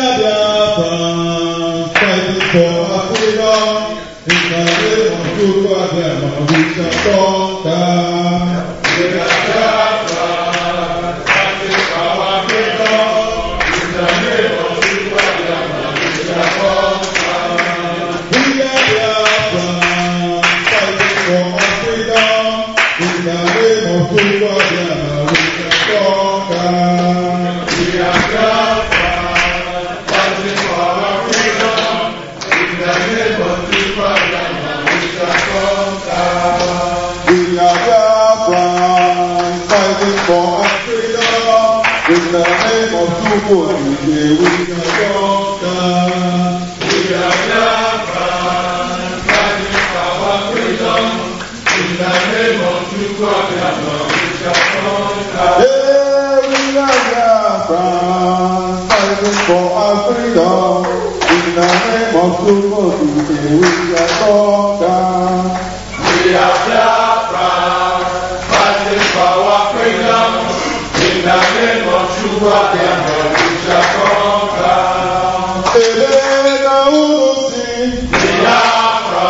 are Biafrans fighting for our freedom. In the name of Chukwuemeka, we shall conquer. We are Biafrans fighting for our freedom. In the name of Chukwuemeka, we shall conquer. We are Biafrans fighting for our freedom. In the name of Chukwuemeka, we shall conquer. We are Biafrans fighting for our freedom. In the name of Chukwuemeka, we shall conquer. We are Biafrans fighting for our freedom. In the name of Chukwuemeka, we shall conquer. We are Biafrans fighting for our freedom. In the name of Chukwuemeka, we shall conquer. We are Biafrans fighting for our freedom. In the name of Chukwuemeka, we shall conquer. We are Biafrans fighting for our freedom. In the name of Chukwuemeka, we shall conquer. Elega usi Biafra,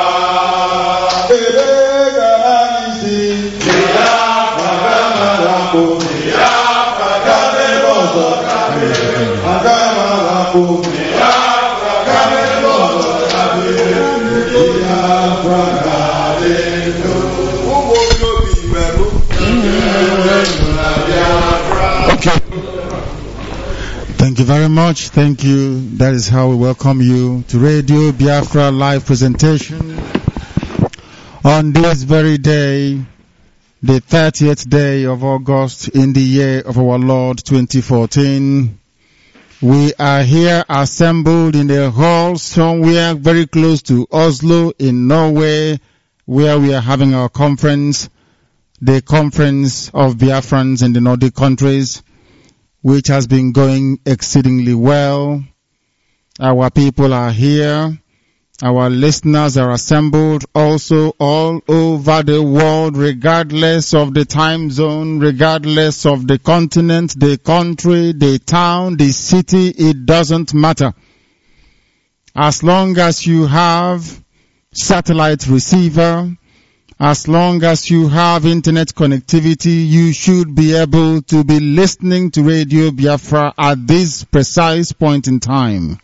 elega anisi Biafra, Agamalako Biafra, Gamemozo Gabe, Agamalako Biafra, Gamemozo Gabe, Biafra Gadendo. Okay. Thank you very much. Thank you. That is how we welcome you to Radio Biafra live presentation on this very day, the 30th day of August in the year of our Lord 2014. We are here assembled in a hall somewhere very close to Oslo in Norway, where we are having our conference, the Conference of Biafrans in the Nordic countries, which has been going exceedingly well. Our people are here. Our listeners are assembled also all over the world, regardless of the time zone, regardless of the continent, the country, the town, the city. It doesn't matter. As long as you have satellite receiver, as long as you have internet connectivity, you should be able to be listening to Radio Biafra at this precise point in time.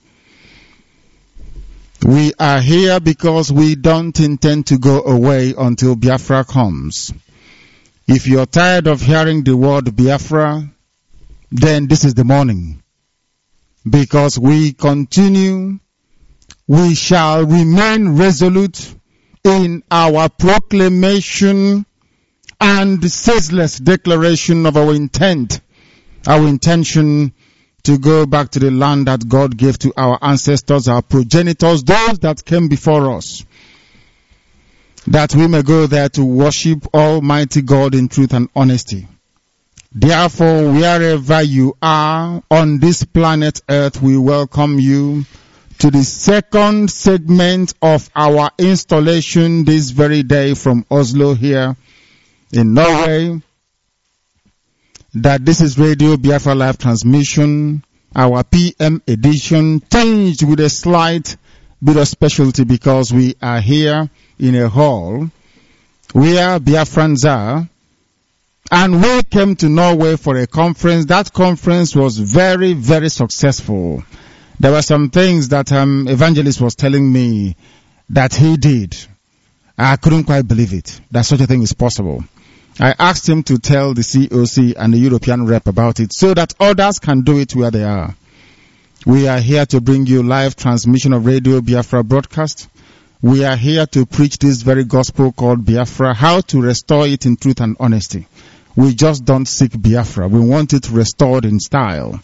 We are here because we don't intend to go away until Biafra comes. If you're tired of hearing the word Biafra, then this is the morning. Because we continue, we shall remain resolute in our proclamation and ceaseless declaration of our intention to go back to the land that God gave to our ancestors, our progenitors, those that came before us, that we may go there to worship Almighty God in truth and honesty. Therefore, wherever you are on this planet Earth, we welcome you to the second segment of our installation this very day from Oslo here in Norway. That this is Radio Biafra live transmission, our PM edition, tinged with a slight bit of specialty because we are here in a hall where Biafrans are, and we came to Norway for a conference. That conference was very, very successful. There were some things that Evangelist was telling me that he did. I couldn't quite believe it, that such a thing is possible. I asked him to tell the COC and the European rep about it so that others can do it where they are. We are here to bring you live transmission of Radio Biafra broadcast. We are here to preach this very gospel called Biafra, how to restore it in truth and honesty. We just don't seek Biafra. We want it restored in style.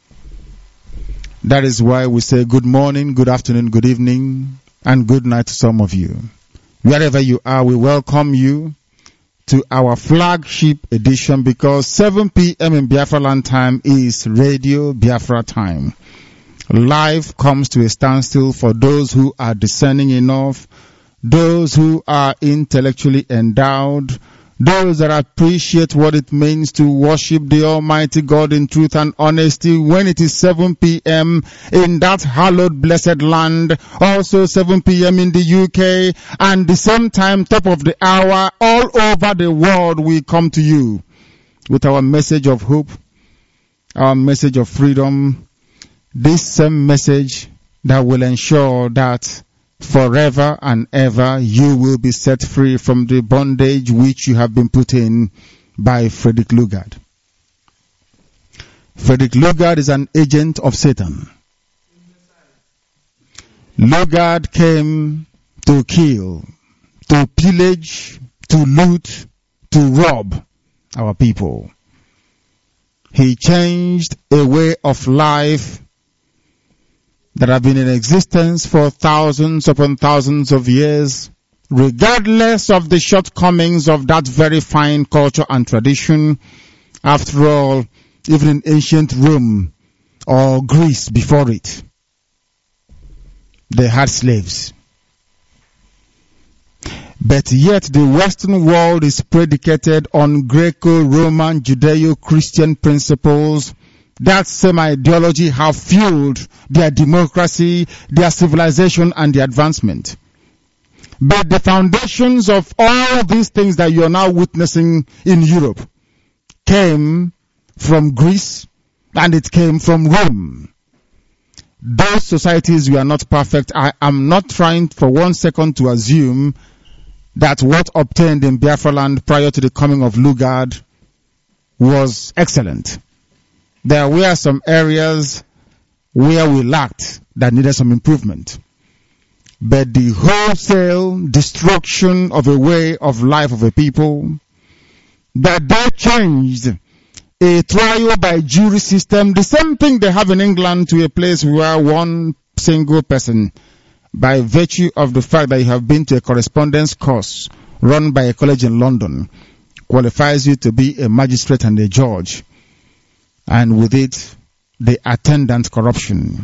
That is why we say good morning, good afternoon, good evening, and good night to some of you. Wherever you are, we welcome you to our flagship edition because 7 p.m. in Biafra land time is Radio Biafra time. Life comes to a standstill for those who are discerning enough, those who are intellectually endowed, Those that appreciate what it means to worship the Almighty God in truth and honesty when it is 7 p.m. in that hallowed blessed land, also 7 p.m. in the UK, and the same time, top of the hour, all over the world, we come to you with our message of hope, our message of freedom, this same message that will ensure that forever and ever you will be set free from the bondage which you have been put in by Frederick Lugard. Frederick Lugard is an agent of Satan. Lugard came to kill, to pillage, to loot, to rob our people. He changed a way of life that have been in existence for thousands upon thousands of years, regardless of the shortcomings of that very fine culture and tradition. After all, even in ancient Rome or Greece before it, they had slaves. But yet the Western world is predicated on Greco-Roman Judeo-Christian principles. That same ideology have fueled their democracy, their civilization, and their advancement. But the foundations of all these things that you are now witnessing in Europe came from Greece, and it came from Rome. Those societies were not perfect. I am not trying for 1 second to assume that what obtained in Biafra land prior to the coming of Lugard was excellent. There were some areas where we lacked that needed some improvement. But the wholesale destruction of a way of life of a people, that they changed a trial by jury system, the same thing they have in England, to a place where one single person, by virtue of the fact that you have been to a correspondence course run by a college in London, qualifies you to be a magistrate and a judge. And with it, the attendant corruption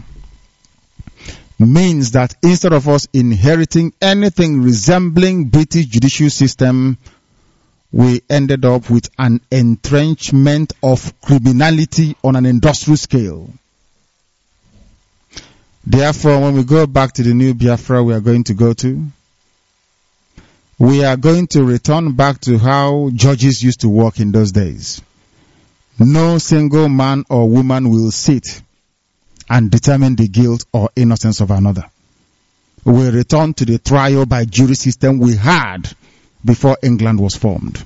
means that instead of us inheriting anything resembling British judicial system, we ended up with an entrenchment of criminality on an industrial scale. Therefore, when we go back to the new Biafra we are going to go to, we are going to return back to how judges used to work in those days. No single man or woman will sit and determine the guilt or innocence of another. We return to the trial by jury system we had before England was formed.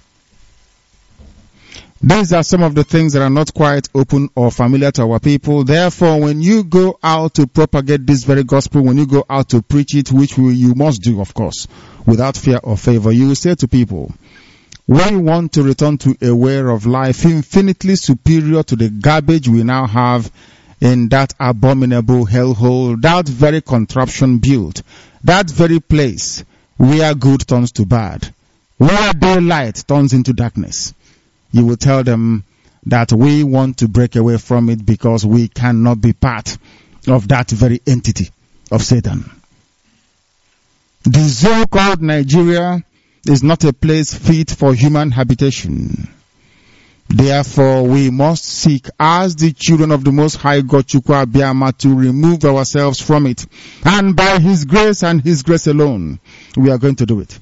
These are some of the things that are not quite open or familiar to our people. Therefore, when you go out to propagate this very gospel, when you go out to preach it, which you must do, of course, without fear or favor, you will say to people, we want to return to a way of life infinitely superior to the garbage we now have in that abominable hellhole, that very contraption built, that very place where good turns to bad, where daylight turns into darkness. You will tell them that we want to break away from it because we cannot be part of that very entity of Satan. The so-called Nigeria is not a place fit for human habitation. Therefore, we must seek, as the children of the Most High God, Chukwu Abiyama, to remove ourselves from it. And by His grace and His grace alone, we are going to do it.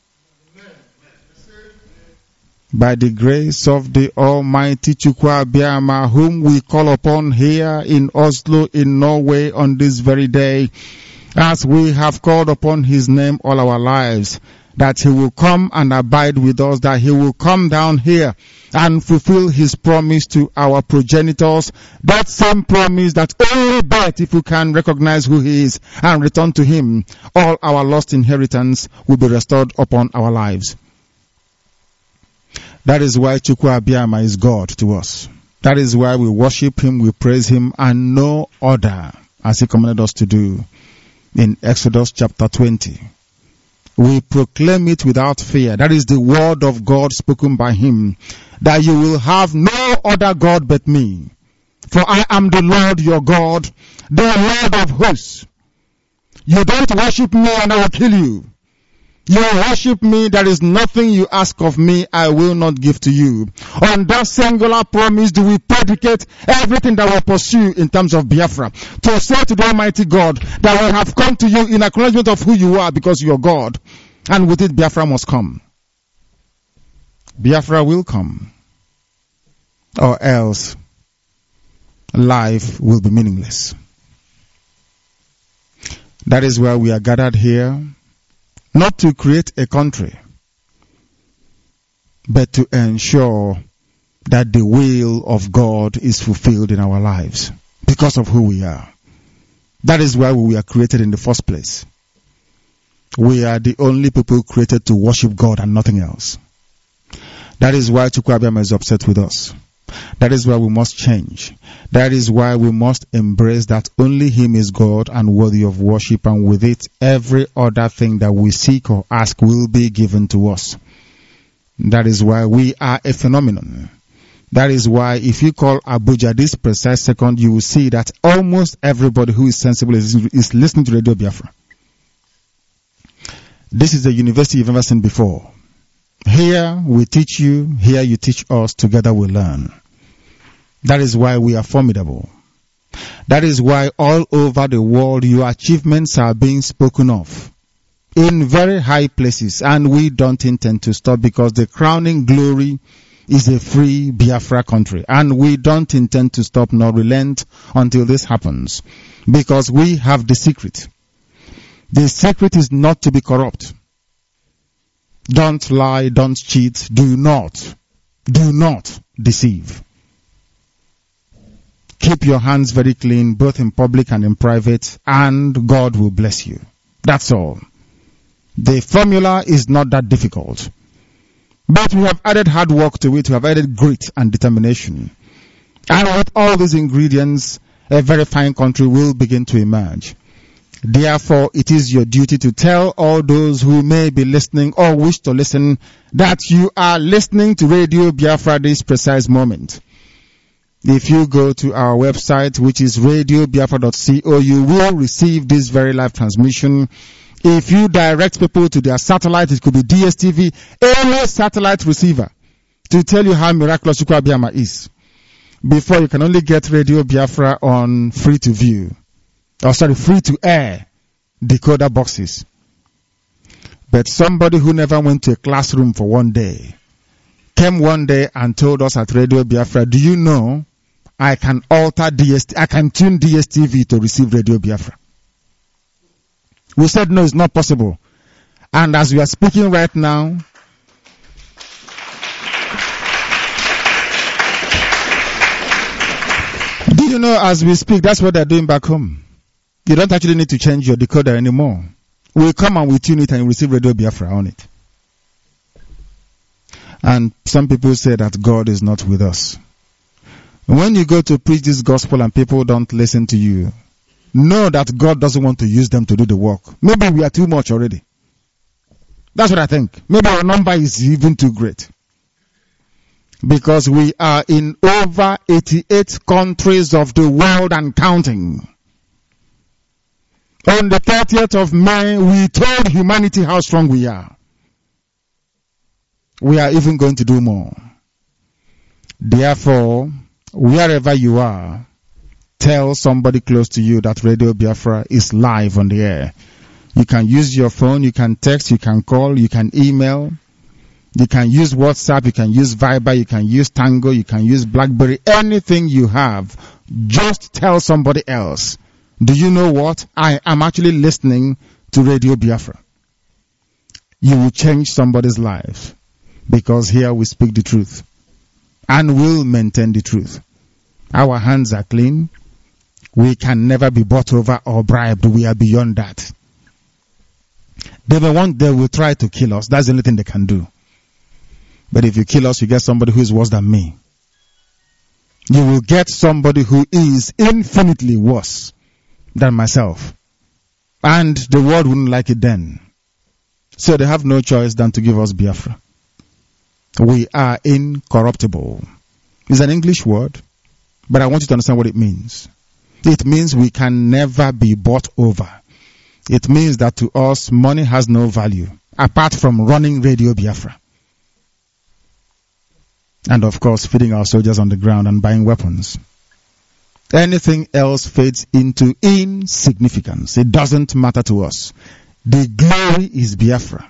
By the grace of the Almighty Chukwu Abiyama, whom we call upon here in Oslo, in Norway, on this very day, as we have called upon His name all our lives, that He will come and abide with us, that He will come down here and fulfill His promise to our progenitors, that same promise that only but if we can recognize who He is and return to Him, all our lost inheritance will be restored upon our lives. That is why Chukwu Abiyama is God to us. That is why we worship Him, we praise Him, and no other, as He commanded us to do in Exodus chapter 20. We proclaim it without fear. That is the word of God spoken by Him, that you will have no other God but me. For I am the Lord your God, the Lord of hosts. You don't worship me and I will kill you. You worship me, there is nothing you ask of me I will not give to you. On that singular promise do we predicate everything that we pursue in terms of Biafra. To say to the Almighty God that we have come to you in acknowledgement of who you are because you are God. And with it Biafra must come. Biafra will come. Or else life will be meaningless. That is why we are gathered here. Not to create a country, but to ensure that the will of God is fulfilled in our lives because of who we are. That is why we were created in the first place. We are the only people created to worship God and nothing else. That is why Chukwu Abiyama is upset with us. That is why we must change. That is why we must embrace that only Him is God and worthy of worship, and with it, every other thing that we seek or ask will be given to us. That is why we are a phenomenon. That is why if you call Abuja this precise second, you will see that almost everybody who is sensible is listening to Radio Biafra. This is the university you've never seen before. Here we teach you, here you teach us, together we learn. That is why we are formidable. That is why all over the world your achievements are being spoken of in very high places, and we don't intend to stop because the crowning glory is a free Biafra country, and we don't intend to stop nor relent until this happens because we have the secret. The secret is not to be corrupt. Don't lie, don't cheat, do not deceive. Keep your hands very clean, both in public and in private, and God will bless you. That's all. The formula is not that difficult. But we have added hard work to it, we have added grit and determination. And with all these ingredients, a very fine country will begin to emerge. Therefore, it is your duty to tell all those who may be listening or wish to listen that you are listening to Radio Biafra this precise moment. If you go to our website, which is radiobiafra.co, you will receive this very live transmission. If you direct people to their satellite, it could be DSTV, any satellite receiver, to tell you how miraculous Chukwu Abiyama is. Before, you can only get Radio Biafra on free to air decoder boxes. But somebody who never went to a classroom for one day came one day and told us at Radio Biafra, do you know I can tune DSTV to receive Radio Biafra? We said no, it's not possible. And as we are speaking right now, do you know as we speak, that's what they're doing back home. You don't actually need to change your decoder anymore. We'll come and we tune it and you receive Radio Biafra on it. And some people say that God is not with us. When you go to preach this gospel and people don't listen to you, know that God doesn't want to use them to do the work. Maybe we are too much already. That's what I think. Maybe our number is even too great. Because we are in over 88 countries of the world and counting. On the 30th of May, we told humanity how strong we are. We are even going to do more. Therefore, wherever you are, tell somebody close to you that Radio Biafra is live on the air. You can use your phone, you can text, you can call, you can email, you can use WhatsApp, you can use Viber, you can use Tango, you can use BlackBerry, anything you have. Just tell somebody else. Do you know what? I am actually listening to Radio Biafra. You will change somebody's life because here we speak the truth and will maintain the truth. Our hands are clean. We can never be bought over or bribed. We are beyond that. They will try to kill us. That's the only thing they can do. But if you kill us, you get somebody who is worse than me. You will get somebody who is infinitely worse than myself. And the world wouldn't like it then. So they have no choice than to give us Biafra. We are incorruptible. It's an English word, but I want you to understand what it means. It means we can never be bought over. It means that to us, money has no value apart from running Radio Biafra. And of course, feeding our soldiers on the ground and buying weapons. Anything else fades into insignificance. It doesn't matter to us. The glory is Biafra.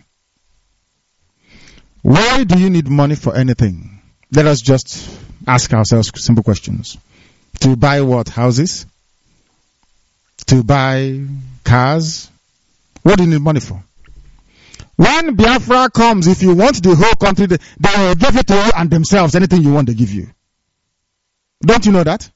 Why do you need money for anything? Let us just ask ourselves simple questions. To buy what? Houses? To buy cars? What do you need money for? When Biafra comes, if you want the whole country, they will give it to you and themselves. Anything you want, they give you. Don't you know that?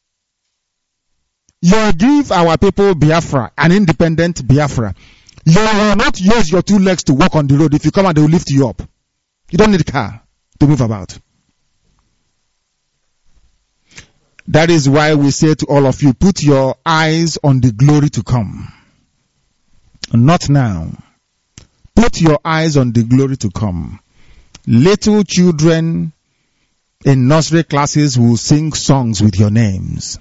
You give our people Biafra, an independent Biafra. You will not use your 2 legs to walk on the road. If you come out, they will lift you up. You don't need a car to move about. That is why we say to all of you, put your eyes on the glory to come. Not now. Put your eyes on the glory to come. Little children in nursery classes will sing songs with your names.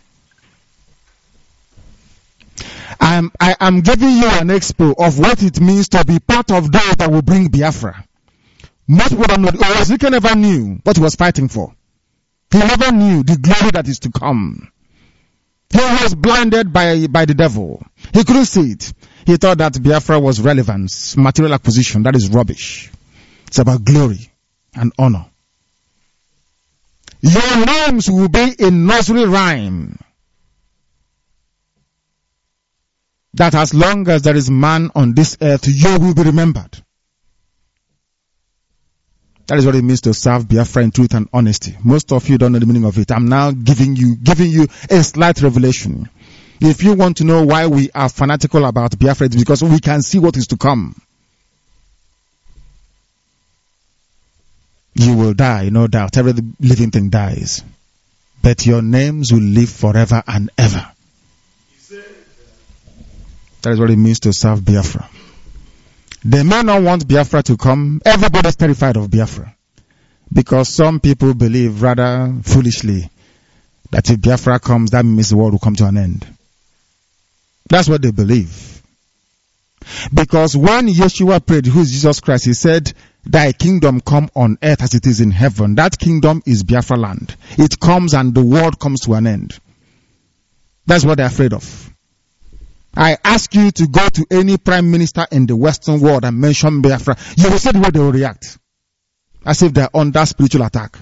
I am giving you an expo of what it means to be part of those that will bring Biafra. Most people don't know. Ozike never knew what he was fighting for. He never knew the glory that is to come. He was blinded by the devil. He couldn't see it. He thought that Biafra was relevance, material acquisition. That is rubbish. It's about glory and honor. Your names will be in nursery rhyme. That as long as there is man on this earth, you will be remembered. That is what it means to serve Biafra in truth and honesty. Most of you don't know the meaning of it. I'm now giving you a slight revelation. If you want to know why we are fanatical about Biafra, it's because we can see what is to come. You will die, no doubt. Every living thing dies. But your names will live forever and ever. That is what it means to serve Biafra. They may not want Biafra to come. Everybody's terrified of Biafra. Because some people believe rather foolishly that if Biafra comes, that means the world will come to an end. That's what they believe. Because when Yeshua prayed, who is Jesus Christ, he said, thy kingdom come on earth as it is in heaven. That kingdom is Biafra land. It comes and the world comes to an end. That's what they're afraid of. I ask you to go to any prime minister in the Western world and mention Biafra. You will see the way they will react. As if they're under spiritual attack.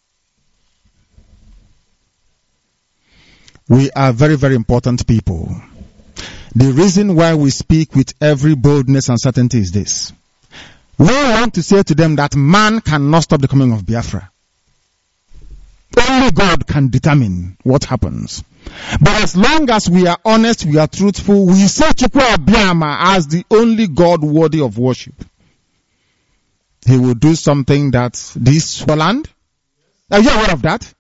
We are very, very important people. The reason why we speak with every boldness and certainty is this. We want to say to them that man cannot stop the coming of Biafra. Only God can determine what happens. But as long as we are honest, we are truthful, we say Chukwu Abiyama as the only God worthy of worship. He will do something that this land. Are you aware of that?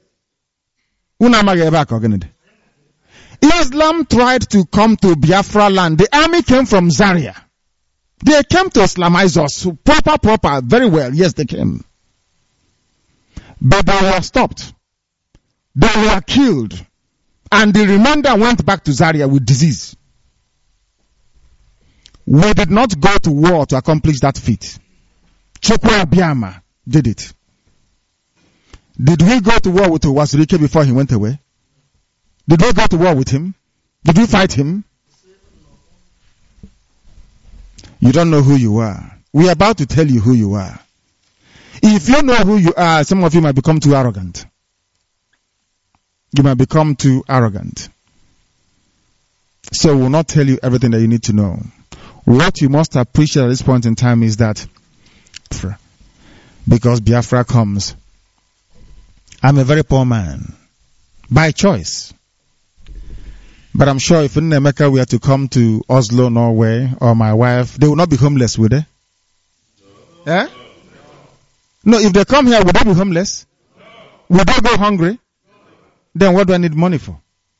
Islam tried to come to Biafra land. The army came from Zaria. They came to Islamize us. Proper, very well. Yes, they came. But they were stopped. They were killed. And the remainder went back to Zaria with disease. We did not go to war to accomplish that feat. Chukwu Abiyama did it. Did we go to war with Owazirike before he went away? Did we go to war with him? Did we fight him? You don't know who you are. We are about to tell you who you are. If you know who you are, some of you might become too arrogant. You might become too arrogant. So we'll not tell you everything that you need to know. What you must appreciate at this point in time is that because Biafra comes, I'm a very poor man. By choice. But I'm sure if in America we are to come to Oslo, Norway, or my wife, they will not be homeless, will they? No. Eh? No, if they come here, would they be homeless? No. Would they go hungry? No. Then what do I need money for?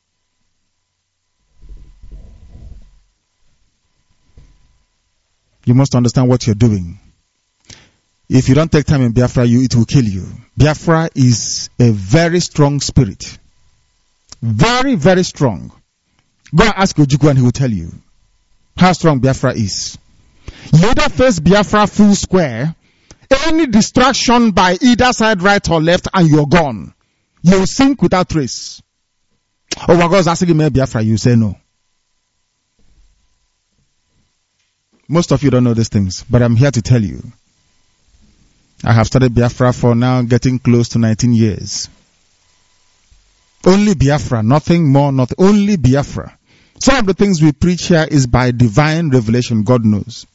You must understand what you're doing. If you don't take time in Biafra, it will kill you. Biafra is a very strong spirit. Very, very strong. Go and ask Ojukwu and he will tell you how strong Biafra is. You either face Biafra full square, any distraction by either side, right or left, and you're gone. You'll sink without trace. Oh, my God's asking me Biafra, you say no. Most of you don't know these things, but I'm here to tell you. I have studied Biafra for now getting close to 19 years. Only Biafra, nothing more, only Biafra. Some of the things we preach here is by divine revelation, God knows.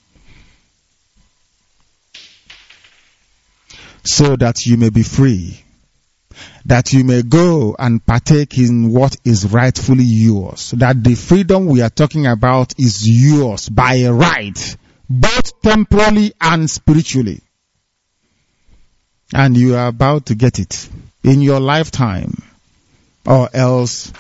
So that you may be free. That you may go and partake in what is rightfully yours. That the freedom we are talking about is yours by right, both temporally and spiritually. And you are about to get it in your lifetime, or else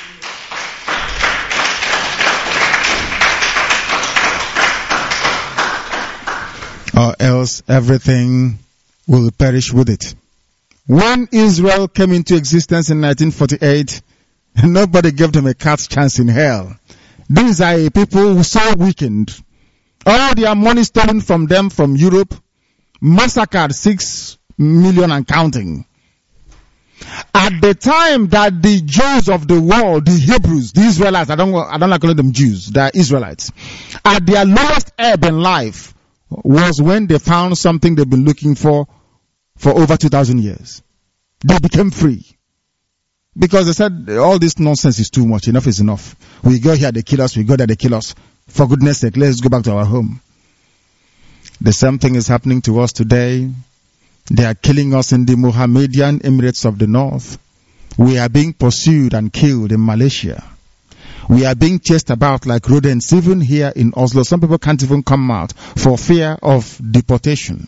everything will perish with it. When Israel came into existence in 1948, nobody gave them a cat's chance in hell. These are people who so weakened. All their money stolen from them from Europe, massacred 6 million and counting. At the time that the Jews of the world, the Hebrews, the Israelites, I don't like calling them Jews, they are Israelites, at their lowest ebb in life was when they found something they've been looking for over 2,000 years. They became free. Because they said, all this nonsense is too much. Enough is enough. We go here, they kill us. We go there, they kill us. For goodness sake, let's go back to our home. The same thing is happening to us today. They are killing us in the Mohammedan Emirates of the North. We are being pursued and killed in Malaysia. We are being chased about like rodents, even here in Oslo. Some people can't even come out for fear of deportation.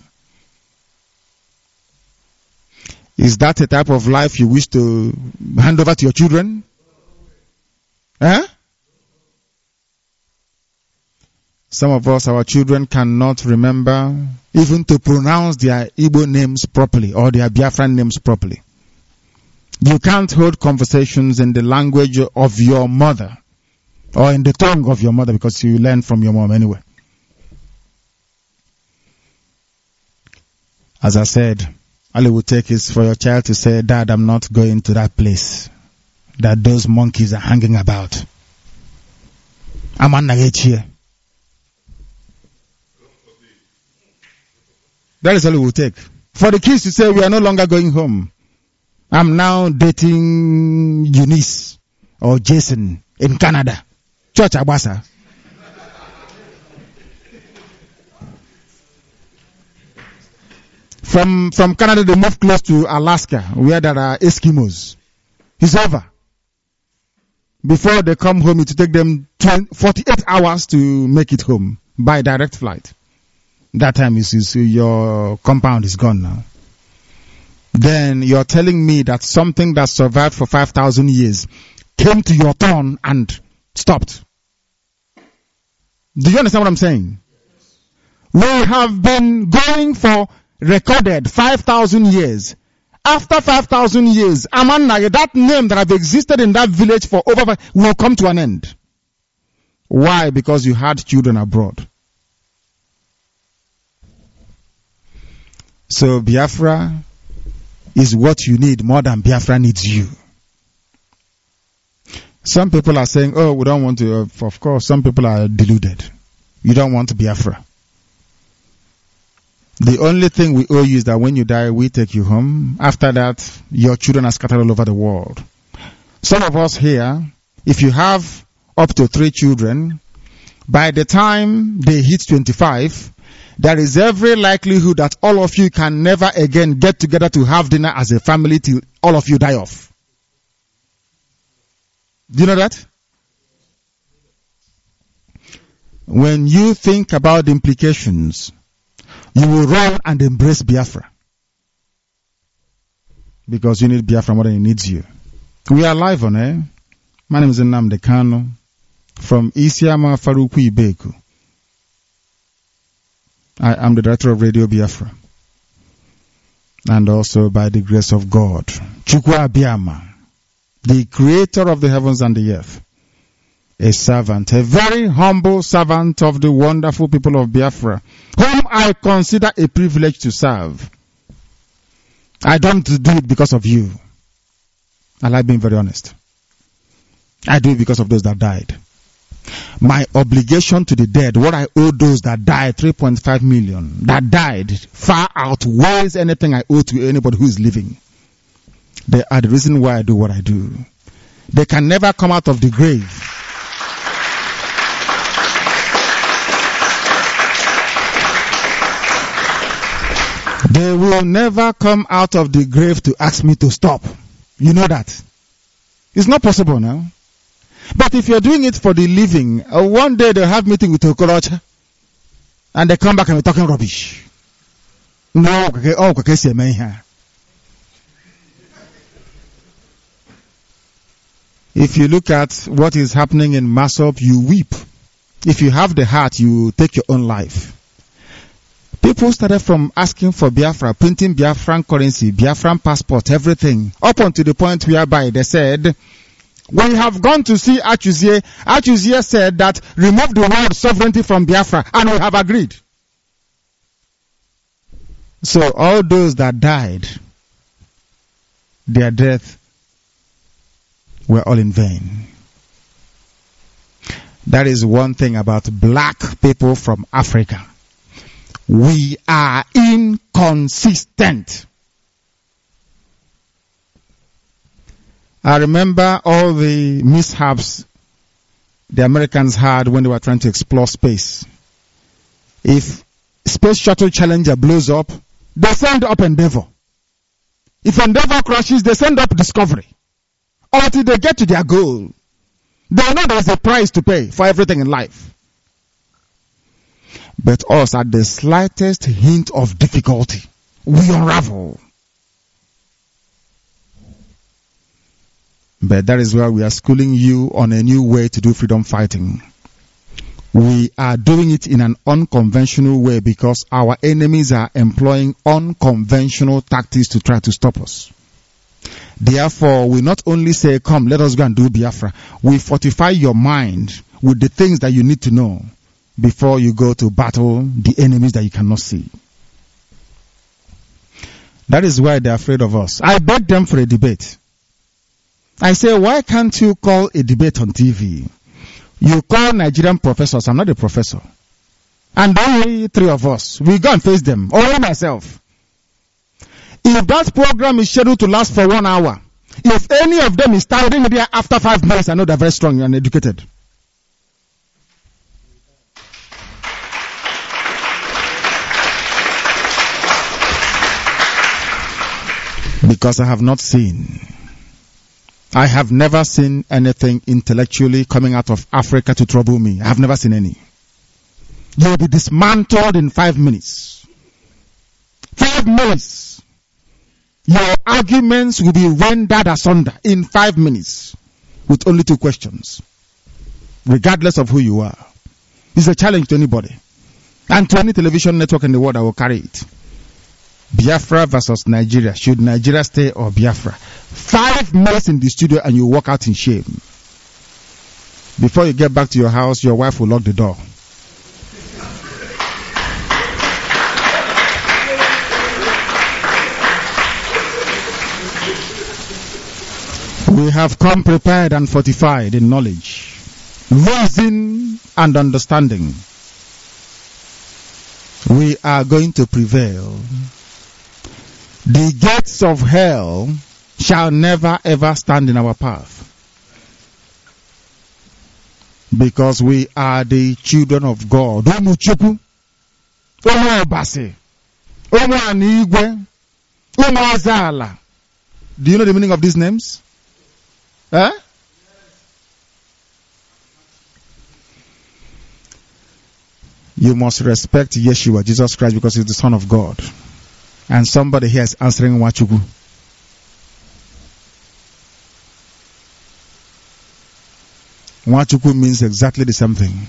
Is that a type of life you wish to hand over to your children? Some of us, our children cannot remember even to pronounce their Igbo names properly or their Biafran names properly. You can't hold conversations in the language of your mother or in the tongue of your mother because you learn from your mom anyway. As I said, all it would take is for your child to say, Dad, I'm not going to that place that those monkeys are hanging about. I'm on here. That is all it will take. For the kids to say, we are no longer going home. I'm now dating Eunice or Jason in Canada. Church Abasa. From Canada, they move close to Alaska, where there are Eskimos. It's over. Before they come home, it will take them 48 hours to make it home by direct flight. That time is your compound is gone now. Then you're telling me that something that survived for 5,000 years came to your turn and stopped. Do you understand what I'm saying? We have been going for recorded 5,000 years. After 5,000 years, Amanna, that name that have existed in that village for over will come to an end. Why? Because you had children abroad. So Biafra is what you need more than Biafra needs you. Some people are saying, oh, we don't want to, of course, some people are deluded. You don't want Biafra. The only thing we owe you is that when you die, we take you home. After that, your children are scattered all over the world. Some of us here, if you have up to 3 children, by the time they hit 25, there is every likelihood that all of you can never again get together to have dinner as a family till all of you die off. Do you know that? When you think about the implications, you will run and embrace Biafra. Because you need Biafra more than it needs you. We are live on air. My name is Nnamdi Kanu from Isiama Faruku Ibeku. I am the director of Radio Biafra. And also by the grace of God, Chukwu Abiyama, the creator of the heavens and the earth, a servant, a very humble servant of the wonderful people of Biafra, whom I consider a privilege to serve. I don't do it because of you. I like being very honest. I do it because of those that died. My obligation to the dead, what I owe those that died, 3.5 million, that died, far outweighs anything I owe to anybody who is living. They are the reason why I do what I do. They can never come out of the grave. They will never come out of the grave to ask me to stop. You know that. It's not possible now. But if you're doing it for the living, one day they'll have meeting with Okorocha, and they come back and we're talking rubbish. No, if you look at what is happening in Masop, you weep. If you have the heart, you take your own life. People started from asking for Biafra, printing Biafran currency, Biafran passport, everything, up until the point whereby they said, we have gone to see Achuzie. Achuzie said that remove the word sovereignty from Biafra, and we have agreed. So all those that died, their death were all in vain. That is one thing about black people from Africa. We are inconsistent. I remember all the mishaps the Americans had when they were trying to explore space. If Space Shuttle Challenger blows up, they send up Endeavour. If Endeavour crashes, they send up Discovery. Until they get to their goal. They know there's a price to pay for everything in life. But us, at the slightest hint of difficulty, we unravel. But that is why we are schooling you on a new way to do freedom fighting. We are doing it in an unconventional way because our enemies are employing unconventional tactics to try to stop us. Therefore, we not only say, come, let us go and do Biafra. We fortify your mind with the things that you need to know before you go to battle the enemies that you cannot see. That is why they are afraid of us. I begged them for a debate. I say, why can't you call a debate on TV? You call Nigerian professors. I'm not a professor. And only three of us. We go and face them. Only myself. If that program is scheduled to last for 1 hour, if any of them is standing there after 5 minutes, I know they're very strong and educated. Because I have not seen. I have never seen anything intellectually coming out of Africa to trouble me. I have never seen any. You will be dismantled in 5 minutes. 5 minutes. Your arguments will be rendered asunder in 5 minutes with only 2 questions. Regardless of who you are. It's a challenge to anybody. And to any television network in the world that will carry it. Biafra versus Nigeria. Should Nigeria stay or Biafra? 5 minutes in the studio and you walk out in shame. Before you get back to your house, your wife will lock the door. We have come prepared and fortified in knowledge, reason and understanding. We are going to prevail. The gates of hell shall never ever stand in our path. Because we are the children of God. Do you know the meaning of these names? Huh? You must respect Yeshua, Jesus Christ, because he's the Son of God. And somebody here is answering Nwachukwu. Nwachukwu means exactly the same thing.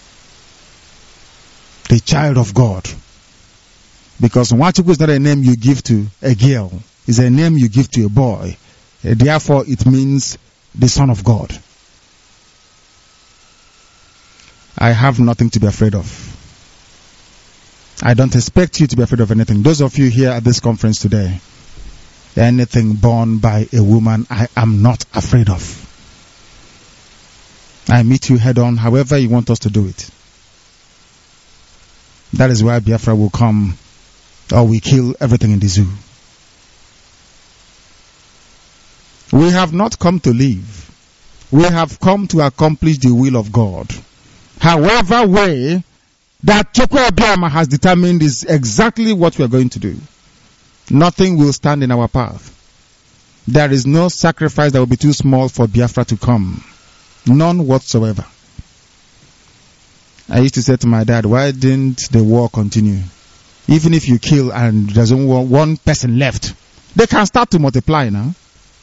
The child of God. Because Nwachukwu is not a name you give to a girl. It's a name you give to a boy. Therefore, it means the Son of God. I have nothing to be afraid of. I don't expect you to be afraid of anything. Those of you here at this conference today, anything born by a woman, I am not afraid of. I meet you head on, however you want us to do it. That is why Biafra will come, or we kill everything in the zoo. We have not come to live. We have come to accomplish the will of God. However way that Chukwu Obiama has determined is exactly what we are going to do. Nothing will stand in our path. There is no sacrifice that will be too small for Biafra to come. None whatsoever. I used to say to my dad, why didn't the war continue? Even if you kill and there's only one person left, they can start to multiply now.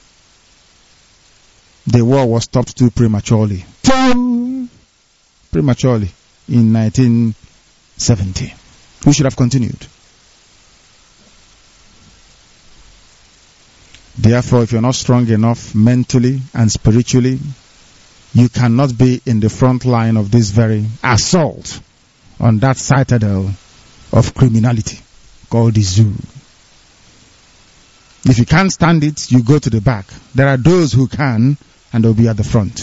The war was stopped too prematurely. Too prematurely in 1970. We should have continued. Therefore, if you're not strong enough mentally and spiritually, you cannot be in the front line of this very assault on that citadel of criminality called the zoo. If you can't stand it, you go to the back. There are those who can, and they'll be at the front.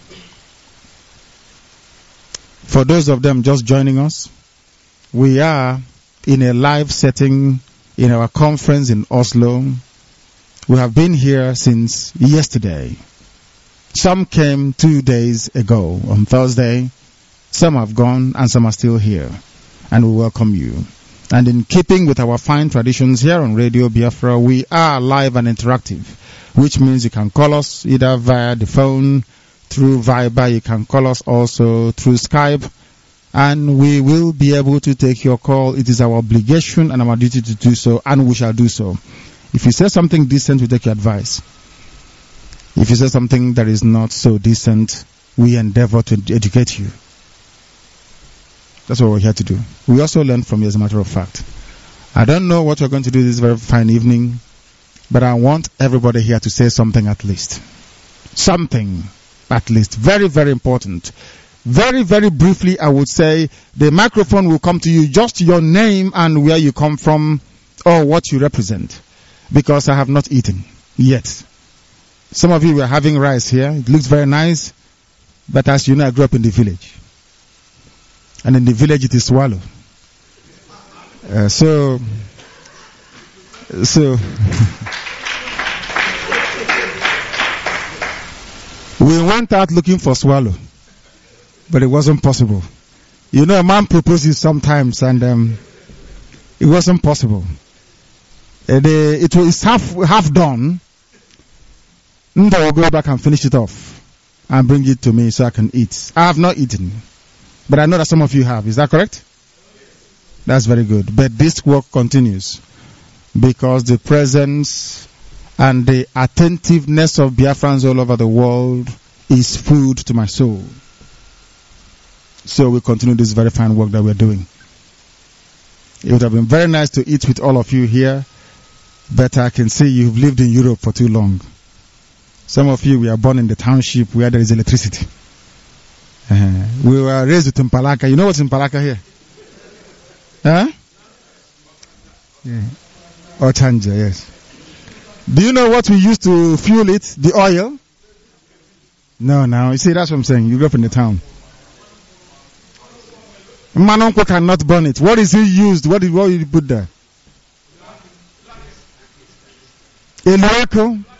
For those of them just joining us, we are in a live setting in our conference in Oslo. We have been here since yesterday. Some came 2 days ago on Thursday. Some have gone and some are still here. And we welcome you. And in keeping with our fine traditions here on Radio Biafra, we are live and interactive, which means you can call us either via the phone, through Viber, you can call us also through Skype, and we will be able to take your call. It is our obligation and our duty to do so, and we shall do so. If you say something decent, we take your advice. If you say something that is not so decent, we endeavor to educate you. That's what we're here to do. We also learn from you, as a matter of fact. I don't know what you're going to do this very fine evening, but I want everybody here to say something at least. Something at least. Very, very important. Very, very briefly, I would say the microphone will come to you, just your name and where you come from or what you represent. Because I have not eaten yet. Some of you were having rice here. It looks very nice. But as you know, I grew up in the village. And in the village it is swallow. So we went out looking for swallow, but it wasn't possible. You know, a man proposes sometimes, and it wasn't possible. It was half done. And I will go back and finish it off and bring it to me so I can eat. I have not eaten. But I know that some of you have. Is that correct? That's very good. But this work continues because the presence and the attentiveness of Biafrans all over the world is food to my soul. So we continue this very fine work that we're doing. It would have been very nice to eat with all of you here, but I can see you've lived in Europe for too long. Some of you were born in the township where there is electricity. We were raised with Impalaka. You know what's Impalaka here? Huh? Yeah. Ochanja, yes. Do you know what we used to fuel it? The oil? No. You see, that's what I'm saying. You grew up in the town. Manonko cannot burn it. What is he used? What did you put there? Eluako.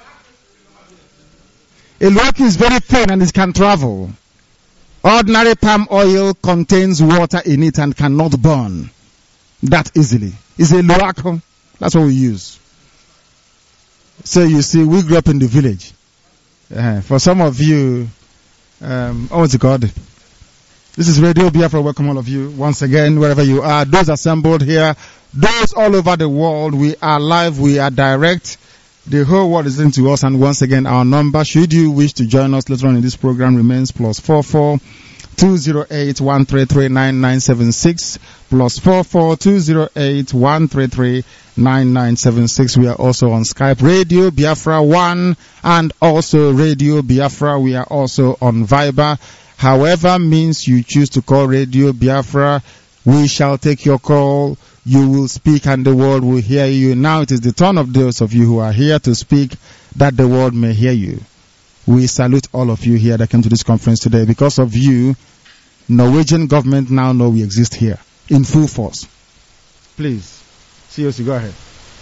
Eluako is very thin and it can travel. Ordinary palm oil contains water in it and cannot burn that easily. It's a Eluako. That's what we use. So you see, we grew up in the village. For some of you, what's it called? This is Radio Biafra. Welcome all of you once again, wherever you are. Those assembled here, those all over the world. We are live. We are direct. The whole world is listening to us. And once again, our number, should you wish to join us later on in this program, remains +44 208 133 9976 +44 208 133 9976. We are also on Skype, Radio Biafra 1, and also Radio Biafra. We are also on Viber. However means you choose to call Radio Biafra, we shall take your call. You will speak and the world will hear you. Now it is the turn of those of you who are here to speak that the world may hear you. We salute all of you here that came to this conference today. Because of you, Norwegian government now know we exist here in full force. Please, COC, go ahead.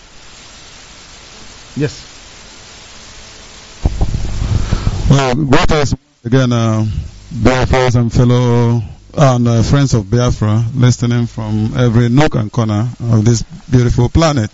Yes. Well, greetings again, Biafras and fellow and friends of Biafra listening from every nook and corner of this beautiful planet.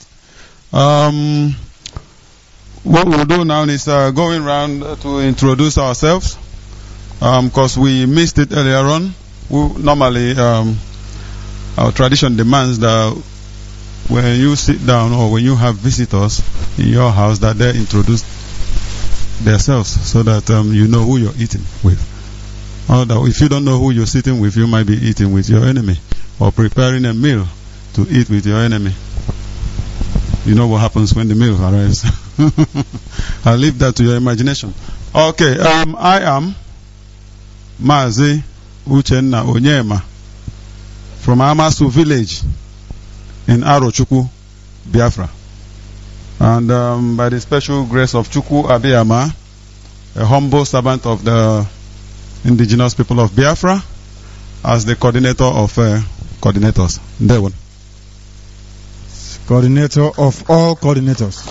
What we'll do now is going around to introduce ourselves, because we missed it earlier on. Normally, our tradition demands that when you sit down or when you have visitors in your house, that they introduce themselves so that you know who you're eating with. Or that if you don't know who you're sitting with, you might be eating with your enemy or preparing a meal to eat with your enemy. You know what happens when the meal arrives. I'll leave that to your imagination. Okay, I am Mazi Uchenna Onyema from Amasu village in Arochukwu, Biafra. And by the special grace of Chukwu Abiyama, a humble servant of the indigenous people of Biafra, as the coordinator of coordinators. There one. Coordinator of all coordinators.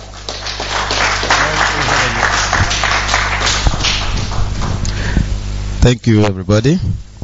Thank you, everybody.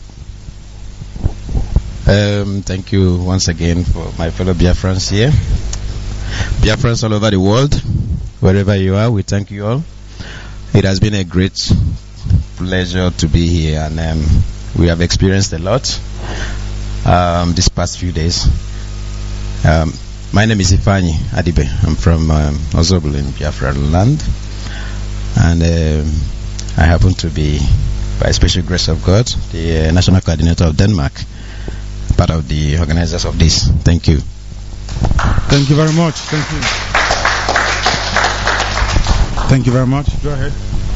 Thank you once again for my fellow Biafrans here. Biafrans all over the world, wherever you are, we thank you all. It has been a great pleasure to be here, and we have experienced a lot these past few days. My name is Ifani Adibe. I'm from Ozobel in Biafra land, and I happen to be, by special grace of God, the national coordinator of Denmark, part of the organizers of this. Thank you. Thank you very much. Thank you. Thank you very much. Go ahead.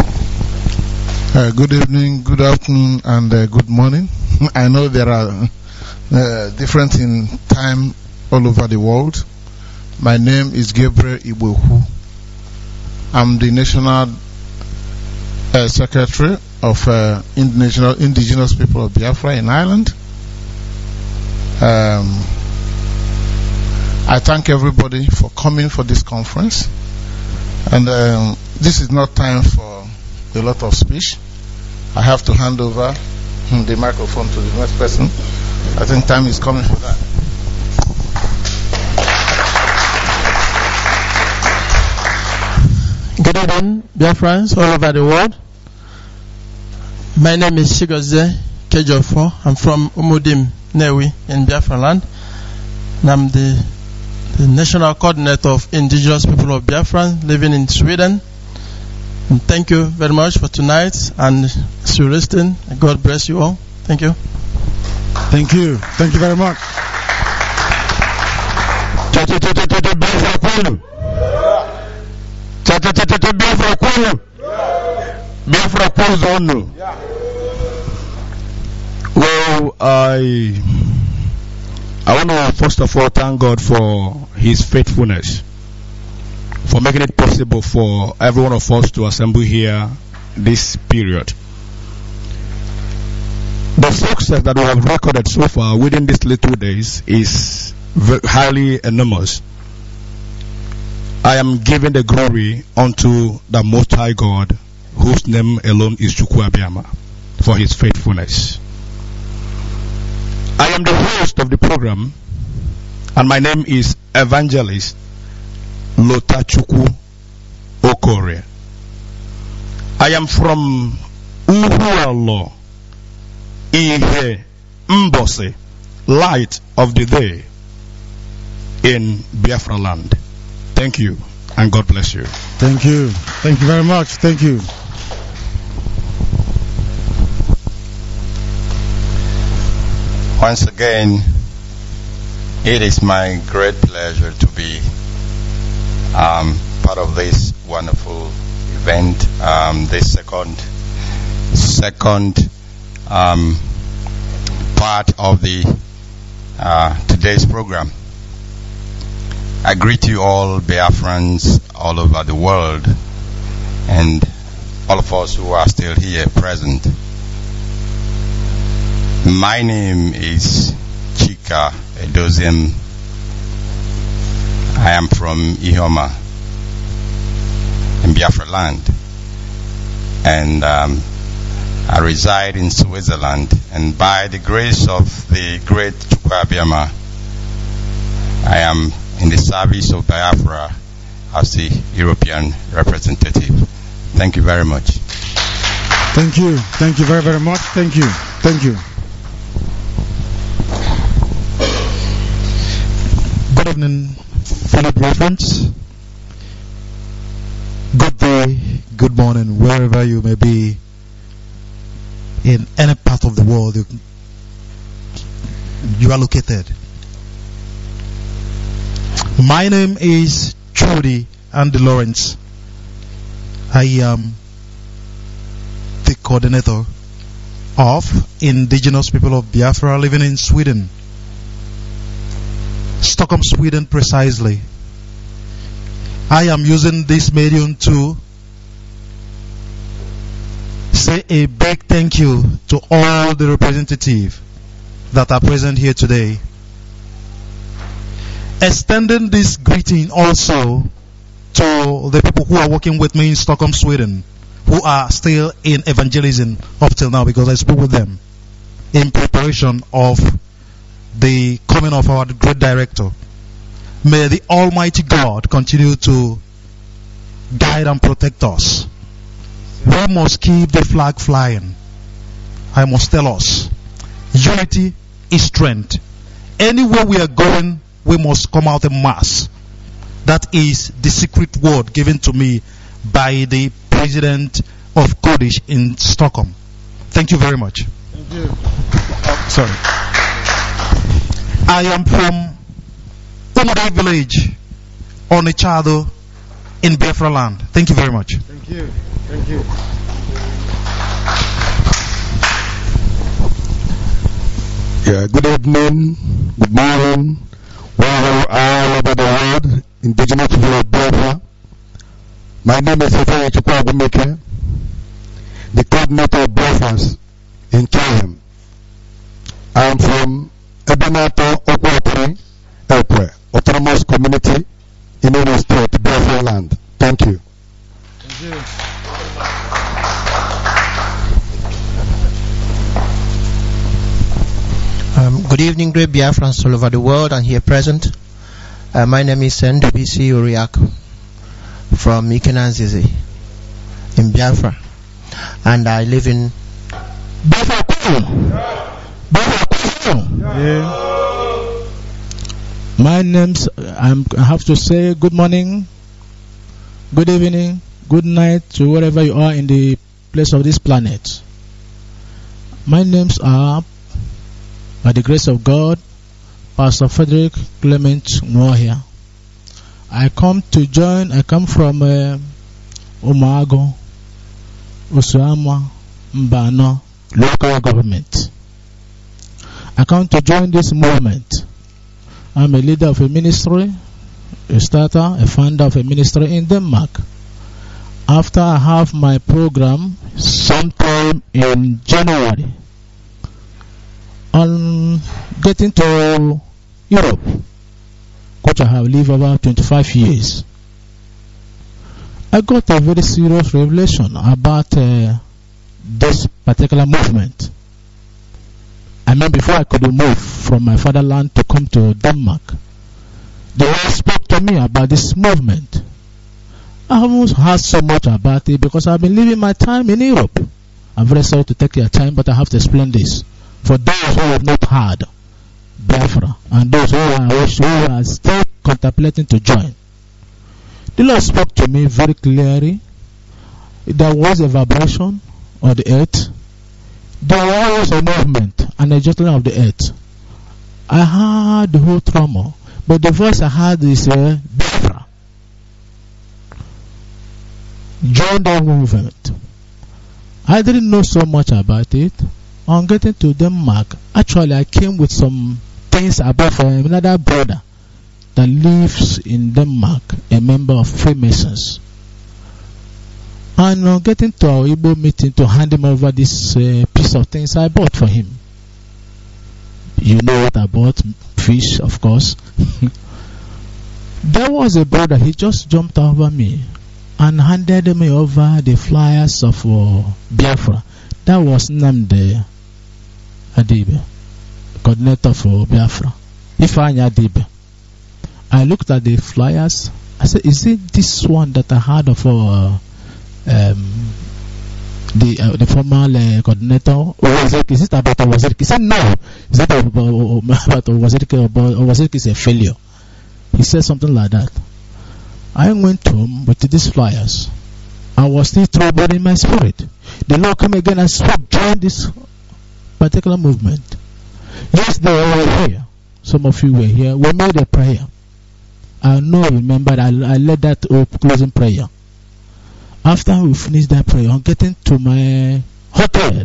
Good evening, good afternoon, and good morning. I know there are different in time all over the world. My name is Gabriel Ibohu. I'm the National Secretary of Indigenous People of Biafra in Ireland. I thank everybody for coming for this conference. And this is not time for a lot of speech. I have to hand over the microphone to the next person. I think time is coming for that. Good evening, Biafrans all over the world. My name is Shigoze Kejofo. I'm from Umudim, Newi, in Biafra land. And I'm the national coordinator of indigenous people of Biafra living in Sweden. And thank you very much for tonight and as you listen. God bless you all. Thank you. Thank you. Thank you very much. Well, I want to first of all thank God for His faithfulness, for making it possible for every one of us to assemble here this period. The success that we have recorded so far within these little days is highly enormous. I am giving the glory unto the Most High God, whose name alone is Chukwu Abiyama, for His faithfulness. I am the host of the program, and my name is Evangelist Lotachukwu Okore. I am from Uhualo, Ihe Mbose, Light of the Day, in Biafra land. Thank you, and God bless you. Thank you. Thank you very much. Thank you. Once again, it is my great pleasure to be part of this wonderful event, this second part of the today's program. I greet you all, Biafrans all over the world, and all of us who are still here present. My name is Chika Edoziem. I am from Ihoma in Biafra land, and I reside in Switzerland, and by the grace of the great Chukwu Abiyama, I am in the service of Biafra as the European representative. Thank you very much. Thank you. Thank you very, very much. Thank you. Thank you. Good evening, fellow friends. Good day, good morning, wherever you may be in any part of the world you are located. My name is Trudy Andy Lawrence. I am the coordinator of Indigenous People of Biafra living in Sweden, Stockholm, Sweden precisely. I am using this medium to say a big thank you to all the representatives that are present here today. Extending this greeting also to the people who are working with me in Stockholm, Sweden, who are still in evangelism up till now, because I spoke with them in preparation of the coming of our great director. May the Almighty God continue to guide and protect us. We must keep the flag flying. I must tell us, unity is strength. Anywhere we are going, we must come out en masse. That is the secret word given to me by the president of Kurdish in Stockholm. Thank you very much. Thank you. Sorry. I am from Umudai village on Ichado in Biafra land. Thank you very much. Thank you. Thank you. Yeah, good evening, good morning, wherever you are all over the world, indigenous people of Biafra. My name is Efeanyi Chukwu Agumeke, the coordinator of Biafrans in Chatham. I am from Ebenator Okwatri, Ekwe, Autonomous Community in Imo State, Biafra land. Thank you. Thank you. Good evening, great Biafrans all over the world and here present. My name is Ndubisi Uriaku from Ikenanzizi in Biafra, and I live in Biafra. Yeah. My name's, I have to say good morning, good evening, good night to wherever you are in the place of this planet. My names are, by the grace of God, Pastor Frederick Clement Nwohia. I come from Umago, Usuama, Mbano, local government. I come to join this movement. I'm a leader of a ministry, a starter, a founder of a ministry in Denmark. After I have my program sometime in January, on getting to Europe, which I have lived about 25 years, I got a very serious revelation about this particular movement. I mean, before I could move from my fatherland to come to Denmark, the Lord spoke to me about this movement. I haven't heard so much about it because I've been living my time in Europe. I'm very sorry to take your time, but I have to explain this. For those who have not heard Biafra and those who are still contemplating to join, the Lord spoke to me very clearly. There was a vibration on the earth. There was a movement and a jostling of the earth. I heard the whole trauma, but the voice I heard is Biafra. Join the movement. I didn't know so much about it. On getting to Denmark, actually I came with some things about another brother that lives in Denmark, a member of Freemasons. And on getting to our Igbo meeting to hand him over this piece of things I bought for him. You know what I bought? Fish, of course. There was a brother, he just jumped over me and handed me over the flyers of Biafra. That was Nnamdi Adibe, coordinator for Biafra. Ifeanyi Adibe. I looked at the flyers. I said, is it this one that I had of the former coordinator? Is it about Owaziriki? He said, no. Is it about Owaziriki? Owaziriki is a failure. He said something like that. I went home with these flyers. I was still troubled in my spirit. The Lord came again and spoke, join this particular movement. Yes, they were here. Some of you were here. We made a prayer. I know, remember, I led that closing prayer. After we finished that prayer, on getting to my hotel,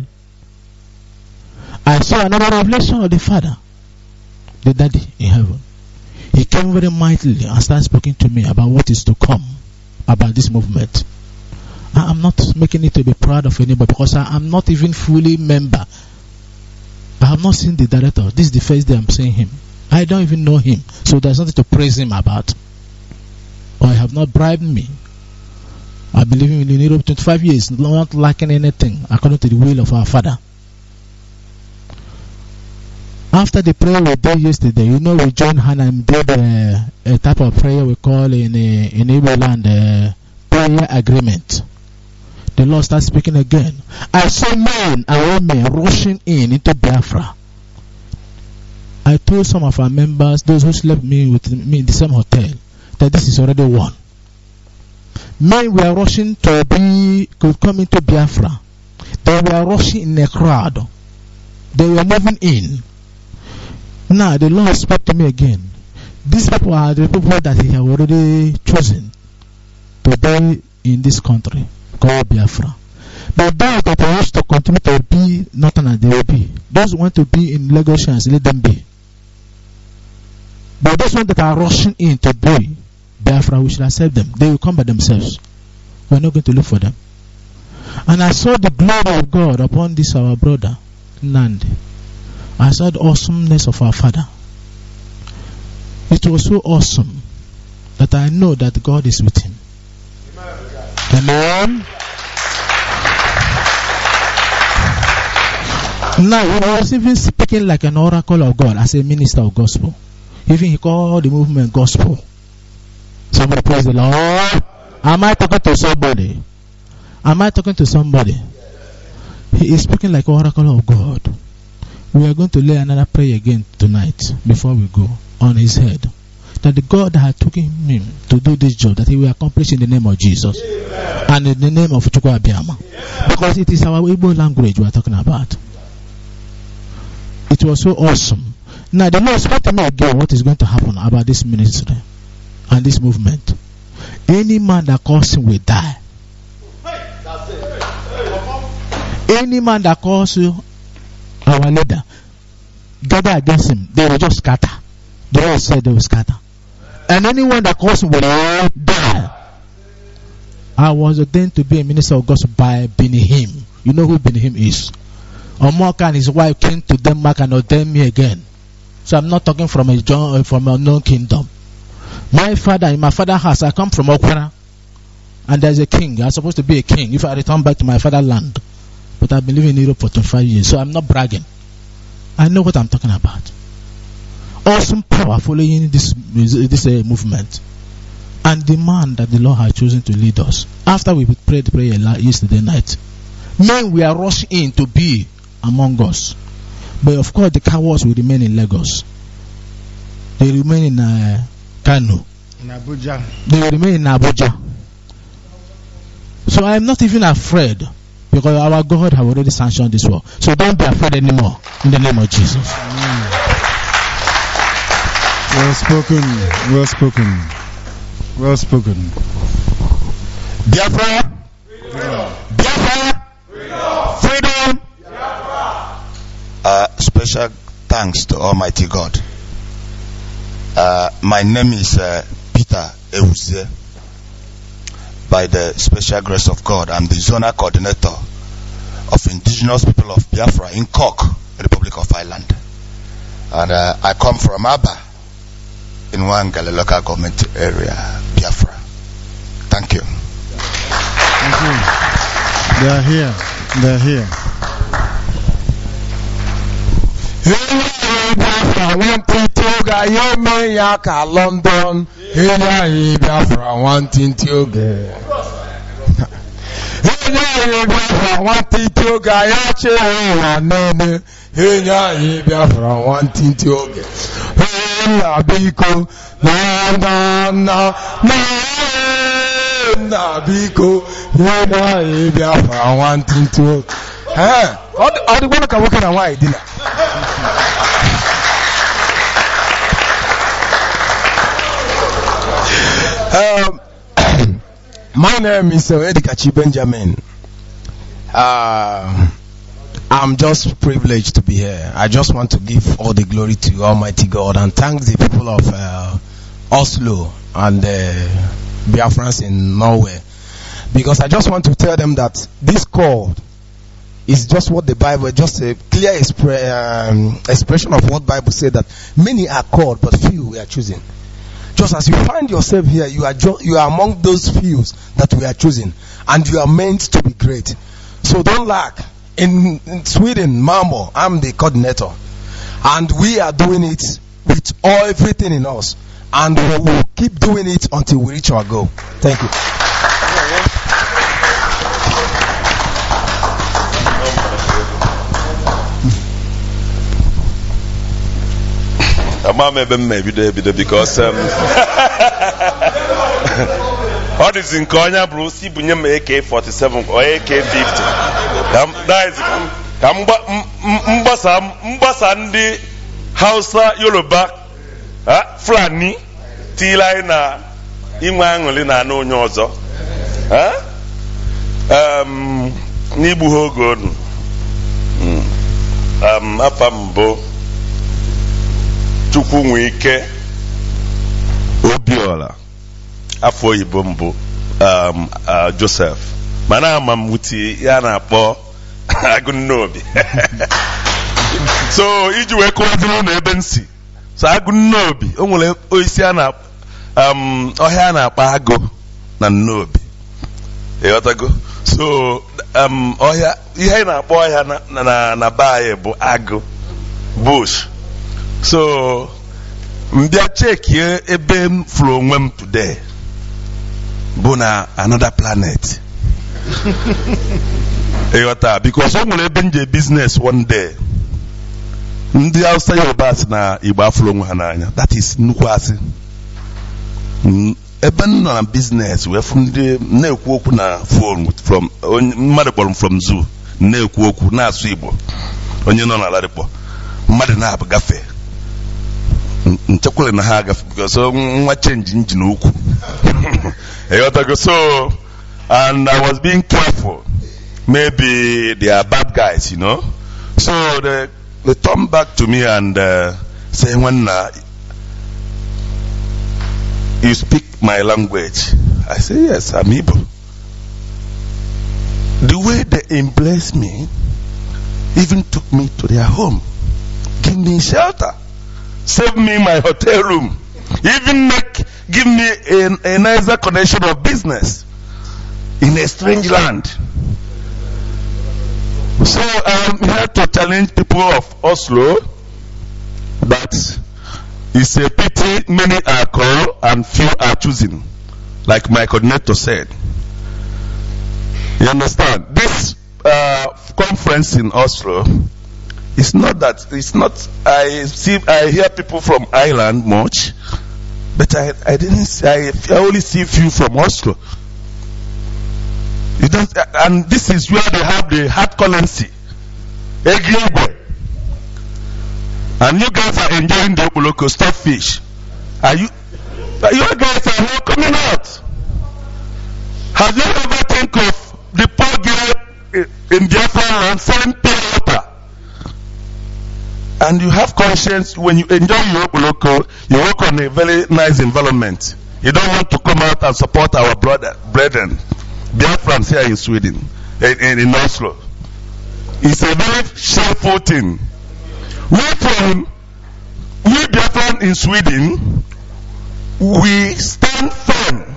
I saw another revelation of the Father, the Daddy in heaven. He came very mightily and started speaking to me about what is to come, about this movement. I'm not making it to be proud of anybody because I'm not even fully member. I have not seen the director. This is the first day I'm seeing him. I don't even know him, so there's nothing to praise him about. Or he have not bribed me. I've been living in Europe 25 years, not lacking anything, according to the will of our Father. After the prayer we did yesterday, you know, we joined hand and did a type of prayer we call in Igbo land prayer agreement. The Lord started speaking again. I saw men and women rushing into Biafra. I told some of our members, those who slept with me in the same hotel, that this is already won. Men were rushing to come into Biafra. They were rushing in a crowd. They were moving in. Now the Lord spoke to me again. These people are the people that He has already chosen to die in this country called Biafra. But those that wish to continue to be nothing as they will be, those who want to be in Lagos, let them be. But those ones that are rushing in to be Biafra, we should accept them. They will come by themselves. We are not going to look for them. And I saw the glory of God upon this our brother Nandi. I saw the awesomeness of our Father. It was so awesome that I know that God is with him. Amen. Now he was even speaking like an oracle of God as a minister of gospel. Even he called the movement gospel. Somebody praise the Lord. Am I talking to somebody? Am I talking to somebody? He is speaking like an oracle of God. We are going to lay another prayer again tonight before we go on his head. That the God that had taken him to do this job, that he will accomplish in the name of Jesus. Amen. And in the name of Chukwu Abiyama. Because it is our Igbo language we are talking about. It was so awesome. Now the Lord spoke to me again what is going to happen about this ministry and this movement. Any man that calls him will die. Any man that calls you our leader, gather against him, they will just scatter. The Lord said they will scatter. And anyone that calls him will die. I was ordained to be a minister of gospel by Benihim. You know who Benihim is? Omoka and his wife came to Denmark and ordained me again. So I'm not talking from a known kingdom. My father, in my father's house, I come from Okwara. And there's a king. I'm supposed to be a king if I return back to my fatherland. But I've been living in Europe for 25 years, so I'm not bragging. I know what I'm talking about. Awesome power following this movement. And the man that the Lord has chosen to lead us. After we prayed the prayer yesterday night, men we are rushing in to be among us. But of course the cowards will remain in Lagos. They remain in Kano. In Abuja. They will remain in Abuja. So I am not even afraid. Because our God has already sanctioned this war. So don't be afraid anymore. In the name of Jesus. Well spoken. Well spoken. Well spoken. Biafra. Freedom. Biafra. Freedom. Freedom. Biafra. thanks to Almighty God. My name is Peter Ewuzie. By the special grace of God, I'm the zonal coordinator of indigenous people of Biafra in Cork, Republic of Ireland. And I come from Aba, in Wangale local government area, Biafra. Thank you. Thank you. They are here. They are here. London, Biafra, one thing to get. One thing to get. Biafra, one thing to get. Biko, Biko, Biafra, one thing to. All the one can work on why dinner. My name is Edikachi Benjamin. I'm just privileged to be here. I just want to give all the glory to Almighty God and thank the people of Oslo and Biafrans in Norway, because I just want to tell them that this call is just what the Bible, just a clear expression of what Bible said, that many are called but few we are choosing. Just as you find yourself here, you are among those few that we are choosing, and you are meant to be great. So don't lack. In Sweden, Malmo, I'm the coordinator, and we are doing it with everything in us, and we will keep doing it until we reach our goal. Thank you. Because what is in Konya, Bruce, Bunyam AK-47 or AK-50. That is Mbasandi, Hausa, Yoruba, Flani, Tila na Imangolina no Nyozo, Nibu Hogon, Apambo. Chukwuwike Obiola afọ Igbo mbụ Joseph mana amamuti ya na-akpọ Agunnobi. So iji wee kọwaziri na ebe nsi, so Agunnobi o nwere oisi a na ọhịa a na-akpọ agụ na Nnobi, ịghọtago? So ọhịa ihe na-akpọ ọhịa na baa bụ agụ, bush. So mbia check here ebe from when today bona another planet. Because I'm going to be business one day. Ndị outside your bus na Igba from Hananya. That is nukwasi. Even on business, we are from the Nekwoku na phone from Madabon from Zoo. Nekwoku na Swibo. Onye no na Ladipo. Madina Abgafe. Nchakule na haga because nwa change engine uku. So, and I was being careful. Maybe they are bad guys, you know. So they turn back to me and say, when you speak my language, I say, yes, I'm Igbo. The way they embraced me, even took me to their home, give me shelter, save me my hotel room, even give me a nicer connection of business in a strange land. So I'm here to challenge people of Oslo that it's a pity many are called and few are choosing, like my coordinator said. You understand? This conference in Oslo, it's not. I hear people from Ireland much, but I only see few from Oslo. You don't, and this is where they have the hard currency. And you guys are enjoying the local stockfish. You guys are not coming out. Have you ever think of the poor girl in Biafra land selling pure water? and you have conscience, when you enjoy your local, you work on a very nice environment. You don't want to come out and support our brethren, Biafrans here in Sweden, in Oslo. It's a very shameful thing. We Biafran in Sweden, we stand firm.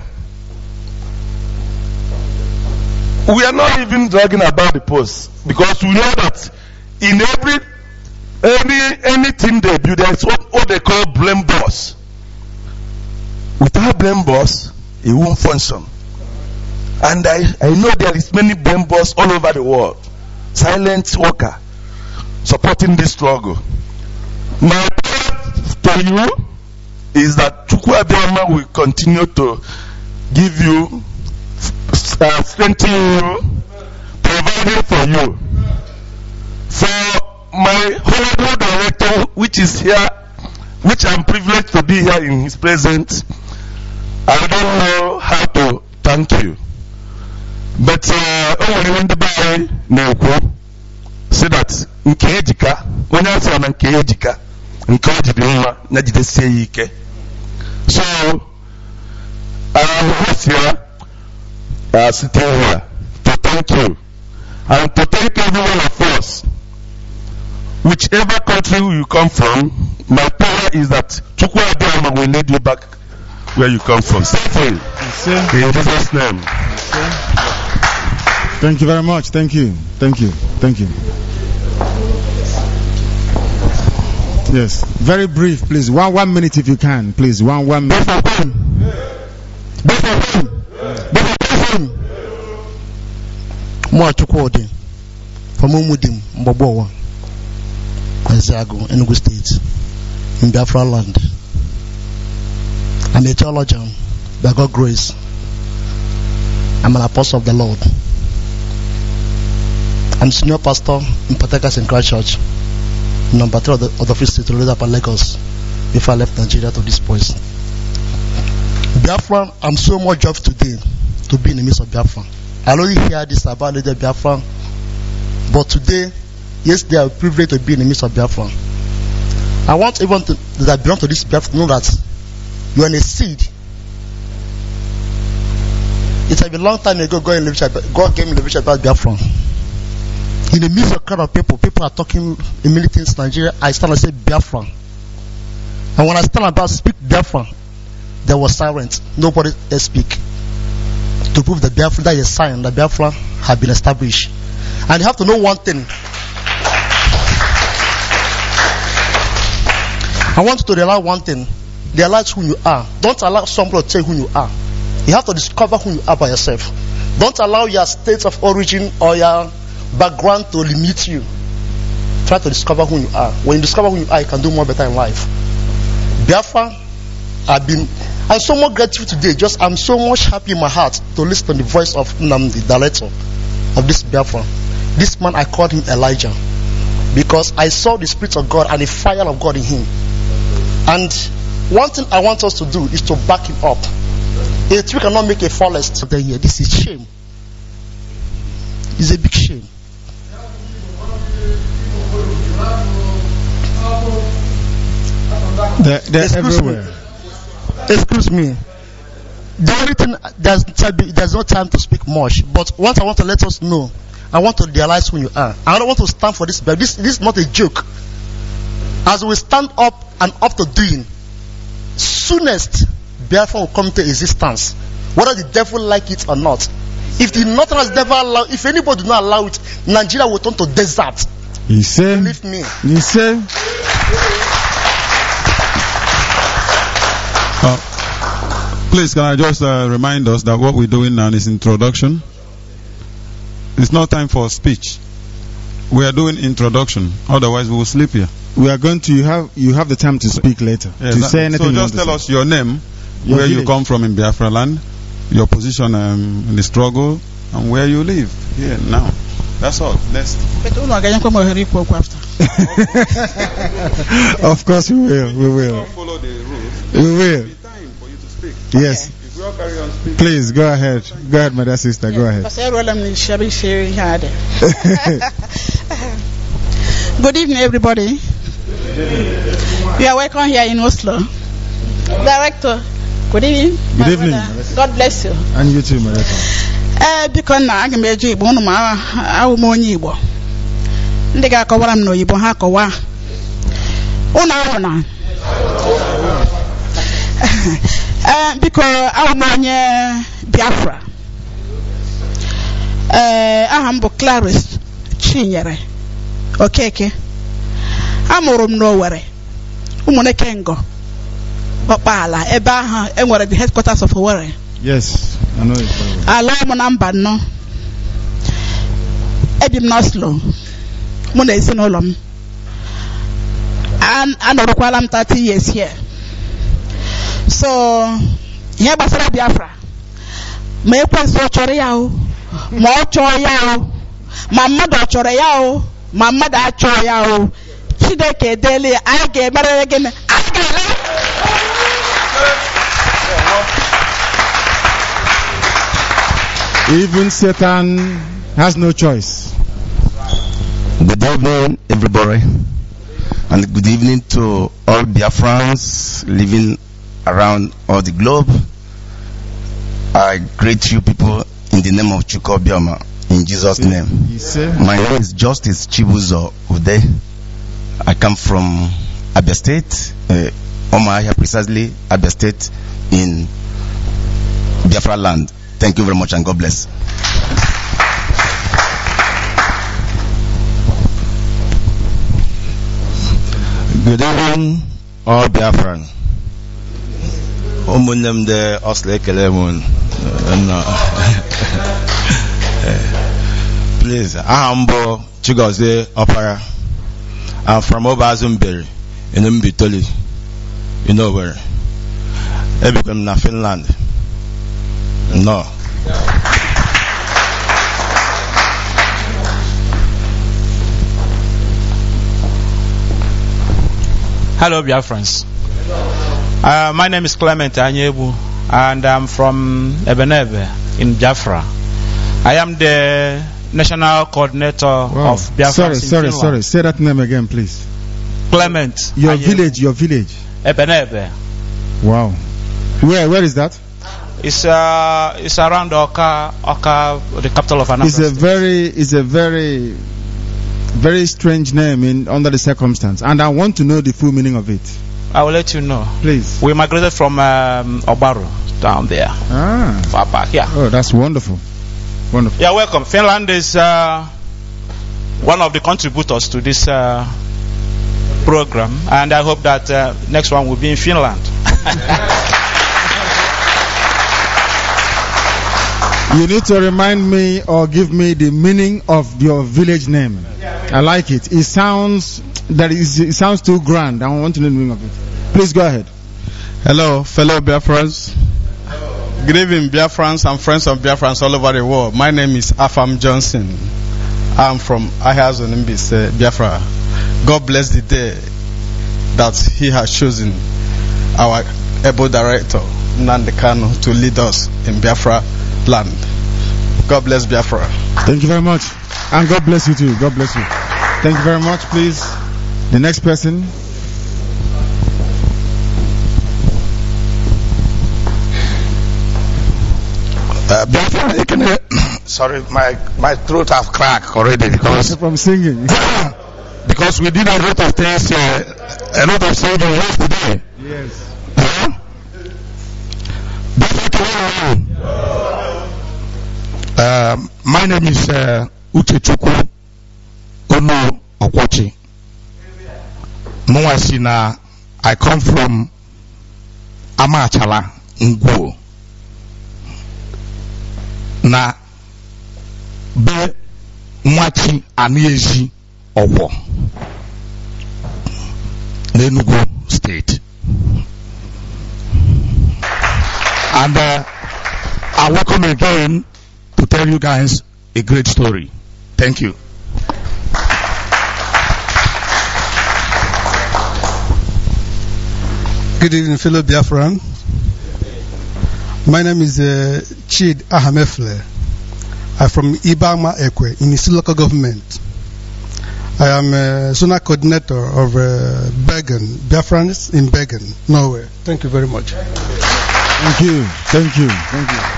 We are not even dragging about the post, because we know that in anything they do, there is what they call blame boss. Without blame boss, it won't function. And I know there is many blame boss all over the world, silent worker, supporting this struggle. My prayer to you is that Chukwu Abiyama will continue to give you, strengthen you, providing for you. For my honorable director, which is here, which I'm privileged to be here in his presence, I don't know how to thank you. But say that nkejika, when I say nkejika, nkejibima na jidese ike. So I'm here, sitting here to thank you and to thank every one of us. Whichever country you come from, my prayer is that Chukwu Abiyama will lead you back where you come from. Safely. In Jesus' name. Thank you very much. Thank you. Thank you. Thank you. Yes. Very brief, please. One minute if you can, please. One minute. More Chukwudi from Umudim, Mbobowa, Ezago, Enugu State, in Biafra land. I'm a theologian by God's grace. I'm an apostle of the Lord. I'm senior pastor in Patekas in Christ Church, number 3 of the Free State, Lagos, before I left Nigeria to this point. Biafra, I'm so much job today to be in the midst of Biafra. I only hear this about the Biafra, but today, yesterday, I was privileged to be in the midst of Biafra. I want everyone that belong to this Biafra to know that you are in a seed. It has been a long time ago God gave me the vision about Biafra. In the midst of a crowd of people are talking in militants in Nigeria, I stand and say Biafra. And when I stand about speak Biafra, there was silence. Nobody else speak. To prove that Biafra, that is a sign that Biafra has been established. And you have to know one thing. I want you to realize one thing. Realize who you are. Don't allow somebody to tell you who you are. You have to discover who you are by yourself. Don't allow your state of origin or your background to limit you. Try to discover who you are. When you discover who you are, you can do more better in life. Biafra, I'm so much grateful today. I'm so much happy in my heart to listen to the voice of Nnamdi, the director of this Biafra. This man, I called him Elijah because I saw the Spirit of God and the fire of God in him. And one thing I want us to do is to back him up. A tree cannot make a forest. This is shame. It's a big shame. They're everywhere. Excuse me. The only thing, there's no time to speak much. But what I want to let us know, I want to realize who you are. I don't want to stand for this. This is not a joke. As we stand up and up to doing, soonest Biafra will come into existence, whether the devil like it or not. If the Northerners never allow, if anybody do not allow it, Nigeria will turn to desert. You say? Believe me. You say? Please, can I just remind us that what we're doing now is introduction. It's not time for speech. We are doing introduction. Otherwise, we will sleep here. We are going to. You have the time to speak later. Yeah, to say anything. So just tell us your name, where you come from in Biafra land, your position in the struggle, and where you live here now. That's all. Next. Of course we will. We will. Follow the rules. We will. It's time for you to speak. Yes. If we all carry on speaking. Please go ahead. Go ahead, my dear sister. Go ahead. Good evening, everybody. You are welcome here in Oslo. Director, good evening. Good evening. God bless you. And you too, my daughter. Because na aga m eji Igbo unu ma awụ m onye Igbo. Ndị ga-akọwara m n'Oyibo ha akọwa. Unu ahụ na. Because awụ m onye Biafra. Aha m bụ Clarice Chinyere Okeke. Amụrụ m n'Owerri, Ụmụneke Ngo, Ọkpala, ebe ahụ enwere the headquarters of Owerri. Yes, I know it. Ala m na mba nnọọ. Ebi m n'Oslo. Mụ na ezinụlọ m. Anọrọkwala m 30 years here. So, ihe gbasara Biafra, ma ekwensu ọ chọrọ ya o, ma ọ chọọ ya o, ma mmadụ ọ chọrọ ya o, ma mmadụ achọọ ya o, Chineke edele anyị ga-emerere gịnị? Anyị ga-ele. Even Satan has no choice. Good evening, everybody, and good evening to all Biafrans living around all the globe. I greet you people in the name of Chukwu Obioma, in Jesus' name. My name is Justice Chibuzo Ude. I come from Abia State, Omahia, precisely Abia State in Biafra land. Thank you very much and God bless. Good evening, all Biafran. Umunem de Osle Kelemun. Please, Ahambo Chigoze Opera. I'm from Obazumberi in Mbitoli. You know where? Ebicom na Finland. No. Hello, Biafrans. My name is Clement Anyebu, and I'm from Ebenebe in Biafra. I am the national coordinator of Biafra. Sorry. Say that name again, please. Clement. Your village. Ebenebe. Wow. Where is that? It's around Oka, the capital of Anambra State. It's a very, very strange name under the circumstance, and I want to know the full meaning of it. I will let you know. Please. We migrated from Obaru down there. Far back, yeah. Oh, that's wonderful. Wonderful. Yeah, welcome. Finland is one of the contributors to this program, and I hope that next one will be in Finland. You need to remind me or give me the meaning of your village name. I like it. It sounds too grand. I want to know the meaning of it. Please go ahead. Hello, fellow Biafrans. Good evening, Biafrans and friends of Biafrans all over the world. My name is Afam Johnson. I'm from Ahaz Onimbis, Biafra. God bless the day that He has chosen our able director, Nnamdi Kanu, to lead us in Biafra land. God bless Biafra. Thank you very much. And God bless you too. God bless you. Thank you very much. Please, the next person. Biafra, sorry, my throat have cracked already because from singing. Because we did a lot of things, a lot of singing yesterday. Yes. My name is Uchechukwu Ono Okwachi. Mwasina, I come from Amachala, Ngwo. Na be Mwachi Aniezi Owo, Enugu State. And I welcome again to tell you guys a great story. Thank you. Good evening, fellow Biafran. My name is Chid Ahamefle. I'm from Ibama Ekwe in Isi local government. I am a Zona coordinator of Bergen, Biafrans in Bergen, Norway. Thank you very much. Thank you. Thank you. Thank you.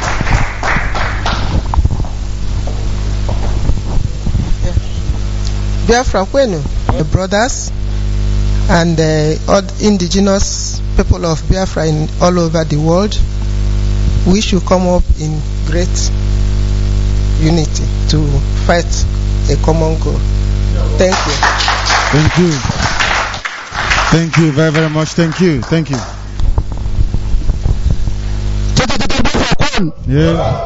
Biafra Kwenu, the brothers and the indigenous people of Biafra in all over the world, we should come up in great unity to fight a common goal. Thank you. Thank you. Thank you very, very much. Thank you. Thank you. Yeah.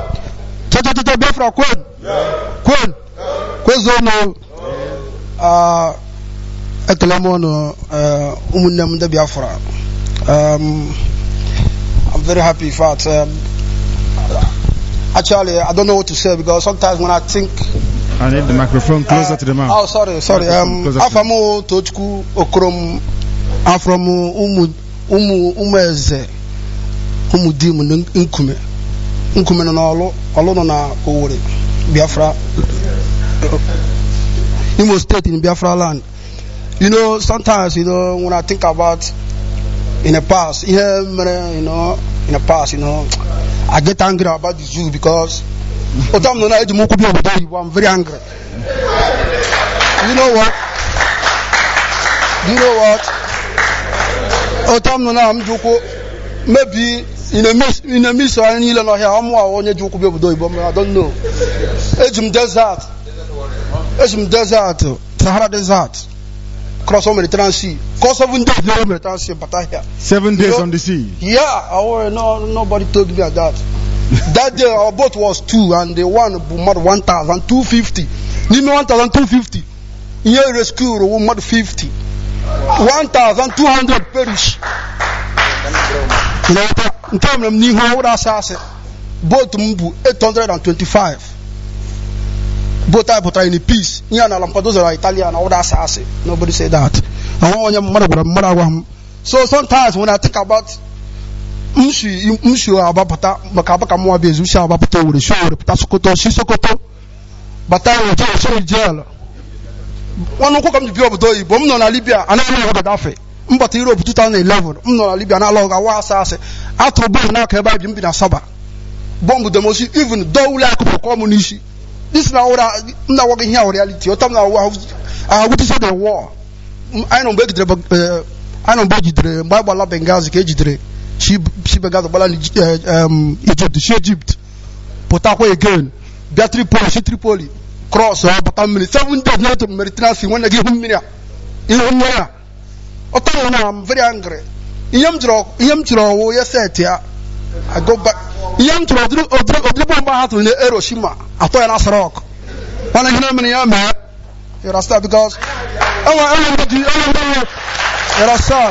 I'm very happy. In fact, actually, I don't know what to say because sometimes when I think. I need the microphone closer to the mouth. Oh, sorry. Afamo Tochku Okrom. I'm from Umeze. Umudim Nkume. Nkume no Olo na Owore. Biafra. Imo State in Biafra land. You know, sometimes, when I think about in the past, in the past, I get angry about the Jews because I'm very angry. You know what? Maybe in a miss or any here, I don't know. Desert, Sahara Desert. Cross over the Mediterranean Sea. Cross 7 days over the Mediterranean Sea, but I hear. 7 days on the sea? Yeah, nobody told me that. That day our boat was 2 and the one made 1,250. Need me 1,250. Here rescue made 50. 1,200 perish. In terms of Niho, what I say, boat mbu 825. Both are in peace. Lampedusa are Italian. Nobody said that. So sometimes when I think about Mshu Abapata, Makabaka Moabi, Zusha Abapato, with the show, Patasokoto, Shisokoto, but I was jail. One who come to Biobodoi, Bomno Libya, and I know Gaddafi. But Europe 2011, Libya, and Alog, Awasase, Atobo, Nakaba, Jimpina Saba. Bomb the most even though like Komunishi. This is now not working here reality. What time now? What is the war? I don't beg the Bible la Benghazi Kejidre. She began the Balan Egypt. Potaco again. Tripoli. Cross or Batamini. 7 days not to Mediterranean Sea when I give him Minia. I'm very angry. Yamjro, yes, said here. I go back. Yam to Odribomba in Hiroshima. I thought an rock. When I hear many young men, you understand because you understand.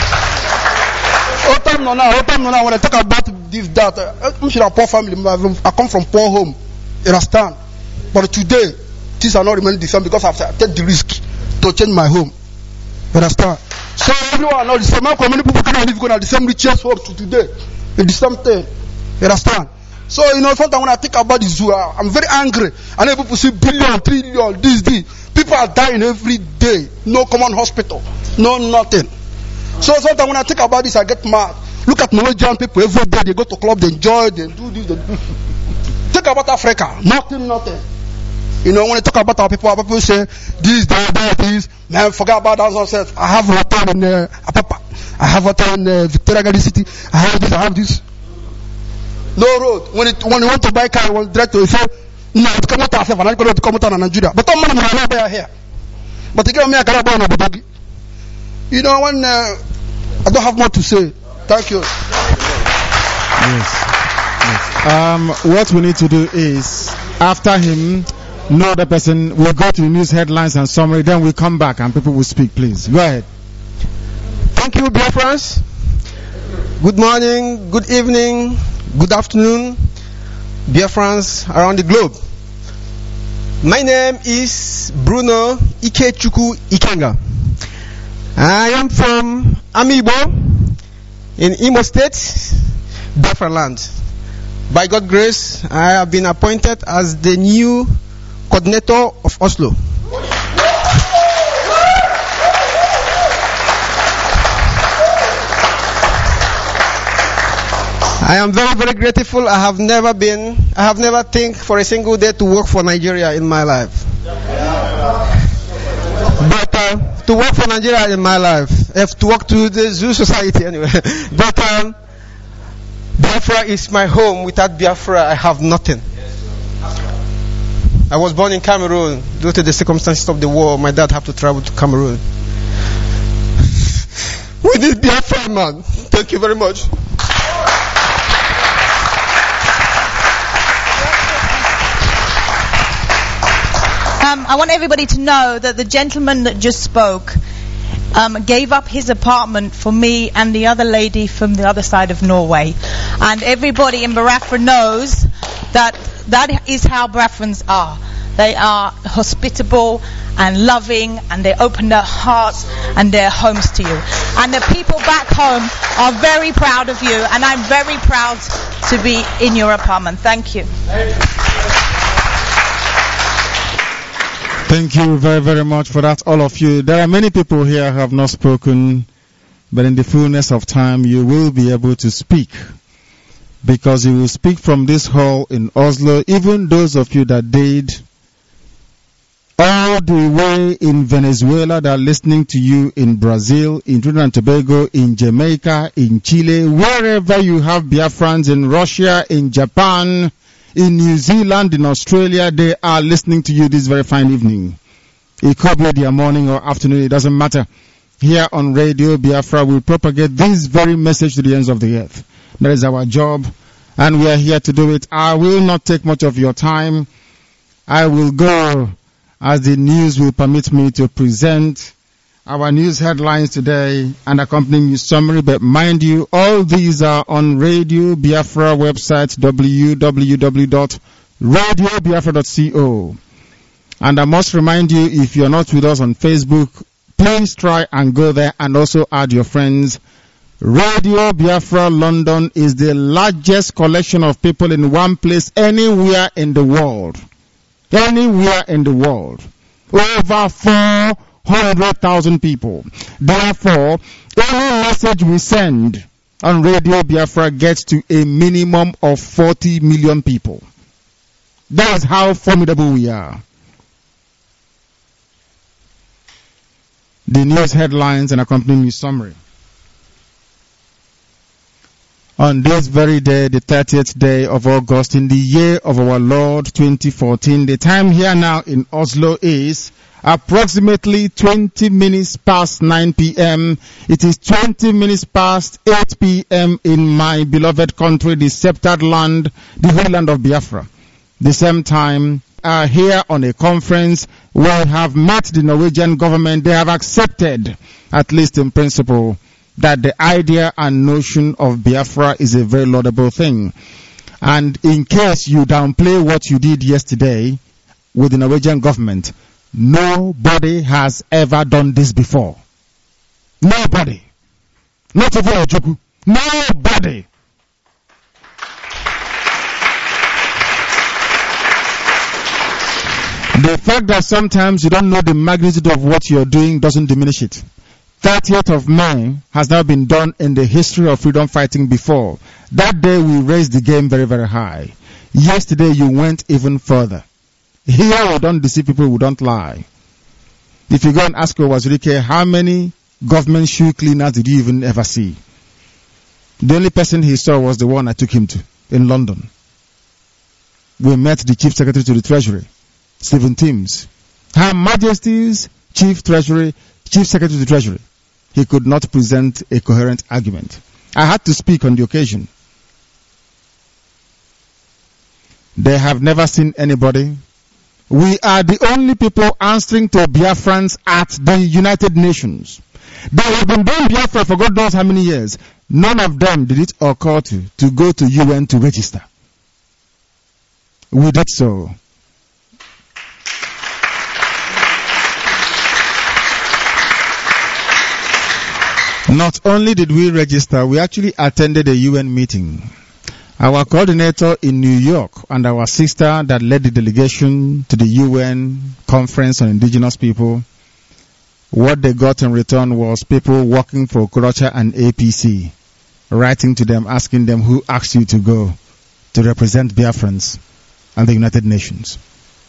Otam no now. When I talk about this, I'm sure a poor family. I come from poor home. You understand? But today, things are not remaining the same because I've taken the risk to change my home. You understand? So everyone are not the same. How many people cannot live at the same richest home to today? It's the same thing. You understand? So, sometimes when I think about the zoo, I'm very angry. And people see billion, trillion, this. People are dying every day. No common hospital. No nothing. So sometimes when I think about this, I get mad. Look at Norwegian people every day. They go to club, they enjoy, they do this. Think about Africa. Nothing. When I talk about our people say, this, that. Man, forget about that nonsense. I have hotel in Apapa. I have hotel in Victoria Garden City. I have this. No road. When you want to buy a car, you want direct to say, no, to come out of Africa, I'm not going to come out of Nigeria. But I'm not going here. But they give me a car about Abu when I don't have more to say. Thank you. Yes. What we need to do is, after him, no other person will go to the news headlines and summary, then we'll come back and people will speak, please. Go ahead. Thank you, dear friends. Good morning, good evening, good afternoon, dear friends around the globe. My name is Bruno Ikechukwu Ikenga. I am from Amibo in Imo State, Biafra land. By God's grace, I have been appointed as the new coordinator of Oslo. I am very, very grateful. I have never think for a single day to work for Nigeria in my life. But to work for Nigeria in my life, I have to work to the Zoo Society anyway. But Biafra is my home. Without Biafra, I have nothing. I was born in Cameroon. Due to the circumstances of the war, my dad had to travel to Cameroon. We need Biafra, man. Thank you very much. I want everybody to know that the gentleman that just spoke gave up his apartment for me and the other lady from the other side of Norway. And everybody in Biafra knows that is how Biafrans are. They are hospitable and loving, and they open their hearts and their homes to you. And the people back home are very proud of you, and I'm very proud to be in your apartment. Thank you. Thank you very, very much for that, all of you. There are many people here who have not spoken, but in the fullness of time, you will be able to speak. Because you will speak from this hall in Oslo, even those of you that did all the way in Venezuela that are listening to you in Brazil, in Trinidad and Tobago, in Jamaica, in Chile, wherever you have Biafrans, in Russia, in Japan, in New Zealand, in Australia, they are listening to you this very fine evening. It could be their morning or afternoon, it doesn't matter. Here on Radio Biafra, we propagate this very message to the ends of the earth. That is our job, and we are here to do it. I will not take much of your time. I will go as the news will permit me to present our news headlines today and accompanying news summary. But mind you, all these are on Radio Biafra website, www.radiobiafra.co. And I must remind you, if you're not with us on Facebook, please try and go there and also add your friends. Radio Biafra London is the largest collection of people in one place anywhere in the world. Anywhere in the world. Over 400,000 people. Therefore, any message we send on Radio Biafra gets to a minimum of 40 million people. That is how formidable we are. The news headlines and accompanying news summary. On this very day, the 30th day of August, in the year of our Lord 2014, the time here now in Oslo is approximately 20 minutes past 9 p.m. It is 20 minutes past 8 p.m. in my beloved country, the sceptered land, the holy land of Biafra. The same time, here on a conference, we have met the Norwegian government. They have accepted, at least in principle, that the idea and notion of Biafra is a very laudable thing. And in case you downplay what you did yesterday with the Norwegian government, nobody has ever done this before. Nobody. Not even Ojukwu. Nobody. The fact that sometimes you don't know the magnitude of what you're doing doesn't diminish it. 30th of May has now been done in the history of freedom fighting before. That day we raised the game very, very high. Yesterday you went even further. Here we don't deceive people, we don't lie. If you go and ask Owazirike, how many government shoe cleaners did you even ever see? The only person he saw was the one I took him to in London. We met the Chief Secretary to the Treasury, Stephen Timms. Her Majesty's Chief Secretary to the Treasury. He could not present a coherent argument. I had to speak on the occasion. They have never seen anybody. We are the only people answering to Biafrans at the United Nations. They have been doing Biafra for God knows how many years. None of them did it occur to go to UN to register. We did so. Not only did we register, we actually attended a UN meeting. Our coordinator in New York and our sister that led the delegation to the UN conference on indigenous people, what they got in return was people working for Okorocha and APC. writing to them, asking them who asked you to go to represent Biafrans and the United Nations.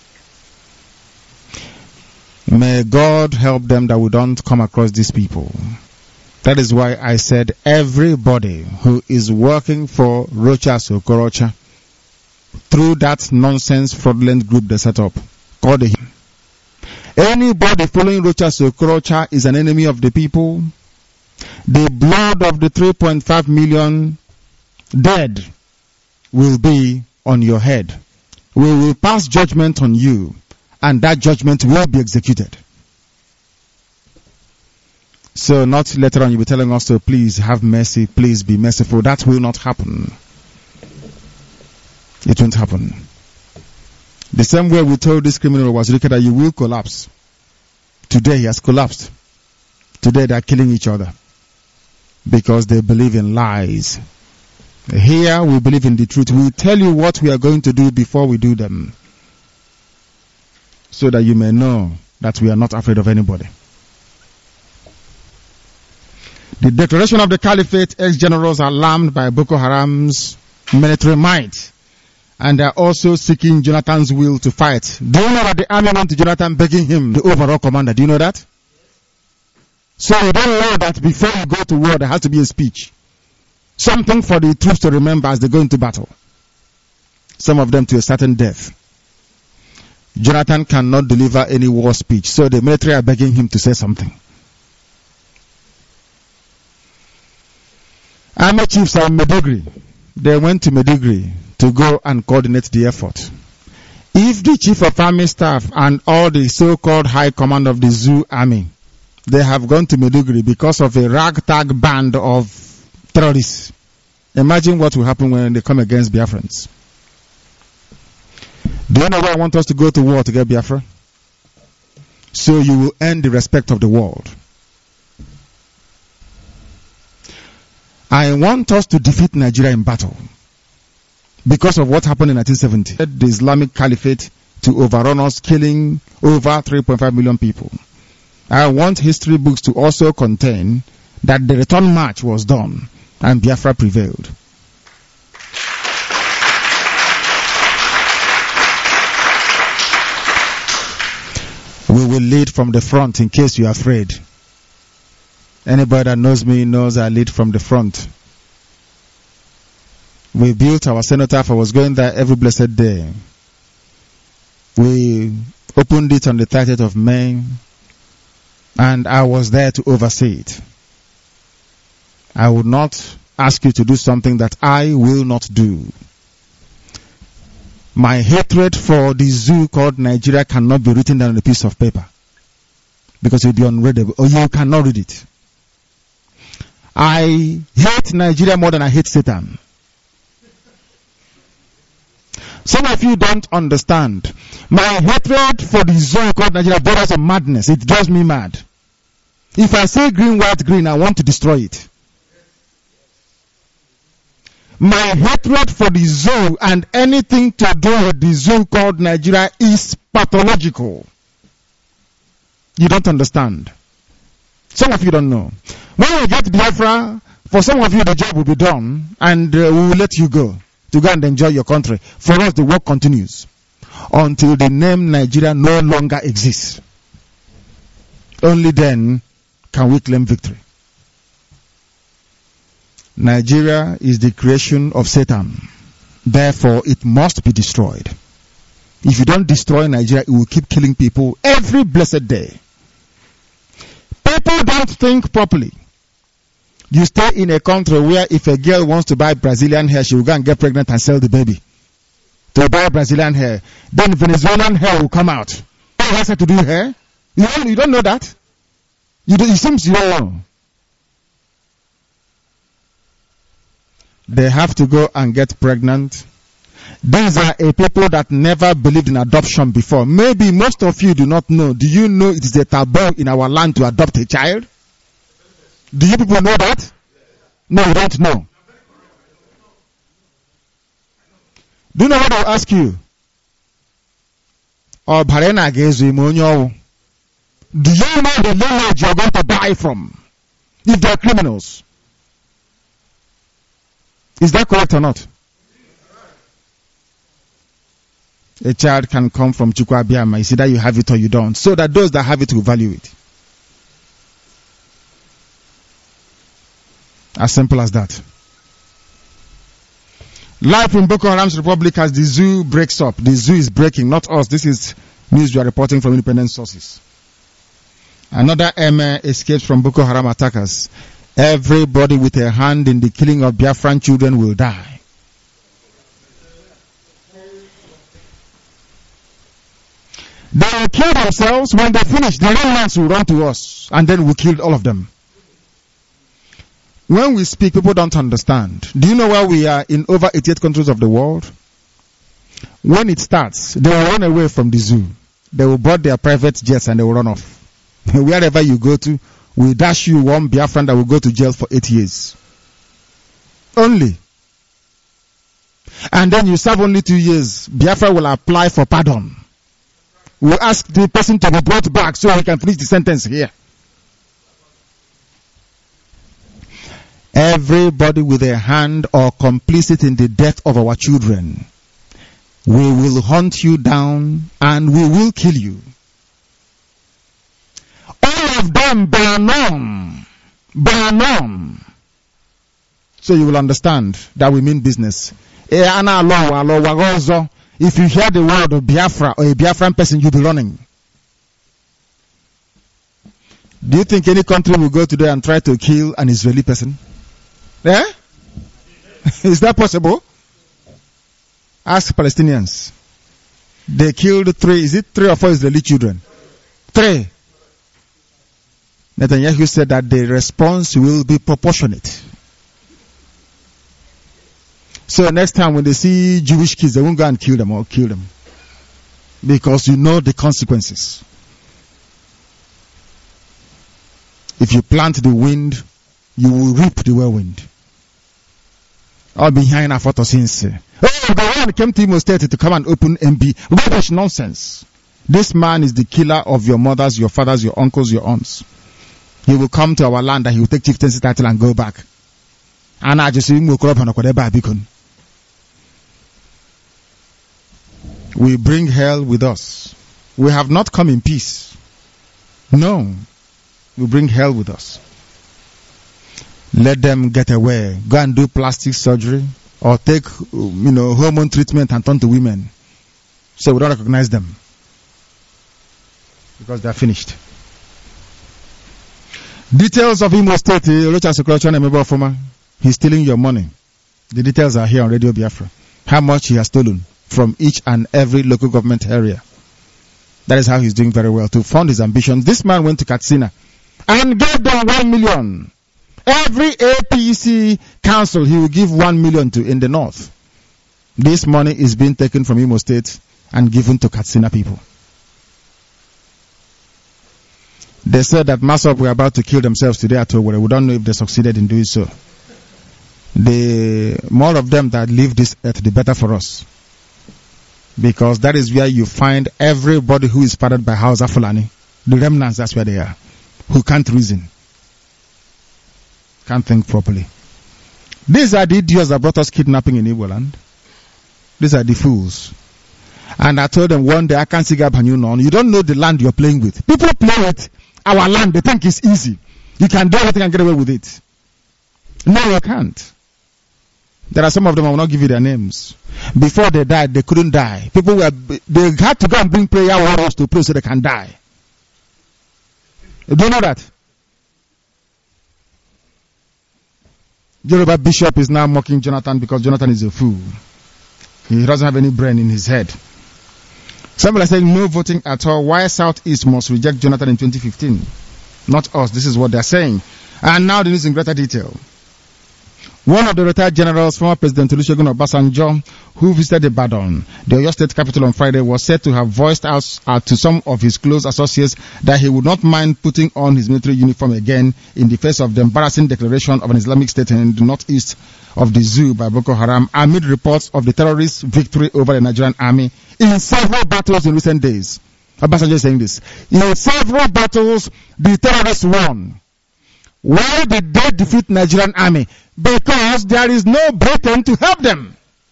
May God help them that we don't come across these people. That is why I said everybody who is working for Rochas Okorocha through that nonsense fraudulent group they set up, called the anybody following Rochas Okorocha is an enemy of the people. The blood of the 3.5 million dead will be on your head. We will pass judgment on you, and that judgment will be executed. So not later on you'll be telling us to please have mercy, please be merciful. That will not happen. It won't happen. The same way we told this criminal was wicked that you will collapse. Today he has collapsed. Today they are killing each other because they believe in lies. Here we believe in the truth. We tell you what we are going to do before we do them, so that you may know that we are not afraid of anybody. The declaration of the caliphate, ex-generals are alarmed by Boko Haram's military might, and they are also seeking Jonathan's will to fight. Do you know that the army went to Jonathan begging him, the overall commander? Do you know that? So you don't know that before you go to war there has to be a speech. Something for the troops to remember as they go into battle. Some of them to a certain death. Jonathan cannot deliver any war speech, so the military are begging him to say something. Army chiefs are in Maiduguri. They went to Maiduguri to go and coordinate the effort. If the chief of army staff and all the so-called high command of the Zoo army, they have gone to Maiduguri because of a ragtag band of terrorists, imagine what will happen when they come against Biafrans. Do you know why I want us to go to war to get Biafra? So you will earn the respect of the world. I want us to defeat Nigeria in battle because of what happened in 1970. The Islamic Caliphate to overrun us, killing over 3.5 million people. I want history books to also contain that the return march was done and Biafra prevailed. We will lead from the front in case you are afraid. Anybody that knows me knows I lead from the front. We built our cenotaph. I was going there every blessed day. We opened it on the 30th of May, and I was there to oversee it. I would not ask you to do something that I will not do. My hatred for the zoo called Nigeria cannot be written down on a piece of paper because it will be unreadable, or you cannot read it. I hate Nigeria more than I hate Satan. Some of you don't understand. My hatred for the zoo called Nigeria borders on madness. It drives me mad. If I say green, white, green, I want to destroy it. My hatred for the zoo and anything to do with the zoo called Nigeria is pathological. You don't understand. Some of you don't know. When we get Biafra, for some of you the job will be done and we will let you go to go and enjoy your country. For us the work continues until the name Nigeria no longer exists. Only then can we claim victory. Nigeria is the creation of Satan. Therefore, it must be destroyed. If you don't destroy Nigeria, it will keep killing people every blessed day. People don't think properly. You stay in a country where if a girl wants to buy Brazilian hair, she will go and get pregnant and sell the baby. To buy Brazilian hair. Then Venezuelan hair will come out. What has to do with hair? You don't know that? It seems you don't know. They have to go and get pregnant. These are a people that never believed in adoption before. Maybe most of you do not know. Do you know it is a taboo in our land to adopt a child? Do you people know that? No, you don't know. Do you know what I'll ask you? Do you know the lineage you're going to die from? If they're criminals. Is that correct or not? A child can come from Chukwu Abiyama. It's either you have it or you don't. So that those that have it will value it. As simple as that. Life in Boko Haram's republic as the zoo breaks up. The zoo is breaking, not us. This is news we are reporting from independent sources. Another emir escapes from Boko Haram attackers. Everybody with a hand in the killing of Biafran children will die. They will kill themselves. When they finish, the remnants will run to us, and then we killed all of them. When we speak, people don't understand. Do you know why we are in over 88 countries of the world? When it starts, they will run away from the zoo. They will board their private jets and they will run off. Wherever you go to, we dash you one Biafran that will go to jail for 8 years. Only. And then you serve only 2 years. Biafra will apply for pardon. We'll ask the person to be brought back so he can finish the sentence here. Everybody with a hand or complicit in the death of our children, we will hunt you down and we will kill you. All of them bar none. So you will understand that we mean business. If you hear the word of Biafra or a Biafran person, you'll be running. Do you think any country will go today and try to kill an Israeli person? Yeah? Is that possible? Ask Palestinians. They killed 3 or 4 Israeli children? 3. Netanyahu said that the response will be proportionate. So next time when they see Jewish kids, they won't go and kill them or kill them. Because you know the consequences. If you plant the wind, you will reap the whirlwind. All behind our photosynthesis. Oh, the one came to Imo State to come and open MB. Rubbish nonsense. This man is the killer of your mothers, your fathers, your uncles, your aunts. He will come to our land and he will take chieftaincy title and go back. And I just we bring hell with us. We have not come in peace. No. We bring hell with us. Let them get away. Go and do plastic surgery or take, hormone treatment and turn to women. So we don't recognize them. Because they are finished. Details of Imo State. He's stealing your money. The details are here on Radio Biafra. How much he has stolen from each and every local government area. That is how he's doing very well to fund his ambitions. This man went to Katsina and gave them 1 million. Every APC council he will give 1 million to in the north. This money is being taken from Imo State and given to Katsina people. They said that Masop were about to kill themselves today at Owerri. We don't know if they succeeded in doing so. The more of them that leave this earth, the better for us. Because that is where you find everybody who is fathered by Hausa Fulani. The remnants, that's where they are. Who can't reason. Can't think properly. These are the idiots that brought us kidnapping in Igbo land. These are the fools. And I told them one day, I can't see Gabanyunon. You don't know the land you're playing with. People play with our land. They think it's easy. You can do everything and get away with it. No, you can't. There are some of them, I will not give you their names. Before they died, they couldn't die. They had to go and bring prayer warriors to pray so they can die. You don't know that? Yoruba bishop is now mocking Jonathan because Jonathan is a fool. He doesn't have any brain in his head. Somebody said no voting at all. Why Southeast must reject Jonathan in 2015? Not us. This is what they're saying. And now the news in greater detail. One of the retired generals, former President Olusegun Obasanjo, who visited Ibadan, the Oyo State capital on Friday, was said to have voiced out to some of his close associates that he would not mind putting on his military uniform again in the face of the embarrassing declaration of an Islamic state in the northeast of the zoo by Boko Haram, amid reports of the terrorist victory over the Nigerian army in several battles in recent days. Obasanjo is saying this. In several battles, the terrorists won. Why did they defeat Nigerian army? Because there is no Britain to help them.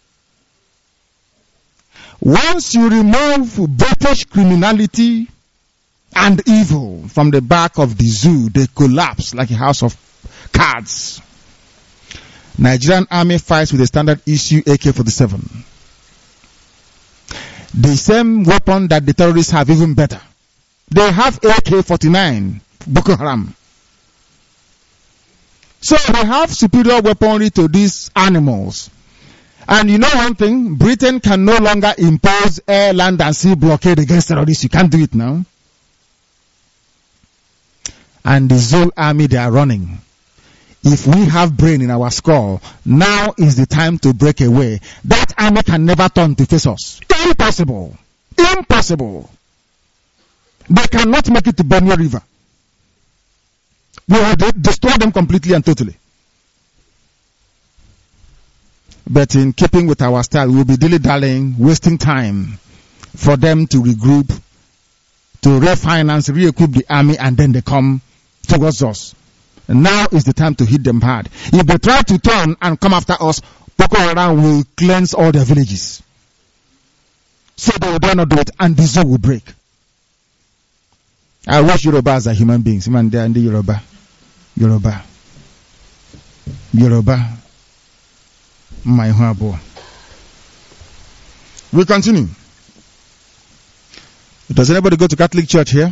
Once you remove British criminality and evil from the back of the zoo, they collapse like a house of cards. Nigerian army fights with a standard issue AK-47. The same weapon that the terrorists have, even better. They have AK-49, Boko Haram. So they have superior weaponry to these animals. And you know one thing, Britain can no longer impose air, land and sea blockade against terrorists. You can't do it now. And the Zul army they are running. If we have brain in our skull, now is the time to break away. That army can never turn to face us. Impossible. Impossible. They cannot make it to Benue River. We will destroy them completely and totally. But in keeping with our style, we'll be dilly-dallying, wasting time for them to regroup, to refinance, re-equip the army, and then they come towards us. Now is the time to hit them hard. If they try to turn and come after us, Boko Haram will cleanse all their villages. So they will dare not do it, and the zoo will break. I wish Yorubas are human beings. Man, they are in the Yoruba. My habo. We continue. Does anybody go to Catholic Church here?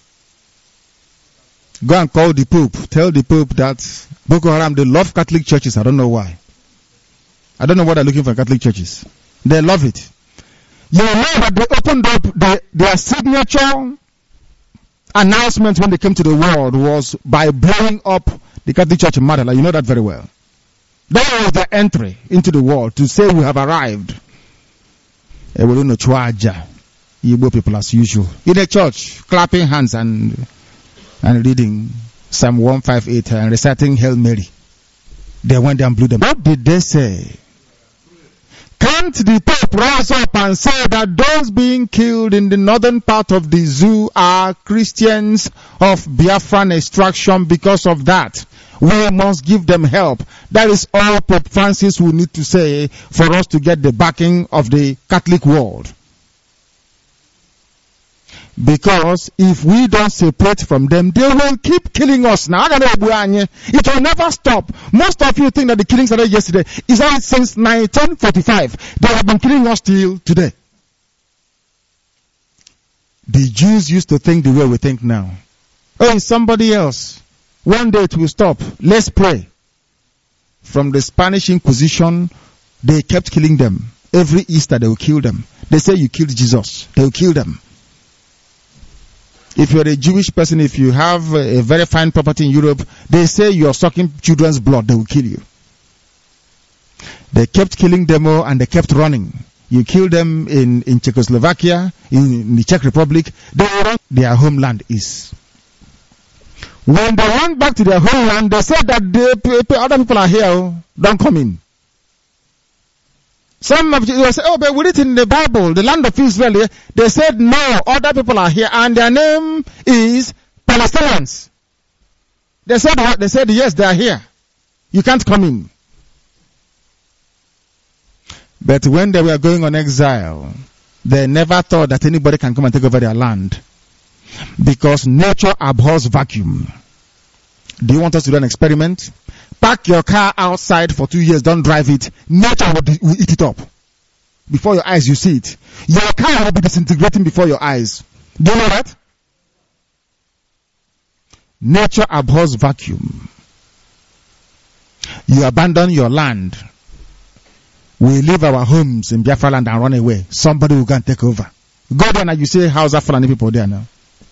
Go and call the Pope. Tell the Pope that Boko Haram, they love Catholic churches. I don't know why. I don't know what they're looking for in Catholic churches. They love it. You know that they opened up their signature announcement when they came to the world was by blowing up the Catholic Church in Madala. You know that very well. That was their entry into the world to say we have arrived. Igbo people as usual. In the church, clapping hands and reading Psalm 158 and reciting Hail Mary. They went there and blew them. What did they say? Can't the Pope rise up and say that those being killed in the northern part of the zoo are Christians of Biafran extraction? Because of that, we must give them help. That is all Pope Francis will need to say for us to get the backing of the Catholic world. Because if we don't separate from them, they will keep killing us now. It will never stop. Most of you think that the killing started yesterday. It's only since 1945. They have been killing us till today. The Jews used to think the way we think now. Oh, it's somebody else. One day it will stop. Let's pray. From the Spanish Inquisition, they kept killing them. Every Easter they will kill them. They say you killed Jesus. They will kill them. If you're a Jewish person, if you have a very fine property in Europe, they say you're sucking children's blood, they will kill you. They kept killing them all and they kept running. You kill them in Czechoslovakia, in the Czech Republic, they run their homeland is. When they went back to their homeland, they said that other people are here, don't come in. Some of you say, oh, but we read in the Bible, the land of Israel, they said, no, other people are here, and their name is Palestinians. They said what? They said, yes, they are here. You can't come in. But when they were going on exile, they never thought that anybody can come and take over their land. Because nature abhors vacuum. Do you want us to do an experiment? Park your car outside for 2 years, don't drive it. Nature will eat it up. Before your eyes, you see it. Your car will be disintegrating before your eyes. Do you know that? Nature abhors vacuum. You abandon your land. We leave our homes in Biafra land and run away. Somebody will go and take over. Go there now, you say, how's that Fulani people there now?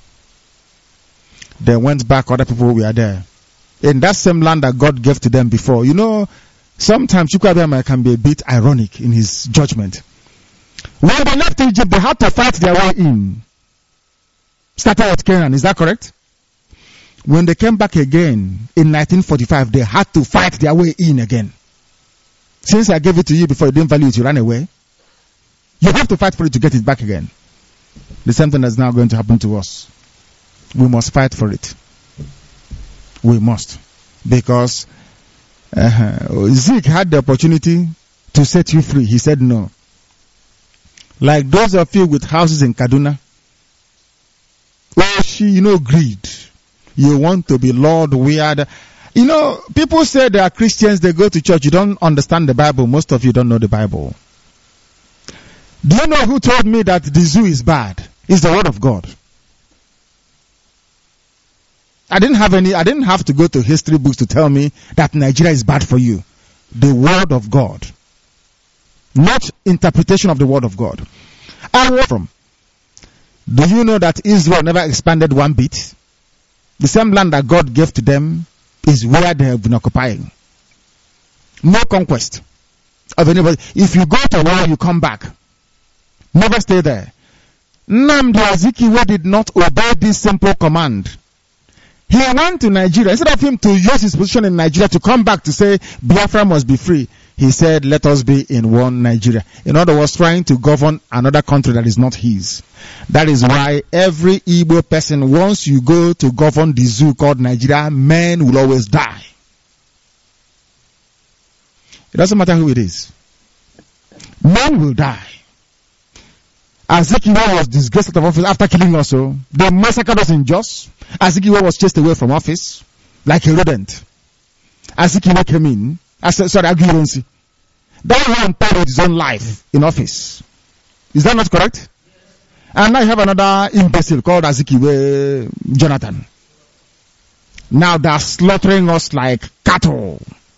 They went back, other people were there. In that same land that God gave to them before. You know, sometimes Chukwuemeka can be a bit ironic in his judgment. When they left Egypt, they had to fight their way in. Started at Canaan, is that correct? When they came back again in 1945, they had to fight their way in again. Since I gave it to you before you didn't value it, you ran away. You have to fight for it to get it back again. The same thing is now going to happen to us. We must fight for it. We must. Because Zeke had the opportunity to set you free. He said no. Like those of you with houses in Kaduna, greed. You want to be Lord weird. People say they are Christians, they go to church. You don't understand the Bible. Most of you don't know the Bible. Do you know who told me that the zoo is bad? It's the word of God. I didn't have to go to history books to tell me that Nigeria is bad for you. The word of God. Not interpretation of the word of God. And where from? Do you know that Israel never expanded one bit? The same land that God gave to them is where they have been occupying. No conquest of anybody. If you go to war, you come back. Never stay there. Nnamdi Azikiwe did not obey this simple command. He went to Nigeria. Instead of him to use his position in Nigeria to come back to say Biafra must be free, he said, let us be in one Nigeria. In other words, trying to govern another country that is not his. That is why every Igbo person, once you go to govern the zoo called Nigeria, men will always die. It doesn't matter who it is. Men will die. Azikiwe was disgraced out of office after killing us. They massacred us in Jos. Azikiwe was chased away from office like a rodent. Azikiwe came in. Agironsi. That one died with his own life in office. Is that not correct? And now you have another imbecile called Azikiwe Jonathan. Now they're slaughtering us like cattle.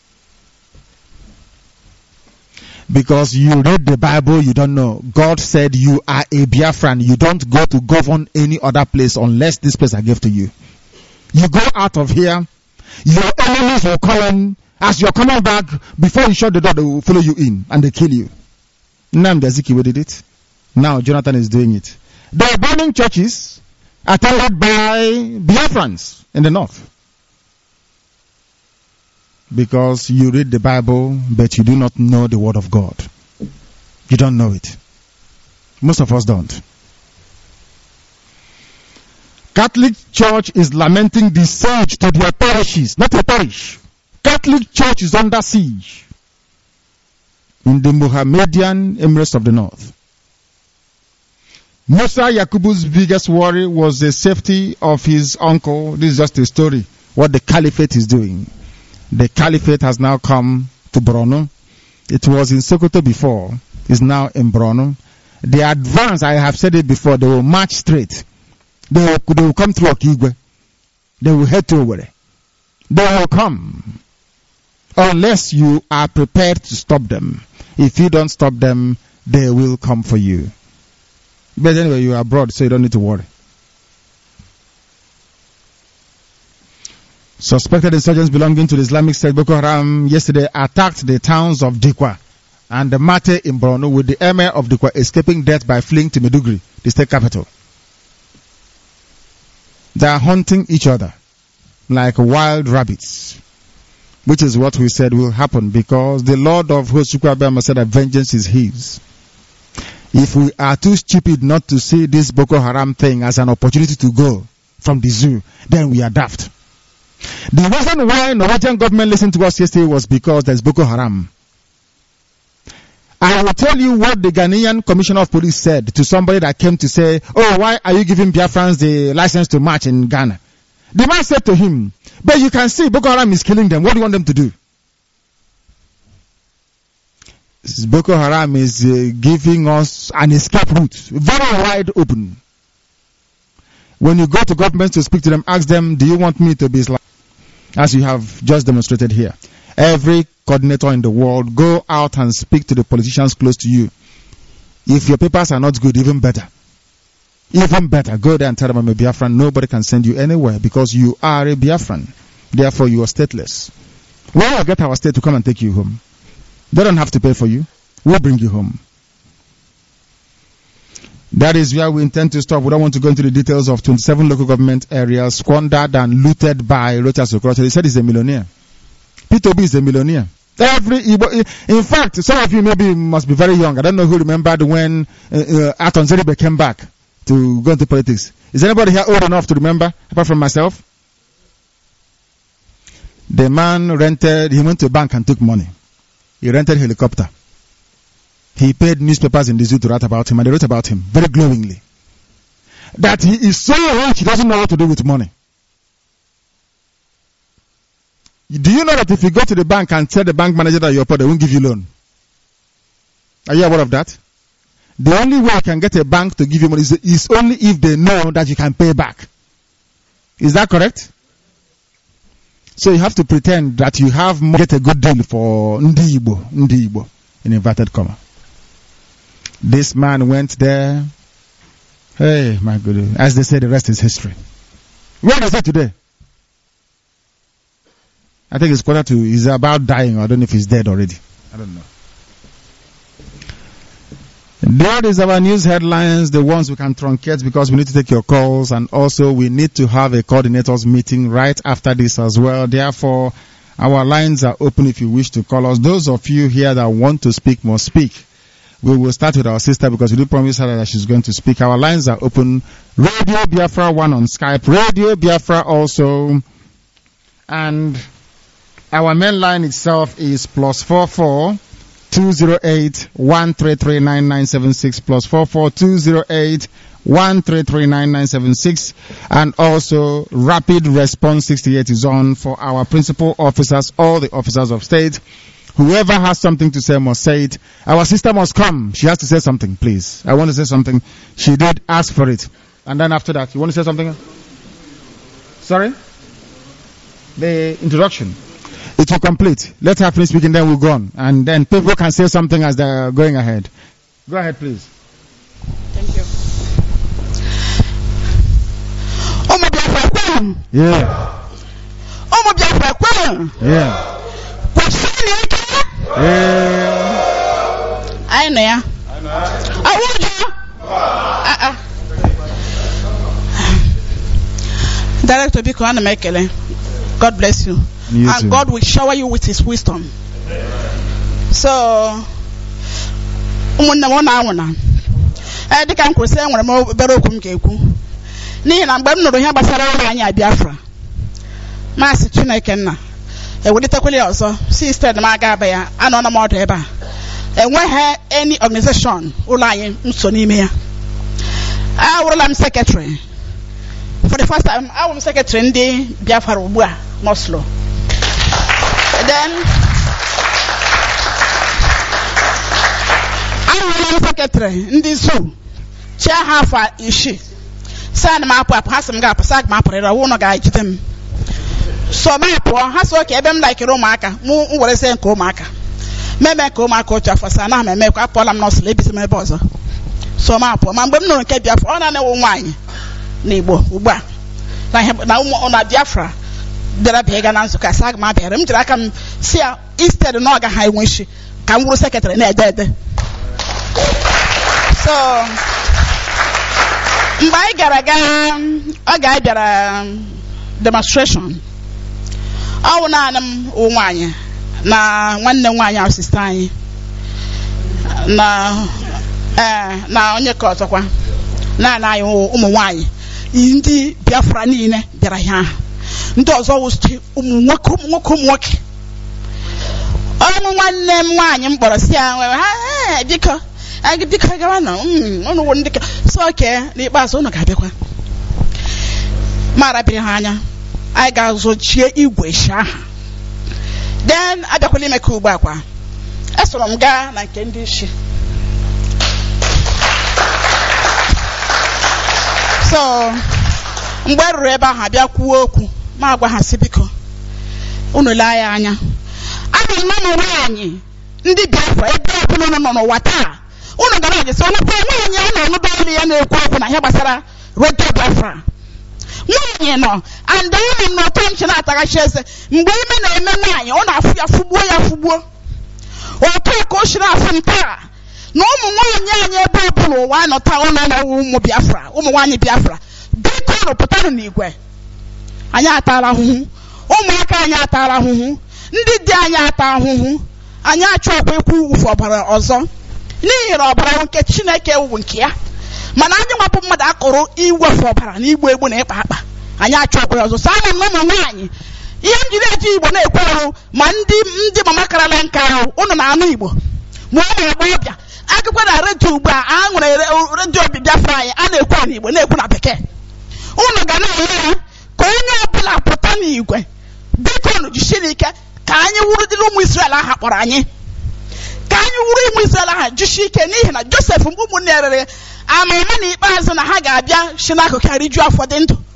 Because you read the Bible, you don't know. God said you are a Biafran. You don't go to govern any other place unless this place I gave to you. You go out of here, your enemies will come. As you're coming back, before you shut the door, they will follow you in and they kill you. Nnamdi Azikiwe did it. Now Jonathan is doing it. They are burning churches attended by Biafrans in the north. Because you read the Bible, but you do not know the word of God. You don't know it. Most of us don't. Catholic Church is lamenting the siege to their parishes, not a parish. Catholic Church is under siege in the Mohammedan Emirates of the North. Musa Yakubu's biggest worry was the safety of his uncle. This is just a story, what the caliphate is doing. The caliphate has now come to Borno. It was in Sokoto before. It's now in Borno. The advance, I have said it before, they will march straight. They will come through Okigwe. They will head to Owerri. They will come. Unless you are prepared to stop them. If you don't stop them, they will come for you. But anyway, you are abroad, so you don't need to worry. Suspected insurgents belonging to the Islamic State Boko Haram yesterday attacked the towns of Dikwa and the Mate in Borno, with the emir of Dikwa escaping death by fleeing to Maiduguri, the state capital. They are hunting each other like wild rabbits, which is what we said will happen, because the Lord of hosts said that vengeance is his. If we are too stupid not to see this Boko Haram thing as an opportunity to go from the zoo, then we are daft. The reason why Norwegian government listened to us yesterday was because there's Boko Haram. I will tell you what the Ghanaian Commissioner of Police said to somebody that came to say, oh, why are you giving Biafrans the license to march in Ghana? The man said to him, but you can see Boko Haram is killing them. What do you want them to do? Boko Haram is giving us an escape route, very wide open. When you go to government to speak to them, ask them, do you want me to be Islam? As you have just demonstrated here. Every coordinator in the world, go out and speak to the politicians close to you. If your papers are not good, even better. Even better, go there and tell them I'm a Biafran. Nobody can send you anywhere because you are a Biafran. Therefore, you are stateless. We'll get our state to come and take you home. They don't have to pay for you. We'll bring you home. That is where we intend to stop. We don't want to go into the details of 27 local government areas squandered and looted by Rochas Okorocha. He said he's a millionaire. P2B is a millionaire. In fact, some of you maybe must be very young. I don't know who remembered when Aton Zeribe came back to go into politics. Is anybody here old enough to remember, apart from myself? The man he went to a bank and took money. He rented a helicopter. He paid newspapers in the zoo to write about him, and they wrote about him very glowingly. That he is so rich, he doesn't know what to do with money. Do you know that if you go to the bank and tell the bank manager that you're poor, they won't give you loan? Are you aware of that? The only way you can get a bank to give you money is only if they know that you can pay back. Is that correct? So you have to pretend that you have get a good deal for Ndi Igbo, in inverted comma. This man went there. Hey, my goodness. As they say, the rest is history. Where is he today? I think he's about dying. I don't know if he's dead already. I don't know. That is our news headlines, the ones we can truncate because we need to take your calls, and also we need to have a coordinators meeting right after this as well. Therefore, our lines are open if you wish to call us. Those of you here that want to speak must speak. We will start with our sister because we do promise her that she's going to speak. Our lines are open. Radio Biafra 1 on Skype. Radio Biafra also. And our main line itself is +44 208 133 9976 +44 208 133 9976, and also rapid response 68 is on for our principal officers, all the officers of state. Whoever has something to say must say it. Our sister must come. She has to say something, please. I want to say something. She did ask for it. And then after that, you want to say something? Sorry? The introduction. It will complete. Let her finish speaking, then we'll go on. And then people can say something as they're going ahead. Go ahead, please. Thank you. Yeah. Yeah. I know. I want you. Director Biko Anamekele, God bless you. And too. God will shower you with His wisdom. So, I think I'm concerned when I'm better Kumkeku. Nina, but no, have a Sarah Biafra. Master Chinekena. I would take also, Sister Magabaya, Anonymous Eba. And when her any organization, Ulayan, Musonimia. I am secretary. For the first time, I was secretary in the Biafra Moslo. Then I am secretary in the zoo. Chair half is she. Send my papa has some gap, sag my prayer, I won't guide them. So my poor has okay, them like a Romaka, more what I say, Comaka. Maybe Comaka for Sana, and make up all I'm not sleeping in my bosom. So my poor man, but no can be for honor wine. Neighbor, Uba. I have now on a Biafra. There are pagan answer, Casag, my parent. I can see instead of Naga High Wish, can we secretary dead. So, my Garaga demonstration. I will not Umanya. Na one hour sister. Na on your court of one. Na Umawai. Indi Biafra Nine, Beraha. Does always work. I'm one name wine, but I say, because I get the Kagana. On one dick. So, okay, the Bason of Cabeca. Marabihana. I got so cheer you wish. Then I don't really make cool back. As for I'm gone, I can do shit. So, mbere reba ha bia kwuo okwu ma agwa ha sibiko unu la ya anya abi mama nwanyi ndị Biafra ebe ọbụla nọ n'ụwa taa unu gara aje so na nwanyi a na-anu bali ya na-ekwu okwu na ihe gbasara Radio Biafra nwanyi no and then no tension atagachi eze mgbe ime na-eme nwanyi ọ na-afụ ya fugbuo otu ka o shiri afụ ntaa no ụmụ nwaanyị anyị ebe ọbụla ụwa nọ taa ọ na ụmụ Biafra ụmụ nwaanyị Biafra biko no pụtanụ n'igwe anyị atara ahụhụ ụmụaka anyị atara ahụhụ ndị dị anyị ata ahụhụ anyị achọkwa ekwu ufu ọbara ọzọ n'ihi na ọbara nke Chineke ewu nke ya mana anyị nwapụ mmadụ akọrọ iwefu ọbara na igbu egbu na ịkpa akpa anyị achọkwa ọzọ so anyị ụmụ nwaanyị ihe m jiri eji Igbo na-ekwu ọrụ ma ndị mama karala nka ahụ unu na-anụ Igbo ma ụmụ agbọghọbịa agụkwa na redio ugbu a nwere redio Biafra anyị a na-ekwu n'Igbo na-ekwu na bekee unu ga na-enye ya ka onye ọbụla pụta n'igwe biko unu jisiri ike ka anyị wuru dị ụmụ Israel aha kpọrọ anyị ka anyị wuru ụmụ Israel aha jisi ike n'ihi na Josef ụmụnne rere ama n'ikpeazụ na ha ga-abịa si n'akụkụ ha rijuo afọ dị ndụ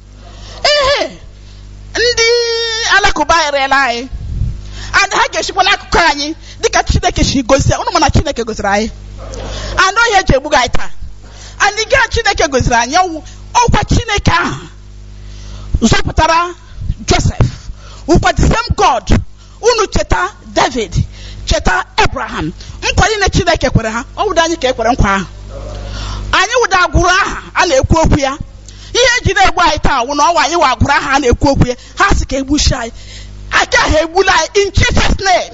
ndị alakụba erela anyị and ha ga-esikwa n'akụkụ anyị dịka Chineke si gozie unu mana Chineke goziri anyị anụ onye eji egbu anyị taa and gaa Chineke goziri anyị ọkwa Chineke ahụ zọpụtara Joseph nkwa the same God unu cheta David cheta Abraham nkwa niile Chineke kwere ha ọ wụda anyị ka ekwere nkwa ahụ anyị wụda agwụrụ aha a na-ekwu okwu ya ihe eji na-egbu anyị taa wụ na ọwa anyị wa agwụrụ aha a na-ekwu okwu ya ha sị ka egbuchi anyị aka ha egbula anyị in Jesus name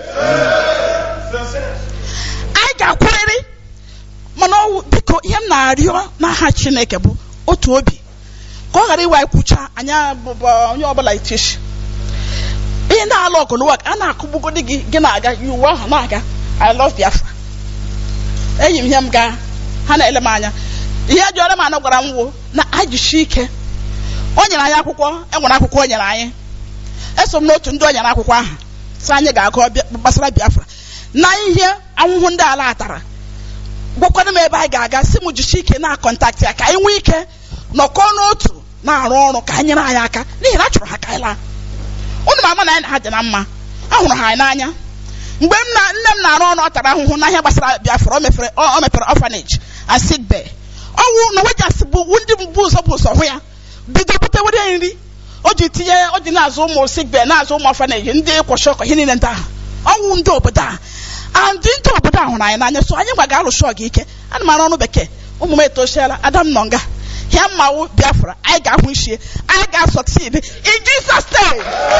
anyị ga-akwụrịrị mana biko ihe m na-arịọ n'aha Chineke bụ otu obi ka ọ ghara iwe anyị kwucha anyị onye ọbụla itishi ihe na-alụ ọgụ n'ụwa a na-akụgbugodi gị na-aga iwu ahụ na-aga I love Biafra enyi m ihe m gaa ha na-ele m anya ihe jụọrọ m anụ gwara m wo na ajụchi ike o nyere anyị akwụkwọ enwere akwụkwọ o nyere anyị eso m n'otu ndị o nyere akwụkwọ ahụ sị anyị ga-agụ gbasara Biafra na ihe anwụhụ ndị ala atara gwakwana m ebe anyị ga-aga si m jichi ike na kọntaktị ya ka anyị nwee ike nọkọ n'otu na-arụ ọrụ ka anyị nyere anyị aka n'ihi na a chọrọ ha ka anyị laa unu ma ama na anyị na ha dị na mma ahụrụ ha anyị n'anya mgbe nne m na-arụ ọrụ ọ tara ahụhụ na ihe gbasara Biafra o mepere orphanage and sick bay ọnwụ na wejas bụ ndị bụ ụzọ hụ ya bido butewere nri o ji na-azụ ụmụ sick bay na-azụ ụmụ orphanage ndị kwọchi ọkọ ihe niile ndị ahụ ọnwụ ndị obodo a and ndị obodo ahụ na anyị n'anya so anyị gwa ga-alụsị ọgụ ike ana m arụ ọrụ bekee ụmụ m etosiela Adam nọ nga ya mmanwụ Biafra anyị ga-ahụ ichie anyị ga-succeed in Jesus name.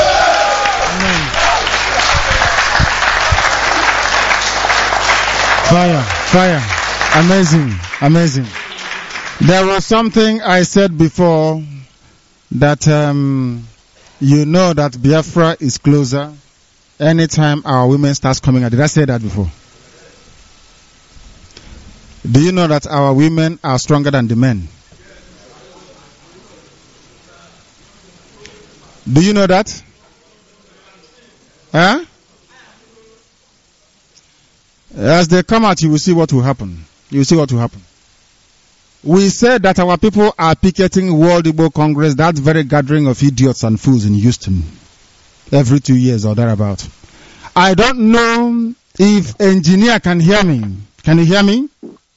Fire. Amazing. There was something I said before that you know that Biafra is closer anytime our women starts coming out. Did I say that before? Do you know that our women are stronger than the men? Do you know that? Huh? As they come out, you will see what will happen. We said that our people are picketing World Igbo Congress, that very gathering of idiots and fools in Houston, every 2 years or thereabout. I don't know if engineer can hear me. Can you hear me?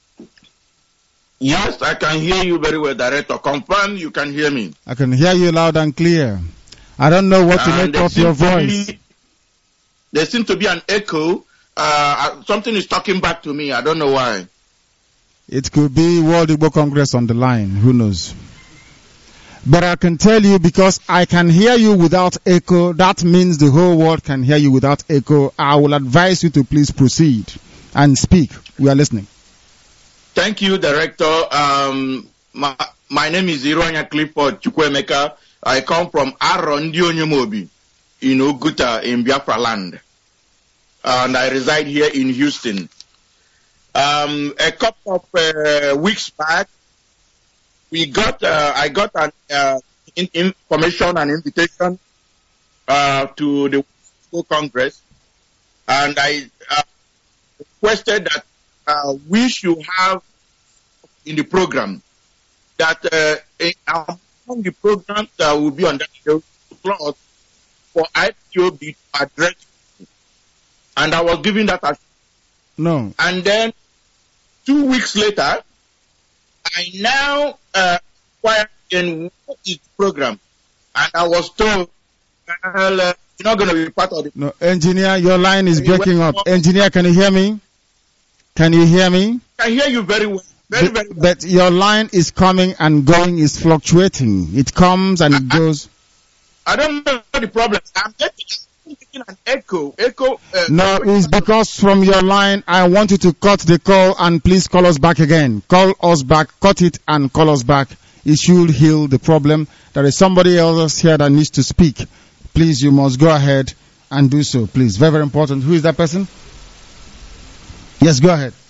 Yes, I can hear you very well, Director. Confirm you can hear me. I can hear you loud and clear. I don't know what to make of your voice. There seems to be an echo. Something is talking back to me. I don't know why. It could be World Igbo Congress on the line. Who knows? But I can tell you, because I can hear you without echo, that means the whole world can hear you without echo. I will advise you to please proceed and speak. We are listening. Thank you, Director. My name is Iroanya Clifford Chukwemeka. I come from Arondionyomobi in Oguta in Biafra land. And I reside here in Houston. A couple of weeks back, I got an information and invitation to the World Congress, and I requested that we should have in the program that among the programs that will be on that show clause for IPOB to address, and I was given that as no. And then 2 weeks later, I now acquired in each program, and I was told, you're not going to be part of it. No, engineer, your line is breaking up. Engineer, can you hear me? Can you hear me? I can hear you very well. Very well. But your line is coming and going, is fluctuating. It comes and it goes. I don't know the problem. I'm getting an echo. No, it's because from your line, I want you to cut the call and please call us back again. Call us back, cut it and call us back. It should heal the problem. There is somebody else here that needs to speak. please, you must go ahead and do so, please. Very, very important. Who is that person? Yes, go ahead.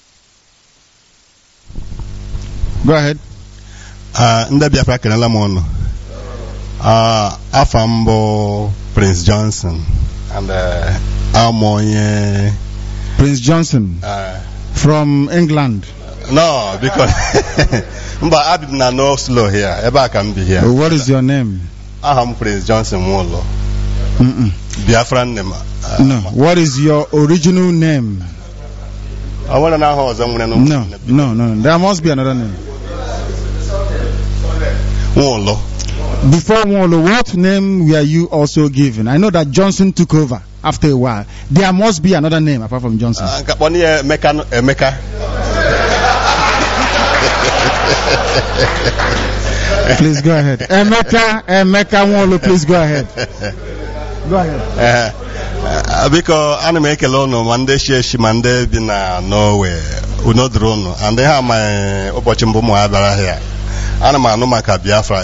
Go ahead. Ndị Biafra kenela m ọnụ. Afa m bụ Prince Johnson and Prince Johnson from England. No, because mba abib na no slow here. Ebe a can be here. What is your name? Aha m Prince Johnson Nwolo. Biafran name. No. What is your original name? I want to know how No. There must be another name. Nwolo. Before Nwolo, what name were you also given? I know that Johnson took over after a while. There must be another name apart from Johnson. Emeka. Please go ahead. Emeka Nwolo, please go ahead. Go ahead. Because ana m ekele unu ma ndị shi ma ndị bi na Norway unodoro unu and ha ma ụbọchị mbụ mụ abịara here. Ana m anụ maka Biafra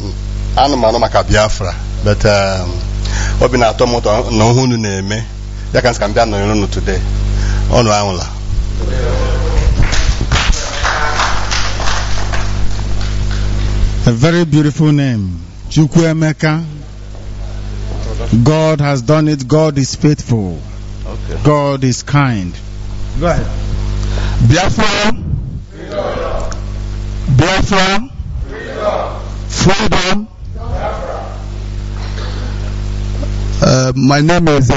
but obi na-atọ m ụtọ na ihe unu na-eme ya ka m bịa nọnyere unu today. Ọnụ anwụla. A very beautiful name, Chukwuemeka. God has done it. God is faithful. Okay. God is kind. Go ahead. Biafra. Freedom. My name is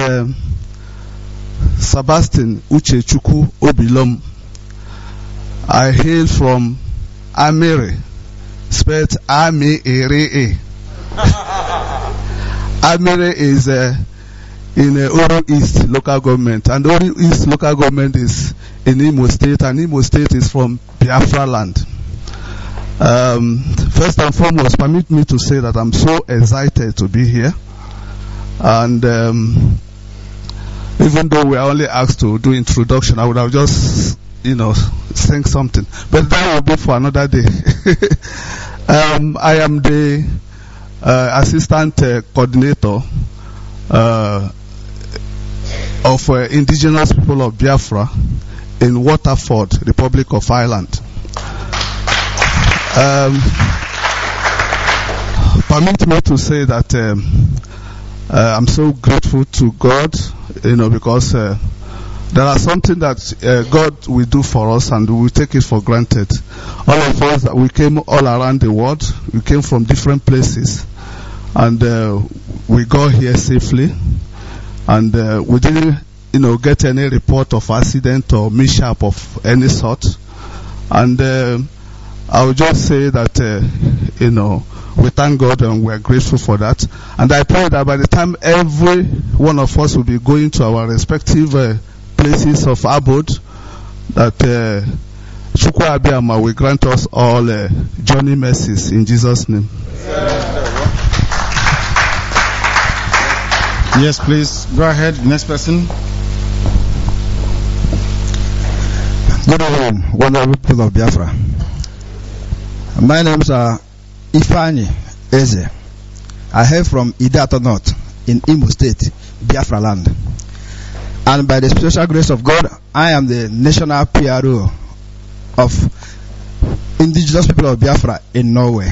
Sebastian Uchechukwu Obilom. I hail from Amere, spelled Amere. Amere is in Oru East local government, and Oru East local government is in Imo State, and Imo State is from Biafra land. First and foremost, permit me to say that I'm so excited to be here, and even though we are only asked to do introduction, I would have just, saying something, but that will be for another day. I am the assistant coordinator of indigenous people of Biafra in Waterford, Republic of Ireland. Permit me to say that I'm so grateful to God, because there are something that God will do for us and we will take it for granted. All of us, we came all around the world, we came from different places, and we got here safely, and we didn't get any report of accident or mishap of any sort. And I would just say that we thank God and we are grateful for that. And I pray that by the time every one of us will be going to our respective places of abode, that Chukwu Abiyama will grant us all journey mercies in Jesus' name. Yes, please. Go ahead. Next person. Good evening, wonderful people of Biafra. My name is Ifeanyi Eze. I hail from Idato North in Imo State, Biafra land. And by the special grace of God, I am the national PRO of indigenous people of Biafra in Norway.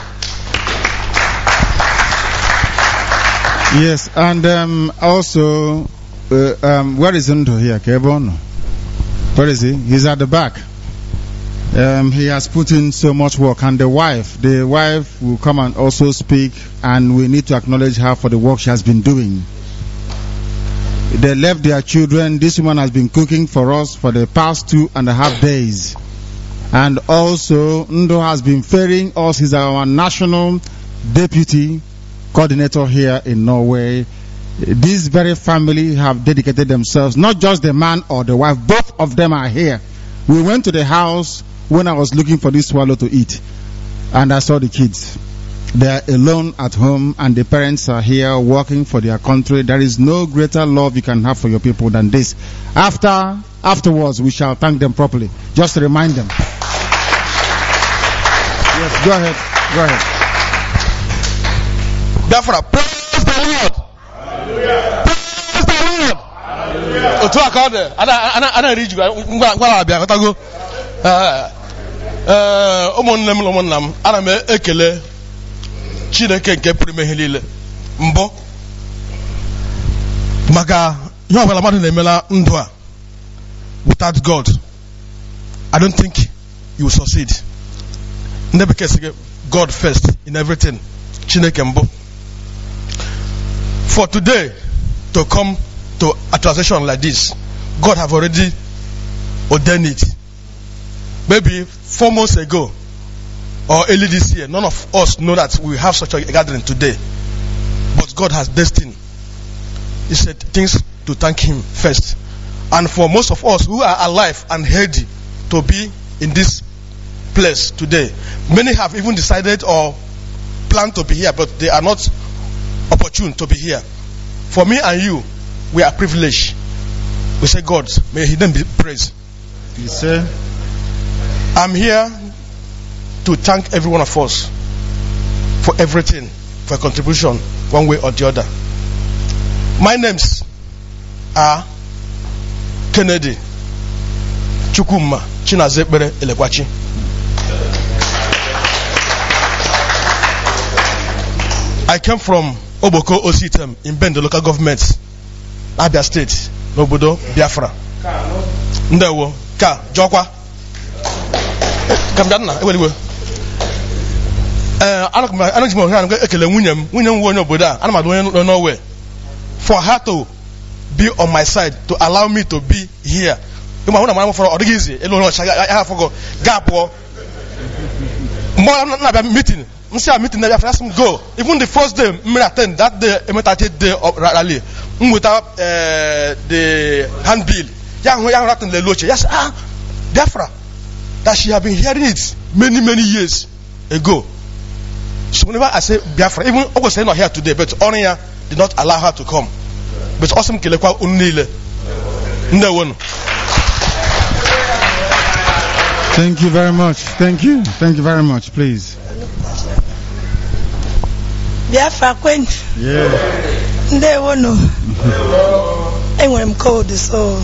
Yes, and also, where is Ndo here? Kebon? Where is he? He's at the back. He has put in so much work, and the wife will come and also speak, and we need to acknowledge her for the work she has been doing. They left their children. This woman has been cooking for us for the past 2.5 days. And also, Ndo has been ferrying us. He's our national deputy coordinator here in Norway. This very family have dedicated themselves, not just the man or the wife, both of them are here. We went to the house when I was looking for this swallow to eat, and I saw the kids. They are alone at home, and the parents are here working for their country. There is no greater love you can have for your people than this. Afterwards, we shall thank them properly. Just to remind them. Yes, go ahead. Biafra, praise the Lord. otu aka ọ dị ana eri ji ngwara abịa kọtago ụmụnne m na ụmụnna m ana m ekele Chineke nke pụrụ ime ihe niile mbụ maka ihe ọbụla mmadụ na-emela ndụ a. Without God, I don't think you will succeed. Ndị bekee sị God first in everything. Chineke mbụ. For today to come to a transition like this, God have already ordained it. Maybe 4 months ago or early this year, none of us know that we have such a gathering today. But God has destined. He said things to thank Him first. And for most of us who are alive and healthy to be in this place today, many have even decided or planned to be here, but they are not opportune to be here. For me and you, we are privileged. We say, God, may His name be praised. Yes, sir. I'm here to thank every one of us for everything, for contribution, one way or the other. My names are Kennedy Chukwuma Chinazekbere Elekwachi. I came from Oboko Ositem in Bend, the local government, Abia State, Nobodo, Biafra. Ndewo, ka, Jokwa. Kamjana, ewe. Ekele nwunye m onye obodo a, ana m adụ Norway. For her to be on my side, to allow me to be here. You know, I'm for Orgizi, I have to go. Gapo. More meeting. I'm meeting there. Ask him go. Even the first day, I attend that day, imitated day of rally. Without the handbill. Young Ratten Leloche. Yes, Biafra. That she have been hearing it many years ago. So whenever I say Biafra, even I was saying not here today, but Onya did not allow her to come. But awesome Kilekwa Unile. No one. Thank you very much. Thank you very much. Please. Biafra Queen. Yeah. Ndewo no. Enwere m code so.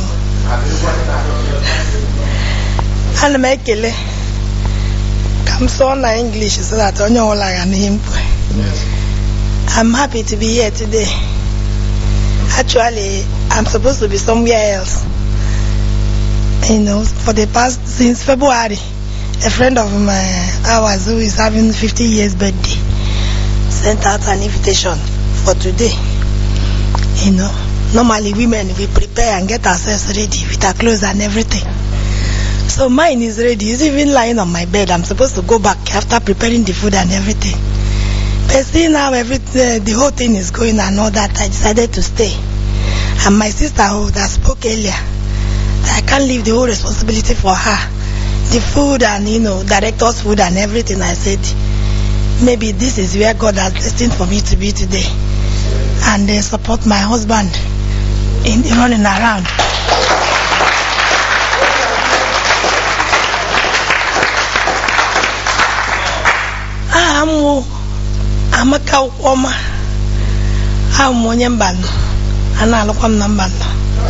Ana m ekele. Come so na English so that onye ọla ga n'ihe mkpu. I'm happy to be here today. Actually, I'm supposed to be somewhere else. You know, for the past, since February, a friend of ours who is having 50 years birthday sent out an invitation for today. You know, normally women, we prepare and get ourselves ready with our clothes and everything. So mine is ready. It's even lying on my bed. I'm supposed to go back after preparing the food and everything. But seeing how the whole thing is going and all that, I decided to stay. And my sister who that spoke earlier, I can't leave the whole responsibility for her. The food and, you know, director's food and everything. I said, maybe this is where God has destined for me to be today. And support my husband in running around. Amaka Oma. I'm onye mbano. Ana alụkwa m na mbano.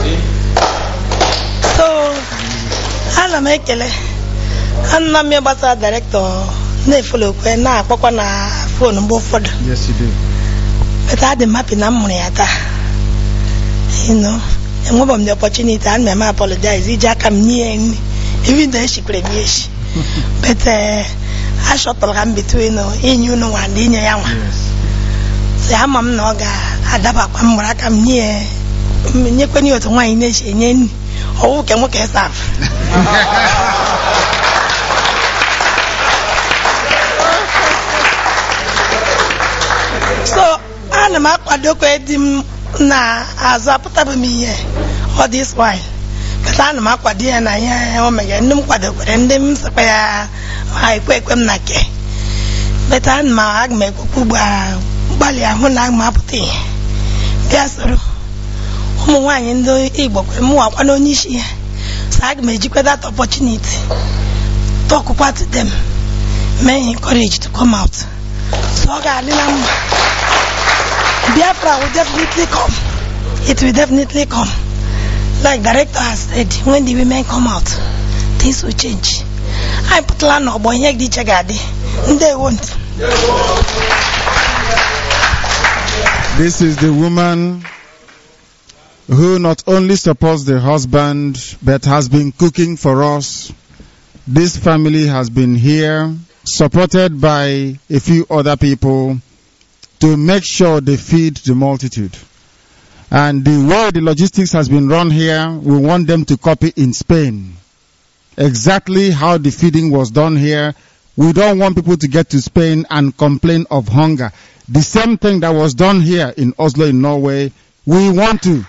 So, ana m ekele. Ana m gbasa director na-efolo kwe na akpọkwa na phone mgbe ụfọdụ. Yes, you do. But I am happy na m mụrụ ya taa. You know, enwebe m the opportunity and I apologize. Iji aka m nye nri. Even though she kwere m echi. But I shot program between inyu no and inye ya nwa. So ama m na ọ ga-adabakwa m mụrụ aka m nyekweni otu nwaanyị na-eche enye nri. Ọwụ ke nwoke saf. So ana m akwadokwa di m na azụ apụtabụ m ihe all this while. But ana m akwado ya na ihe o megere ndị m kwadokwere ndị m sekwa ya ha ekwe m na ke. But ana m ekwukwu gbalị ahụ na aga m apụta ihe bịa soro ụmụ nwaanyị ndị Igbo kwere m wakwa na onye isi ya. So aga m ejikwa that opportunity talk to them, may encourage to come out. So ọ ga-adị na mma. Biafra will definitely come. It will definitely come. Like director has said, when the women come out, things will change. I put land on boy, they won't. This is the woman who not only supports the husband, but has been cooking for us. This family has been here, supported by a few other people, to make sure they feed the multitude. And the way the logistics has been run here, we want them to copy in Spain. Exactly how the feeding was done here. We don't want people to get to Spain and complain of hunger. The same thing that was done here in Oslo in Norway, we want to.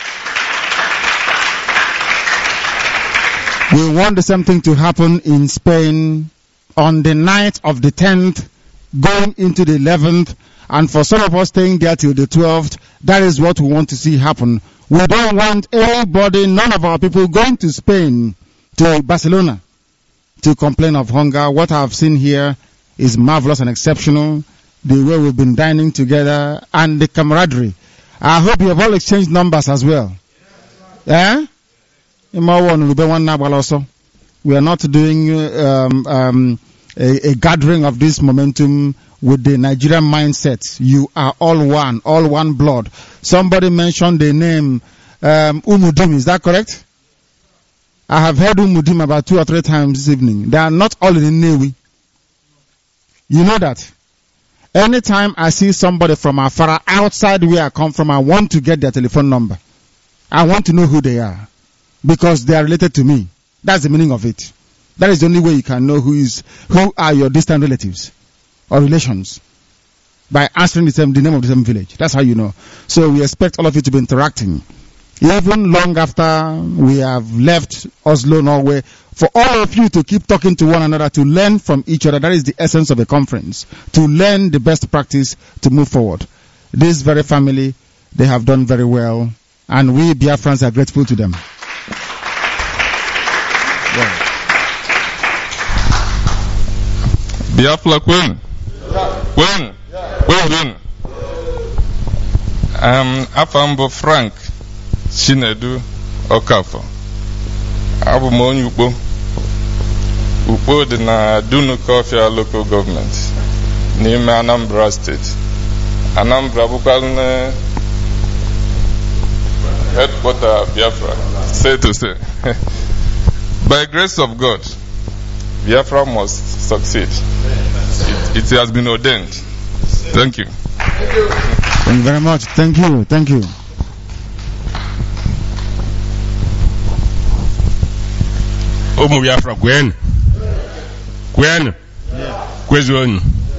We want the same thing to happen in Spain on the night of the 10th, going into the 11th, and for some of us staying there till the 12th, that is what we want to see happen. We don't want anybody, none of our people going to Spain, to Barcelona, to complain of hunger. What I've seen here is marvelous and exceptional. The way we've been dining together and the camaraderie. I hope you have all exchanged numbers as well. Yeah? We are not doing a gathering of this momentum with the Nigerian mindset. You are all one blood. Somebody mentioned the name Umudim, is that correct? I have heard Umudim about 2 or 3 times this evening. They are not all in Newi. You know that. Anytime I see somebody from afar outside where I come from, I want to get their telephone number. I want to know who they are. Because they are related to me. That's the meaning of it. That is the only way you can know who are your distant relatives or relations. By answering the name of the same village. That's how you know. So we expect all of you to be interacting. Even long after we have left Oslo, Norway, for all of you to keep talking to one another, to learn from each other. That is the essence of a conference. To learn the best practice to move forward. This very family, they have done very well. And we Biafrans are grateful to them. Biafra Queen. Afambo Frank Chinedu Okafo. Abu m onye Ukpo dị na Dunukọfịa local government n'ime Anambra State. Anambra bụkwa headquarter Biafra, say to say. By grace of God, Biafra must succeed. It has been ordained. Thank you. Thank you very much. Thank you. Omu Biafra Gwen. Kwezon.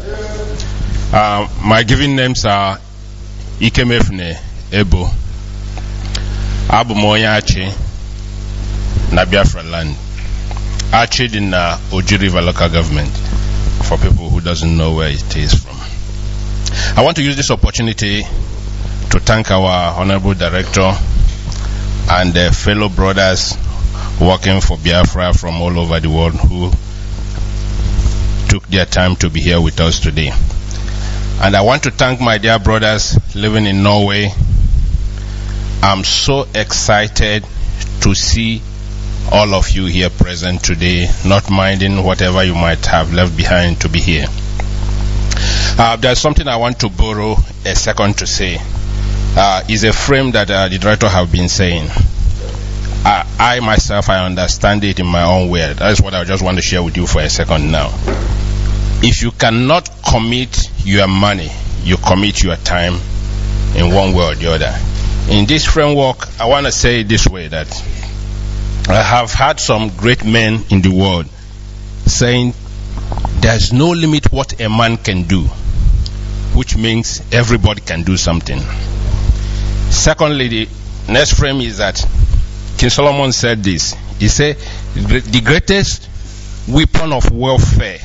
My given names are Ikemefne Ebo. Abu Moyachi na Biafra land. Archid in Oji River local government, for people who doesn't know where it is from. I want to use this opportunity to thank our honorable director and fellow brothers working for Biafra from all over the world who took their time to be here with us today. And I want to thank my dear brothers living in Norway. I'm so excited to see all of you here present today, not minding whatever you might have left behind to be here. There's something I want to borrow a second to say. Is a frame that the director have been saying. I myself, I understand it in my own way. That's what I just want to share with you for a second now. If you cannot commit your money, you commit your time in one way or the other. In this framework, I want to say it this way, that I have had some great men in the world saying there's no limit what a man can do, which means everybody can do something. Secondly, the next frame is that King Solomon said this. He said the greatest weapon of warfare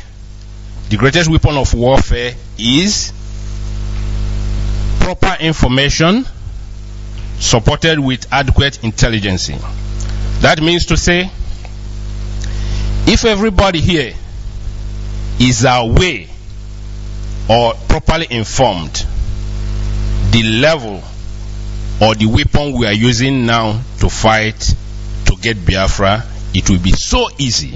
is proper information supported with adequate intelligence. That means to say, if everybody here is aware or properly informed, the level or the weapon we are using now to fight to get Biafra, it will be so easy.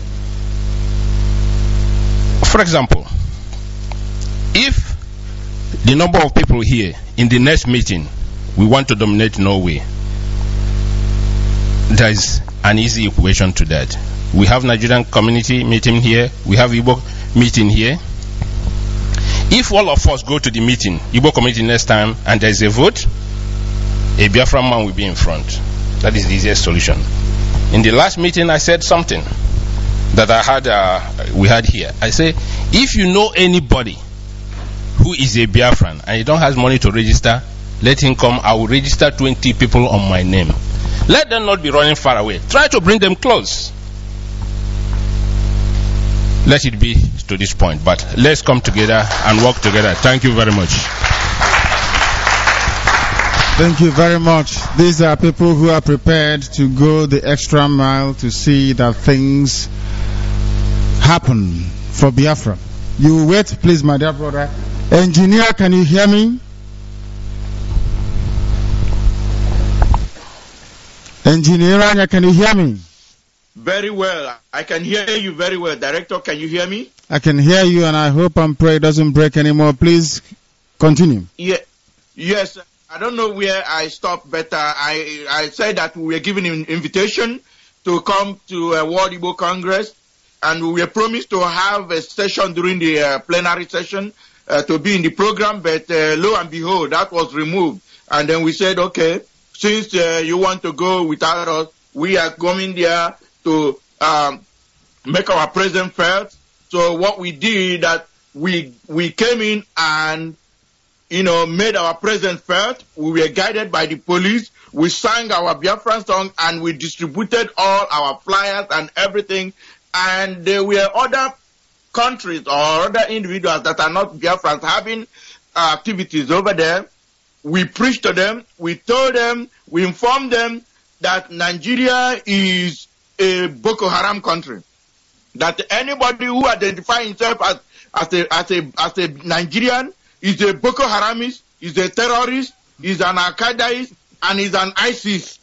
For example, if the number of people here in the next meeting, we want to dominate Norway, there is an easy equation to that. We have Nigerian community meeting here, we have Igbo meeting here. If all of us go to the meeting, Igbo community next time, and there is a vote, a Biafra man will be in front. That is the easiest solution. In the last meeting, I said something that we had here. I say, if you know anybody who is a Biafran and he don't have money to register, let him come. I will register 20 people on my name. Let them not be running far away. Try to bring them close. Let it be to this point. But let's come together and work together. Thank you very much. Thank you very much. These are people who are prepared to go the extra mile to see that things happen for Biafra. You wait, please, my dear brother. Engineer, can you hear me? Engineer Anya, can you hear me? Very well. I can hear you very well. Director, can you hear me? I can hear you, and I hope and pray it doesn't break anymore. Please continue. Yeah. Yes. I don't know where I stopped, but I said that we were given an invitation to come to World Igbo Congress, and we were promised to have a session during the plenary session to be in the program, but lo and behold, that was removed. And then we said, okay, since you want to go without us, we are coming there to make our presence felt. So what we did, that we came in and made our presence felt. We were guided by the police. We sang our Biafran song and we distributed all our flyers and everything. And there were other countries or other individuals that are not Biafrans having activities over there. We preached to them. We told them, we informed them that Nigeria is a Boko Haram country. That anybody who identifies himself as a Nigerian is a Boko Haramist, is a terrorist, is an Al-Qaedaist, and is an ISIS.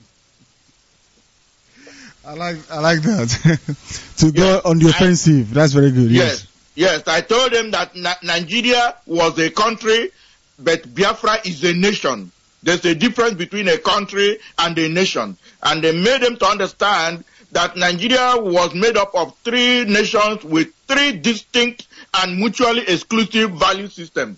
I like that. To go on the offensive. That's very good. Yes. I told them that Nigeria was a country, but Biafra is a nation. There's a difference between a country and a nation. And they made them to understand that Nigeria was made up of 3 nations with 3 distinct and mutually exclusive value systems.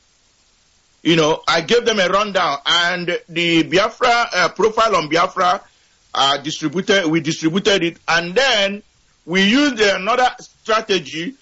I gave them a rundown, and the Biafra profile on Biafra we distributed it, and then we used another strategy.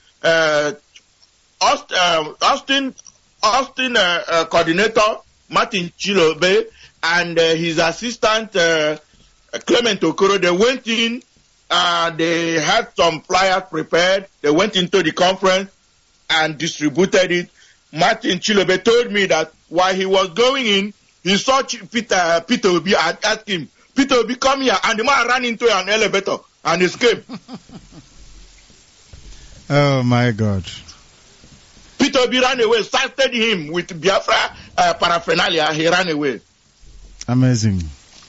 Austin coordinator Martin Chilobe and his assistant Clement Okoro, they went in. They had some flyers prepared. They went into the conference and distributed it. Martin Chilobe told me that while he was going in, he saw Peter Obi and asked him, Peter Obi, come here. And the man ran into an elevator and escaped. Oh, my God. Peter Obi ran away, started him with Biafra paraphernalia. He ran away. Amazing.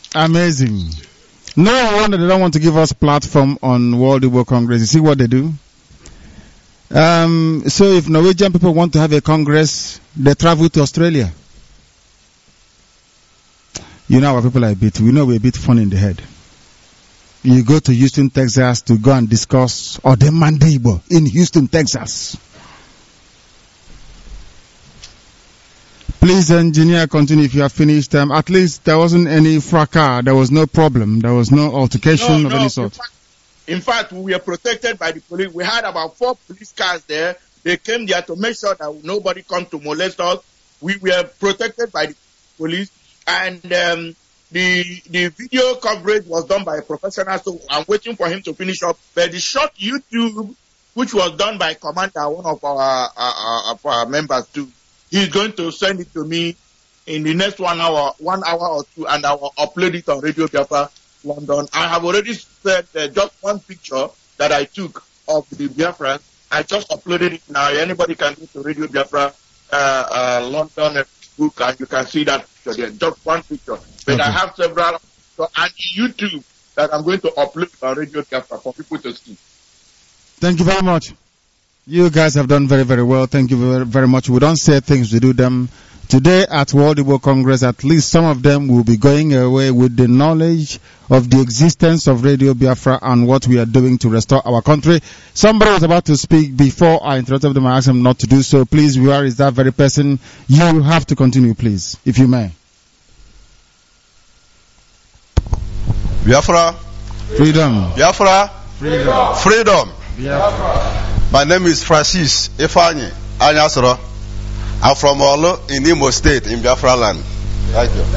No wonder they don't want to give us platform on World Igbo Congress. You see what they do? So if Norwegian people want to have a congress, they travel to Australia. Our people are we're a bit funny in the head. You go to Houston, Texas to go and discuss Odemande Igbo in Houston, Texas. Please, engineer, continue if you have finished. At least there wasn't any fracas. There was no problem. There was no altercation of any sort. In fact, we were protected by the police. We had about 4 police cars there. They came there to make sure that nobody come to molest us. We were protected by the police. And the video coverage was done by a professional, so I'm waiting for him to finish up. But the short YouTube, which was done by Commander, one of our members too, he's going to send it to me in the next 1 hour or 2, and I will upload it on Radio Biafra London. I have already said just one picture that I took of the Biafra. I just uploaded it now. Anybody can go to Radio Biafra London Facebook, and you can see that picture there. Just one picture. But I have several, and YouTube that I'm going to upload on Radio Biafra for people to see. Thank you very much. You guys have done very, very well. Thank you very, very much. We don't say things, we do them. Today at World Igbo Congress, at least some of them will be going away with the knowledge of the existence of Radio Biafra and what we are doing to restore our country. Somebody was about to speak before I interrupted them. I asked him not to do so. Please, where is that very person? You have to continue, please, if you may. Biafra. Freedom. Biafra. Freedom. Freedom. Biafra. My name is Francis Ifeanyi Anyasoro. I'm from Olo in Imo State in Biafra land. Thank you.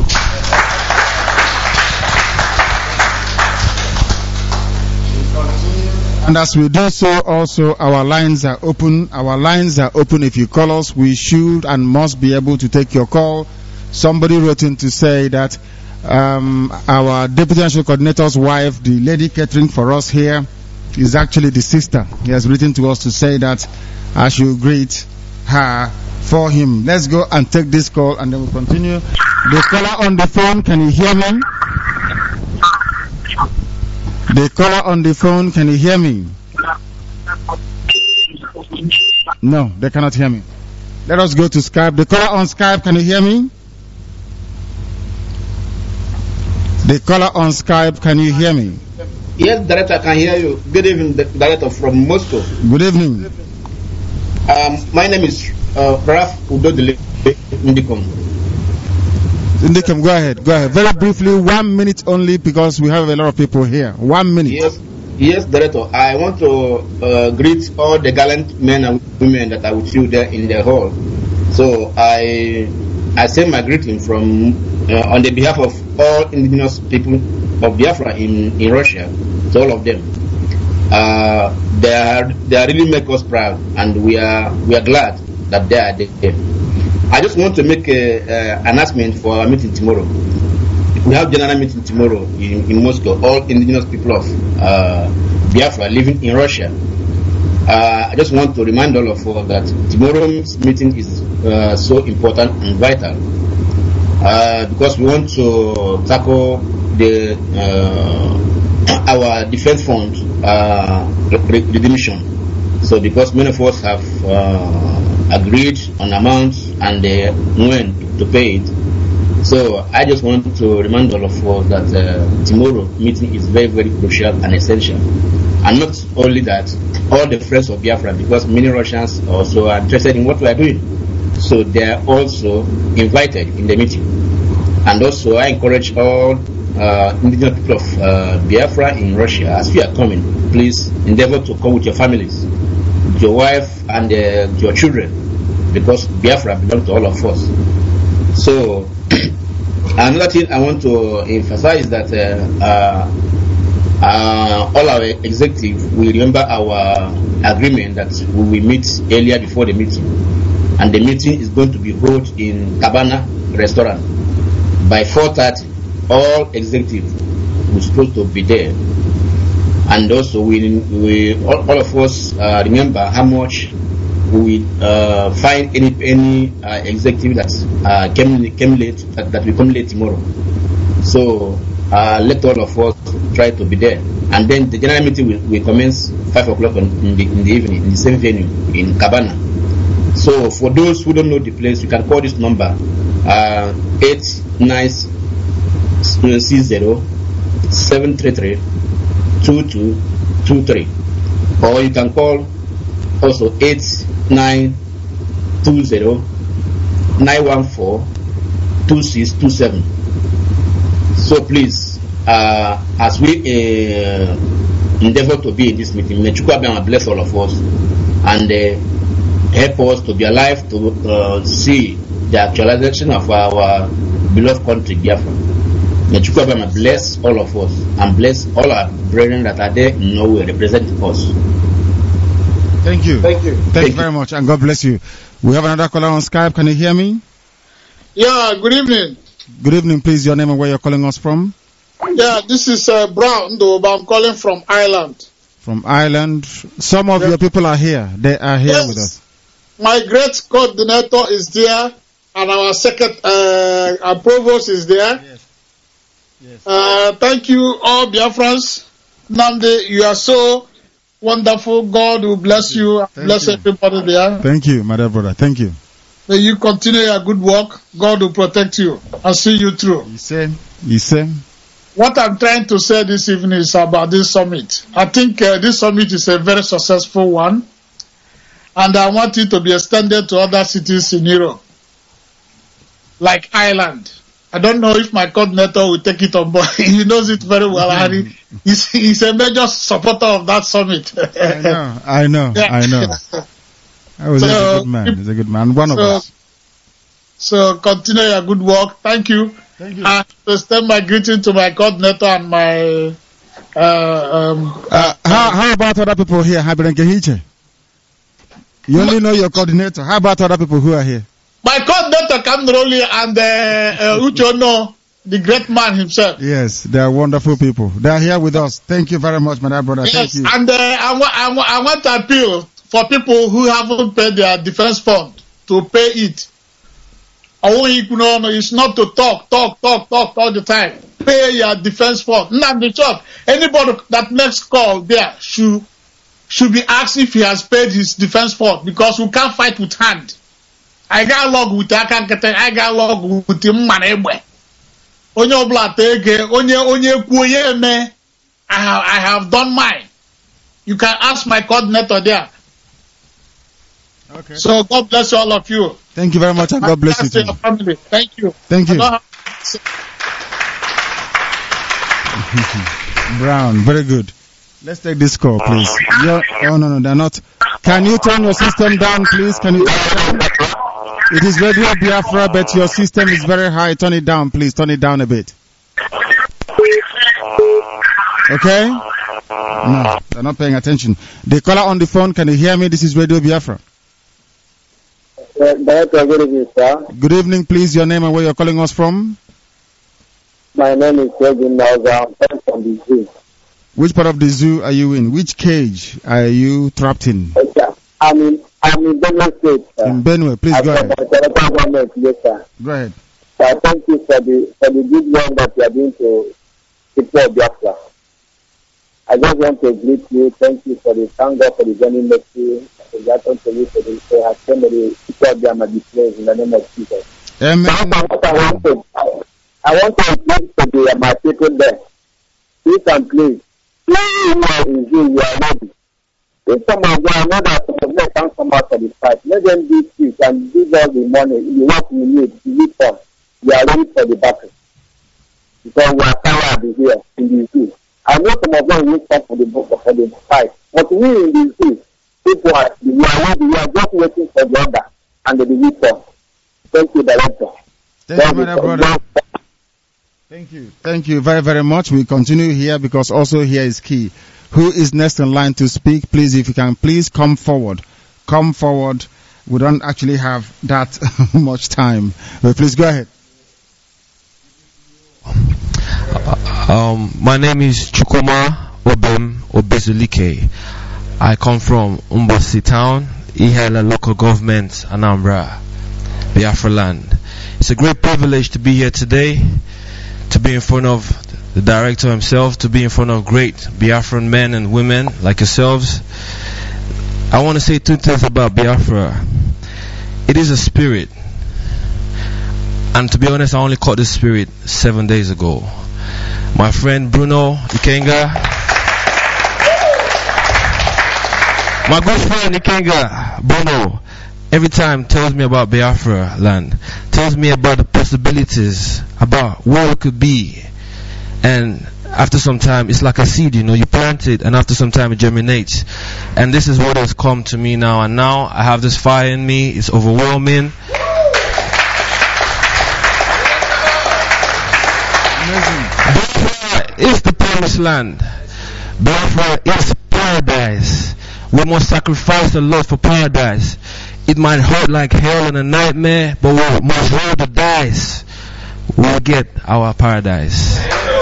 And as we do so, also our lines are open. Our lines are open. If you call us, we should and must be able to take your call. Somebody wrote in to say that our Deputy National Coordinator's wife, the lady catering for us here, is actually the sister. He has written to us to say that I should greet her for him. Let's go and take this call and then we'll continue. The caller on the phone, can you hear me? The caller on the phone, can you hear me? No, they cannot hear me. Let us go to Skype. The caller on Skype, can you hear me? The caller on Skype, can you hear me? Yes, Director, I can hear you. Good evening, Director from Moscow. Good evening. My name is Raf Udodile Indikom. Indikom, go ahead. Go ahead. Very briefly, 1 minute only because we have a lot of people here. 1 minute. Yes, Director. I want to greet all the gallant men and women that are with you there in the hall. So I send my greeting from on the behalf of all indigenous people of Biafra in Russia, to all of them. They really make us proud, and we are glad that they are there. I just want to make an announcement for our meeting tomorrow. We have general meeting tomorrow in Moscow. All indigenous people of Biafra living in Russia. I just want to remind all of us that tomorrow's meeting is so important and vital because we want to tackle our defense fund redemption. So because many of us have agreed on amounts and when to pay it. So I just want to remind all of us that tomorrow meeting is very, very crucial and essential. And not only that, all the friends of Biafra, because many Russians also are interested in what we are doing. So they are also invited in the meeting. And also I encourage all indigenous people of Biafra in Russia, as you are coming, please endeavor to come with your families, with your wife and your children, because Biafra belongs to all of us. So another thing I want to emphasize is that all our executive will remember our agreement that we will meet earlier before the meeting, and the meeting is going to be held in Cabana restaurant by 4:30. All executives were supposed to be there, and also we all of us remember how much we find any executive that came late that will come late tomorrow. So let all of us try to be there, and then the general meeting will commence 5 o'clock in the evening in the same venue in Cabana. So for those who don't know the place, you can call this number 8960-733-2223, or you can call also 8920-914-2627. So please, as we endeavor to be in this meeting, may Chukwabiyama bless all of us and help us to be alive to see the actualization of our beloved country, Biafra. May Chukwabiyama bless all of us and bless all our brethren that are there in Norway representing us. Thank you. Thank you. Thank you very much, and God bless you. We have another caller on Skype. Can you hear me? Yeah, good evening. Good evening, please. Your name and where you're calling us from? Yeah, this is Brown, though, but I'm calling from Ireland. From Ireland. Some of your people are here. They are here with us. My great coordinator is there. and our our provost is there. Yes. Thank you, all Biafrans. Namde, you are so wonderful. God will bless you. Bless everybody there. Thank you, my dear brother. Thank you. May you continue your good work. God will protect you and see you through. You say. What I'm trying to say this evening is about this summit. I think this summit is a very successful one, and I want it to be extended to other cities in Europe, like Ireland. I don't know if my coordinator will take it on board. He knows it very well. And he's a major supporter of that summit. I know. He's a good man. He's a good man. One of us. So continue your good work. Thank you. I extend my greeting to my coordinator and my. How about other people here? You only know your coordinator. How about other people who are here? My coordinator Kamroli and Uchono, the great man himself. Yes, they are wonderful people. They are here with us. Thank you very much, my dear brother. Yes, thank you. And I want to appeal for people who haven't paid their defense fund to pay it. It's not to talk all the time. Pay your defense fund. Anybody that makes call there should be asked if he has paid his defense fund, because we can't fight with hand. I got log with Akankete, I got log with him Manebwe. Onye Oblatege, Onye Kuye me. I have done mine. You can ask my coordinator there. Okay. So God bless all of you. Thank you very much, and God bless you too. Your family. Thank you. Thank you. Brown, very good. Let's take this call, please. No, they're not. Can you turn your system down, please? Can you? It is Radio Biafra, but your system is very high. Turn it down, please. Turn it down a bit. Okay? No, they're not paying attention. The caller on the phone, can you hear me? This is Radio Biafra. Director, good evening, sir. Good evening, please. Your name and where you're calling us from? My name is Kevin Nauza. I'm calling from the zoo. Which part of the zoo are you in? Which cage are you trapped in? Okay. I'm in Benue State, sir. In Benue, please go ahead. Yes, sir. Go ahead. So thank you for the good work that you are doing to support Biafra. I just want to greet you. Thank you for the thank God for the journey mercy. That unto me for the has sent the people of Biafra displays in the name of Jesus. Amen. I want to give to my people there. Please and please. In June, you are ready. If some of them know that some of them can come out of the fight, let them be quick and give us the money, the work we need, the weapon. We are ready for the battle. Because we are tired here in the zoo. I know some of them will come for the fight. But we in the zoo, people are ready, we are just waiting for the order and the weapon. Thank you, Director. Thank you, my brother. Thank you very, very much. We continue here because also here is key. Who is next in line to speak? Please, if you can, please come forward. Come forward. We don't actually have that much time. But please go ahead. My name is Chukuma Obem Obezulike. I come from Umbasi town, Ihala local government, Anambra, Biafra land. It's a great privilege to be here today, to be in front of the director himself, to be in front of great Biafran men and women like yourselves. I want to say two things about Biafra. It is a spirit. And to be honest, I only caught this spirit 7 days ago. My friend Bruno Ikenga, my good friend Ikenga, Bruno, every time tells me about Biafra land, tells me about the possibilities, about what it could be. And after some time, it's like a seed, you plant it, and after some time it germinates. And this is what has come to me now. And now I have this fire in me. It's overwhelming. Biafra is the promised land. Biafra is paradise. We must sacrifice a lot for paradise. It might hurt like hell and a nightmare, but we must roll the dice. We'll get our paradise.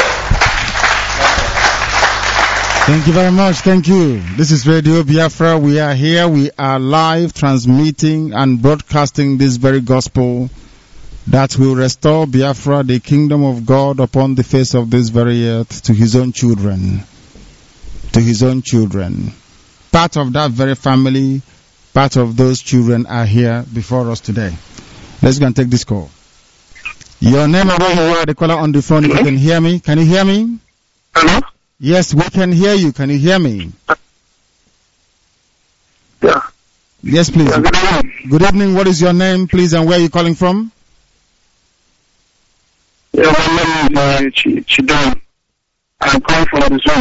Thank you very much. Thank you. This is Radio Biafra. We are here. We are live transmitting and broadcasting this very gospel that will restore Biafra, the kingdom of God, upon the face of this very earth to his own children. To his own children. Part of that very family, part of those children are here before us today. Let's go and take this call. Your name and where you are, the caller on the phone, if you can hear me. Can you hear me? Hello? Yes, we can hear you. Can you hear me? Yeah. Yes, please. Yeah, good evening. Good evening. What is your name, please, and where are you calling from? Yeah, my name is Chidon. I'm calling from the zone.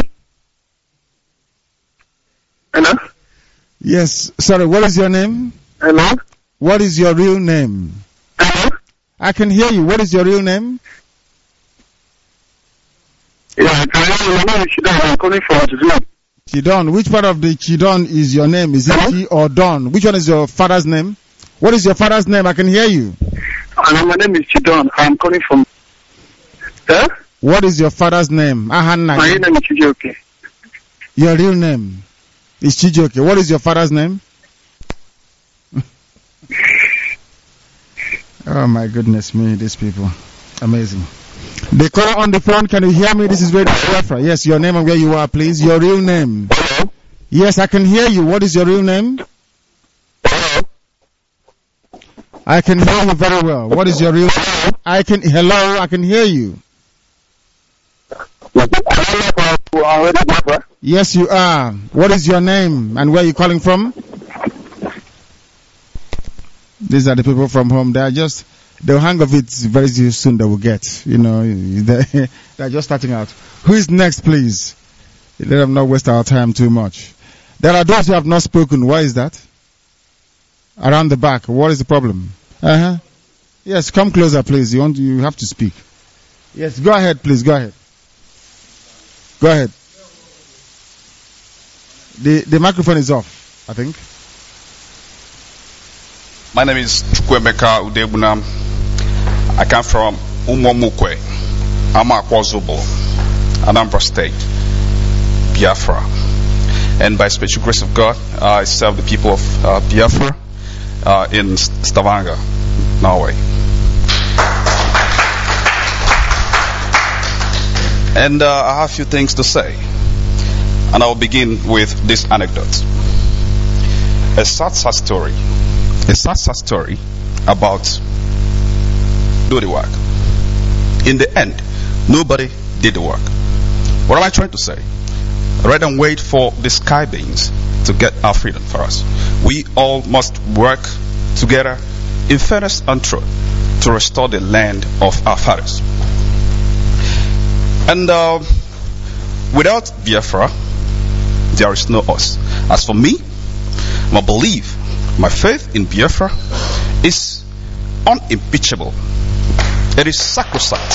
Hello? Yes. Sorry, what is your name? Hello? What is your real name? Hello? I can hear you. What is your real name? Yeah, I can hear you. My name is Chidon. I'm calling from the zone. Chidon. Which part of the Chidon is your name? Is it Chi or Don? Which one is your father's name? What is your father's name? I can hear you. My name is Chidon. I'm calling from... Huh? What is your father's name? My name is Chijioke. Your real name is Chijioke. What is your father's name? Oh my goodness me, these people. Amazing. The caller on the phone, can you hear me? This is Radio Biafra. Yes, your name and where you are, please. Your real name. Hello? Yes, I can hear you. What is your real name? Hello? I can hear you very well. What is your real name? Hello, I can hear you. Yes, you are. What is your name and where are you calling from? These are the people from home. They are just, they'll hang of it very soon. They will get, you know, they're just starting out. Who is next, please? Let them not waste our time too much. There are those who have not spoken. Why is that? Around the back. What is the problem? Yes, come closer, please. You have to speak. Yes, go ahead, please. Go ahead. Go ahead. The microphone is off, I think. My name is Chukwemeka Udebunam. I come from Umomukwe, Amakwazubo, Anambra State, Biafra. And by special grace of God, I serve the people of Biafra in Stavanger, Norway. And I have a few things to say. And I will begin with this anecdote. A sad story about do the work. In the end, nobody did the work. What am I trying to say? Rather than wait for the sky beings to get our freedom for us, we all must work together in fairness and truth to restore the land of our fathers. And without Biafra, there is no us. As for me, my belief, my faith in Biafra is unimpeachable. It is sacrosanct.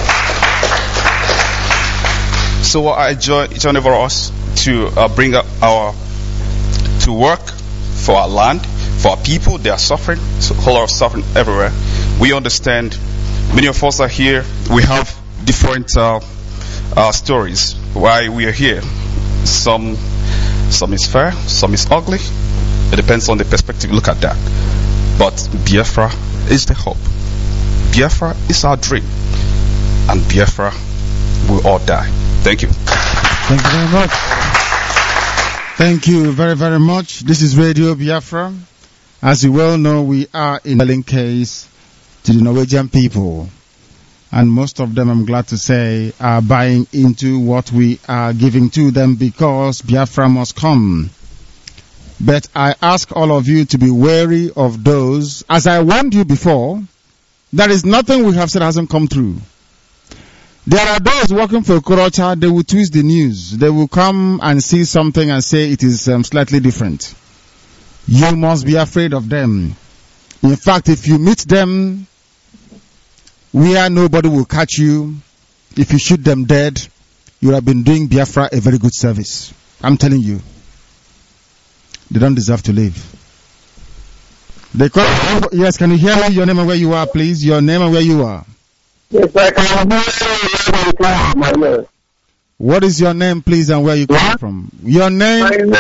So I join each and every one of us to bring up to work for our land, for our people. They are suffering, so a whole lot of suffering everywhere. We understand. Many of us are here. We have different stories why we are here. Some is fair, some is ugly. It depends on the perspective you look at that. But Biafra is the hope. Biafra is our dream. And Biafra will all die. Thank you. Thank you very much. Thank you very, very much. This is Radio Biafra. As you well know, we are in a case to the Norwegian people. And most of them, I'm glad to say, are buying into what we are giving to them because Biafra must come. But I ask all of you to be wary of those. As I warned you before, there is nothing we have said hasn't come true. There are those working for Okorocha, they will twist the news. They will come and see something and say it is slightly different. You must be afraid of them. In fact, if you meet them where nobody will catch you, if you shoot them dead, you have been doing Biafra a very good service. I'm telling you. They don't deserve to live. Yes, can you hear me? Your name and where you are, please. Your name and where you are. Yes, I can hear you. What is your name, please, and where you come from? Your name? My name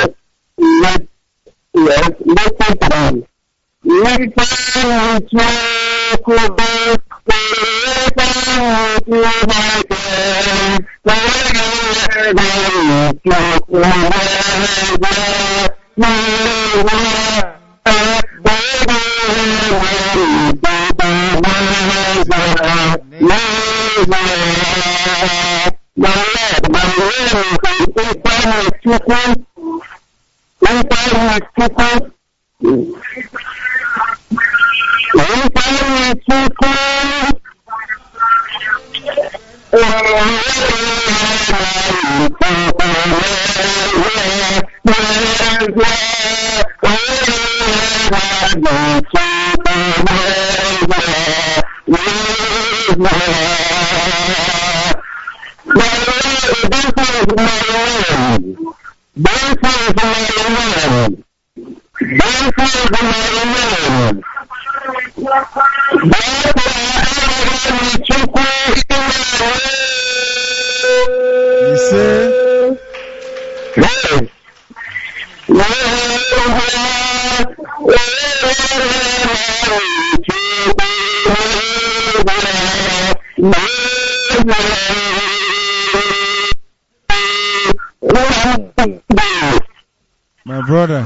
yes, listen to me. My brother.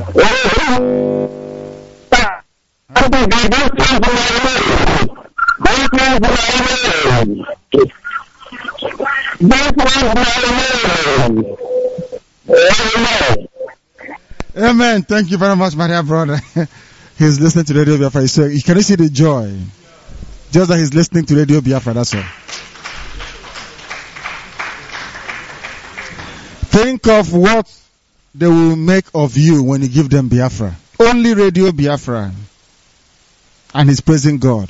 Amen. Thank you very much, my dear brother. He's listening to Radio Biafra. So you can see the joy. Just that he's listening to Radio Biafra, that's all. Think of what they will make of you when you give them Biafra. Only Radio Biafra. And he's praising God.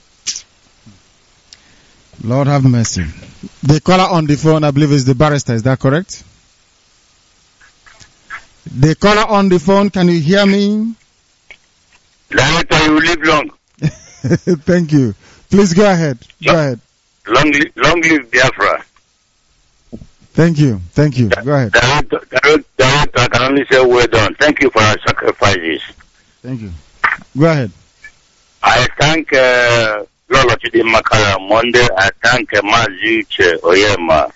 Lord have mercy. The caller on the phone, I believe, is the barrister. Is that correct? The caller on the phone, can you hear me? Director, you live long. Thank you. Please go ahead. Go ahead. Long live Biafra. Thank you. Thank you. Go ahead. Director, I can only say well done. Thank you for our sacrifices. Thank you. Go ahead. I thank Lola Chidimakara Monday. I thank Mazuche Oyema.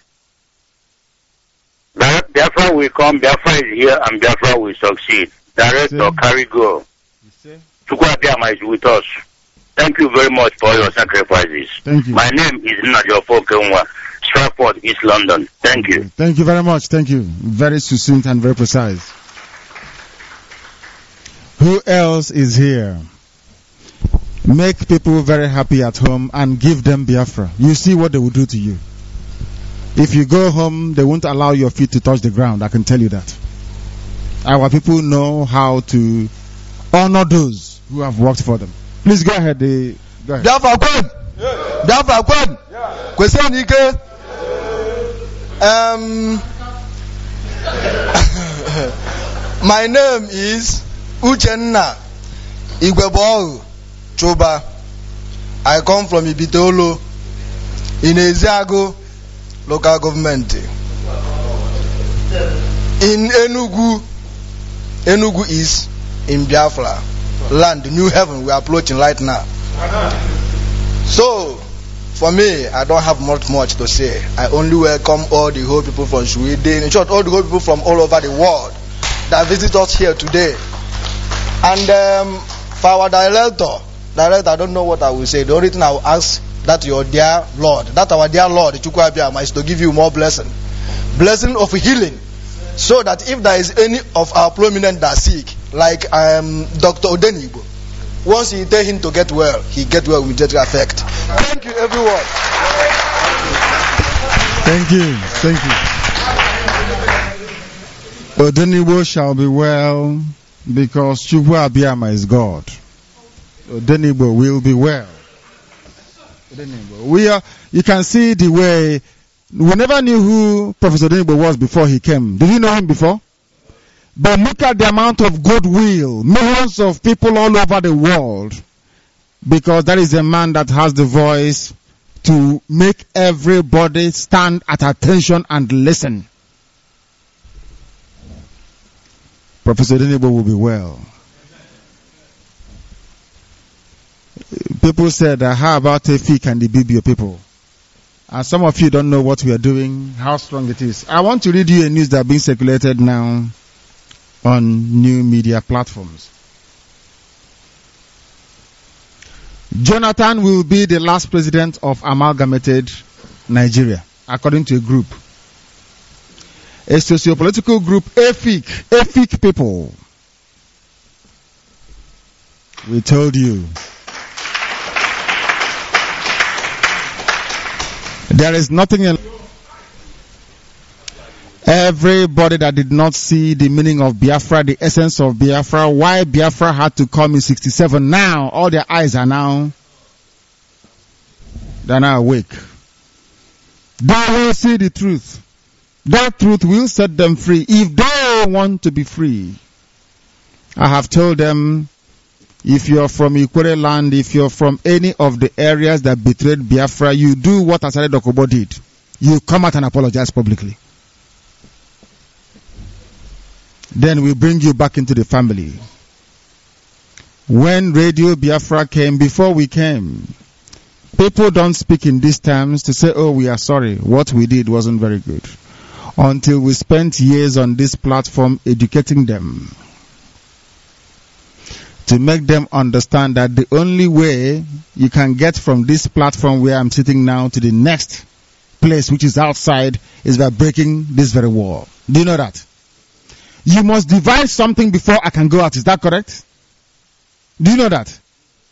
Biafra will come, Biafra is here, and Biafra will succeed. Director, carry go. Chukwuabiama is with us. Thank you very much for your sacrifices. Thank you. My name is Najofo Kenwa, Stratford, East London. Thank you. Thank you very much. Thank you. Very succinct and very precise. Who else is here? Make people very happy at home and give them Biafra. You see what they will do to you. If you go home, they won't allow your feet to touch the ground. I can tell you that. Our people know how to honor those who have worked for them. Please go ahead. Go ahead. Biafra Kwen. Biafra Kwen. Question Ike. My name is Uchenna Igweboru Choba. I come from Ibitolo in Eziago local government. In Enugu. Enugu is in Biafra land, New Heaven. We are approaching right now. So, for me, I don't have much to say. I only welcome all the whole people from Sweden. In short, all the whole people from all over the world that visit us here today. And for our director, I don't know what I will say. The only thing I will ask that your dear Lord, that our dear Lord, Chukwuabiama, is to give you more blessing of healing, so that if there is any of our prominent that are sick, like Dr. Odenigbo, once you tell him to get well, he get well with immediate effect. Thank you, everyone. Thank you. Thank you. Odenigbo shall be well because Chukwuabiama is God. Odenigbo will be well. You can see the way. We never knew who Professor Odenigbo was before he came. Did you know him before? But look at the amount of goodwill, millions of people all over the world, because that is a man that has the voice to make everybody stand at attention and listen. Professor Odenigbo will be well. People said, how about Efik and the BBO people? And some of you don't know what we are doing, how strong it is. I want to read you a news that is being circulated now on new media platforms. Jonathan will be the last president of Amalgamated Nigeria, according to a group. A socio-political group, Efik people. We told you. There is nothing in everybody that did not see the meaning of Biafra, the essence of Biafra, why Biafra had to come in 67. Now, all their eyes are now awake. They will see the truth. That truth will set them free if they want to be free. I have told them, if you're from Ikwere land, if you're from any of the areas that betrayed Biafra, you do what Asare Dokubo did. You come out and apologize publicly. Then we bring you back into the family. When Radio Biafra came, before we came, people don't speak in these terms to say, oh, we are sorry, what we did wasn't very good. Until we spent years on this platform educating them, to make them understand that the only way you can get from this platform where I'm sitting now to the next place, which is outside, is by breaking this very wall. Do you know that? You must devise something before I can go out. Is that correct? Do you know that?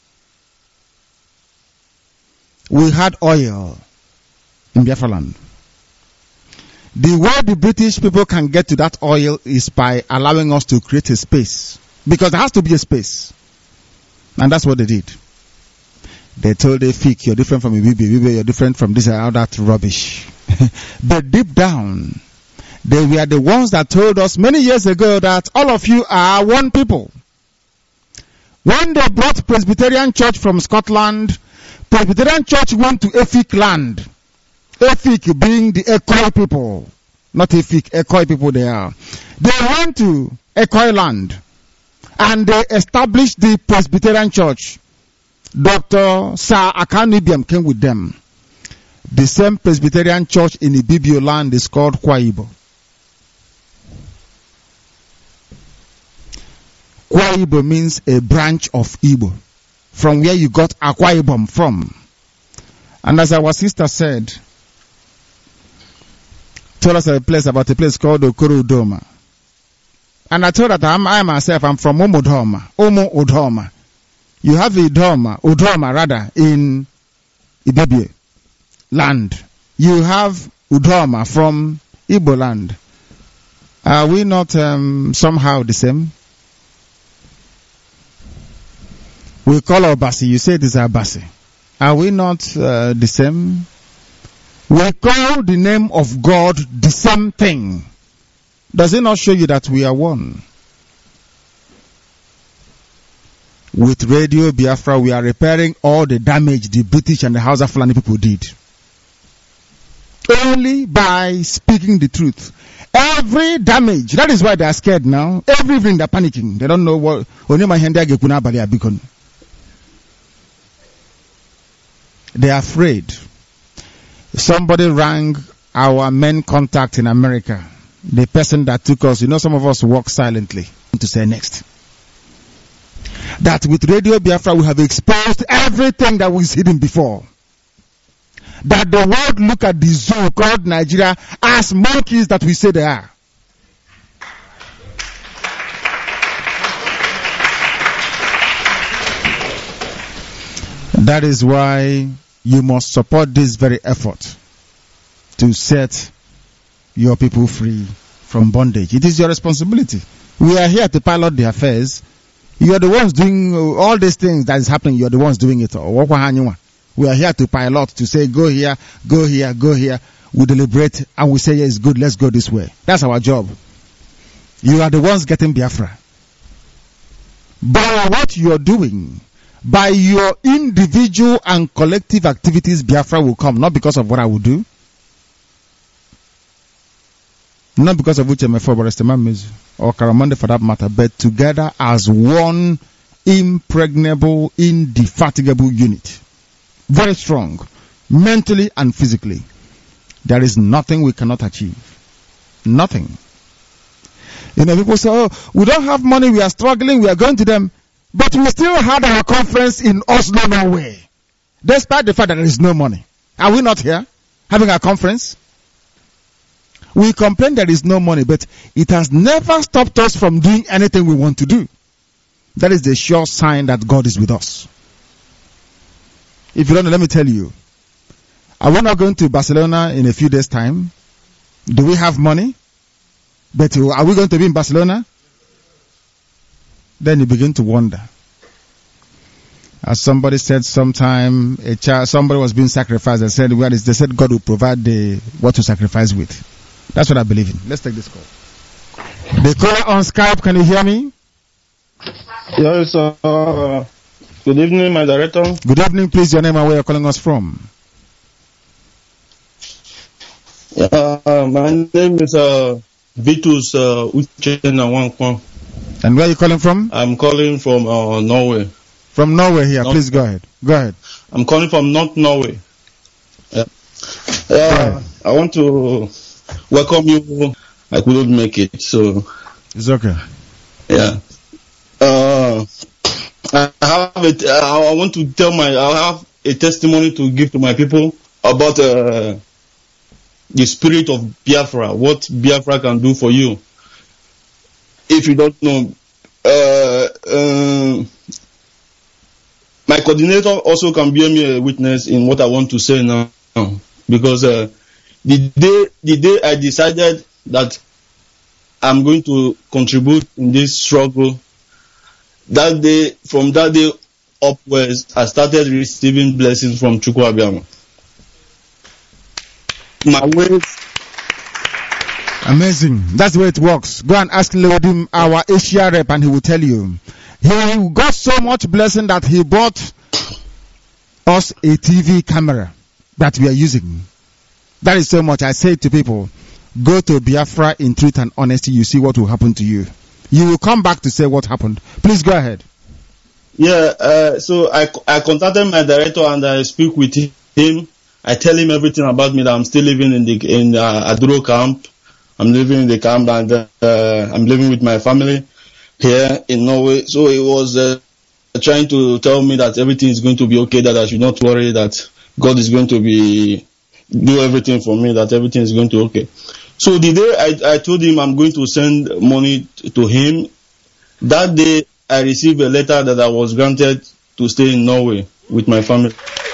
We had oil in Biafra land. The way the British people can get to that oil is by allowing us to create a space. Because there has to be a space. And that's what they did. They told Efik, you're different from Ibibi, you're different from this and all that rubbish. But deep down, they were the ones that told us many years ago that all of you are one people. When they brought Presbyterian Church from Scotland, Presbyterian Church went to Efik land. Efik being the Ekoi people. Not Efik, Ekoi people they are. They went to Ekoi land. And they established the Presbyterian Church. Dr. Sir Akanibiam came with them. The same Presbyterian Church in Ibibio land is called Kwa Ibo. Kwa Ibo means a branch of Igbo, from where you got Akwa Ibom from. And as our sister said, told us about a place called Okoro Udoma. And I told her that I myself, I'm from Udoma. You have Udoma rather, in Ibibie land. You have Udoma from Igbo land. Are we not somehow the same? We call Obasi. You say it is Abasi. Are we not the same? We call the name of God the same thing. Does it not show you that we are one? With Radio Biafra, we are repairing all the damage the British and the Hausa Fulani people did. Only by speaking the truth. Every damage, that is why they are scared now. Every evening they are panicking. They don't know what. They are afraid. Somebody rang our main contact in America. The person that took us, some of us walk silently. To say next. That with Radio Biafra we have exposed everything that was hidden before. That the world look at the zoo called Nigeria as monkeys that we say they are. That is why you must support this very effort to set your people free from bondage. It is your responsibility. We are here to pilot the affairs. You are the ones doing all these things that is happening. You are the ones doing it. We are here to pilot, to say, go here, go here, go here. We deliberate and we say, yeah, it's good, let's go this way. That's our job. You are the ones getting Biafra. By what you are doing, by your individual and collective activities, Biafra will come. Not because of what I will do. Not because of which MFO, but or Karamande for that matter, but together as one impregnable, indefatigable unit. Very strong, mentally and physically. There is nothing we cannot achieve. Nothing. You know, people say, oh, we don't have money, we are struggling, we are going to them. But we still had our conference in Oslo, Norway. Despite the fact that there is no money. Are we not here having our conference? We complain there is no money, but it has never stopped us from doing anything we want to do. That is the sure sign that God is with us. If you don't know, let me tell you. Are we not going to Barcelona in a few days' time? Do we have money? But are we going to be in Barcelona? Then you begin to wonder. As somebody said sometime, somebody was being sacrificed. They said, "Where is?" They said, "God will provide what to sacrifice with." That's what I believe in. Let's take this call. The caller on Skype, can you hear me? Yes, good evening, my director. Good evening, please. Your name and where you're calling us from? My name is Vitus Uchenna Wankwan. And where are you calling from? I'm calling from Norway. From Norway here. Please go ahead. Go ahead. I'm calling from North Norway. I want to welcome you. I couldn't make it, so it's okay. Yeah. I want to tell I have a testimony to give to my people about the spirit of Biafra, what Biafra can do for you. If you don't know, my coordinator also can bear me a witness in what I want to say now, because the day I decided that I'm going to contribute in this struggle, from that day upwards, I started receiving blessings from Chukwu Abiyama. My ways. Amazing. That's the way it works. Go and ask Lodim, our Asia rep, and he will tell you. He got so much blessing that he bought us a TV camera that we are using. That is so much. I say to people, go to Biafra in truth and honesty. You see what will happen to you. You will come back to say what happened. Please go ahead. Yeah, so I contacted my director and I speak with him. I tell him everything about me, that I'm still living in Aduro camp. I'm living in the camp and I'm living with my family here in Norway. So he was trying to tell me that everything is going to be okay, that I should not worry, that God is going to do everything for me, that everything is going to be okay. So the day I told him I'm going to send money to him, that day I received a letter that I was granted to stay in Norway with my family.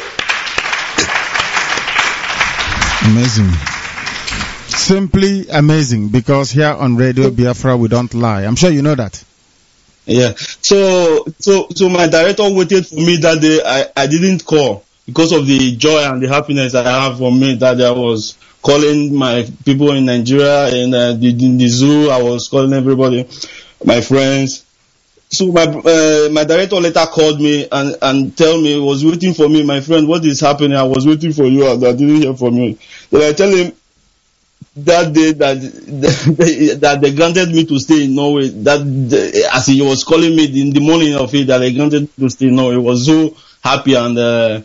Amazing. Simply amazing, because here on Radio Biafra we don't lie. I'm sure you know that. Yeah. So my director waited for me that day. I didn't call because of the joy and the happiness I have for me that day. I was calling my people in Nigeria in the zoo. I was calling everybody, my friends. So my director later called me and tell me, he was waiting for me, my friend, what is happening? I was waiting for you and I didn't hear from you. Then I tell him that day that they granted me to stay in Norway. As he was calling me in the morning of it, that they granted to stay in Norway. He was so happy and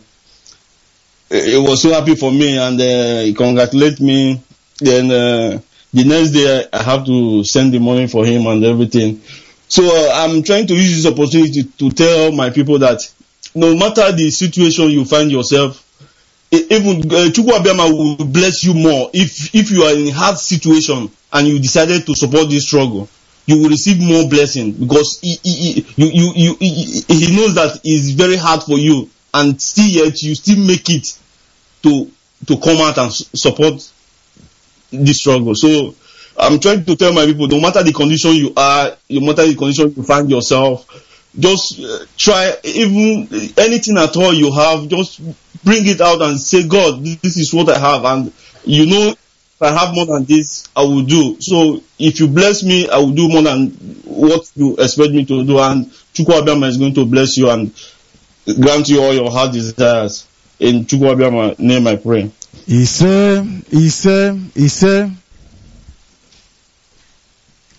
it was so happy for me and he congratulated me. Then the next day I have to send the money for him and everything. So I'm trying to use this opportunity to tell my people that no matter the situation you find yourself, even Chukwu Abiyama will bless you more. If you are in a hard situation and you decided to support this struggle, you will receive more blessing, because he knows that it's very hard for you, and still yet you still make it to come out and support this struggle. So I'm trying to tell my people, no matter the condition you are, no matter the condition you find yourself, just try, even anything at all you have, just bring it out and say, God, this is what I have, and you know, if I have more than this, I will do. So if you bless me, I will do more than what you expect me to do, and Chukwu Abiyama is going to bless you and grant you all your heart desires. In Chukwu Abiyama name I pray.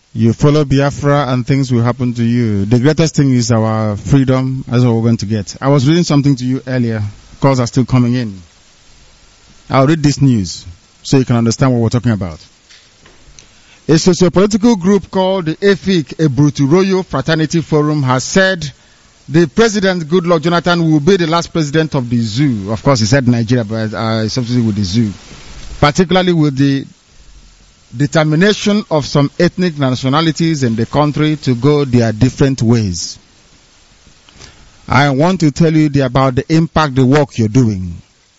You follow Biafra and things will happen to you. The greatest thing is our freedom. That's what we're going to get. I was reading something to you earlier. Calls are still coming in. I'll read this news so you can understand what we're talking about. A socio-political group called the EFIC, a Bruturoyo Fraternity Forum, has said the President, Goodluck Jonathan, will be the last president of the zoo. Of course, he said Nigeria, but substitute with the zoo. Particularly with the determination of some ethnic nationalities in the country to go their different ways. I want to tell you about the impact the work you're doing.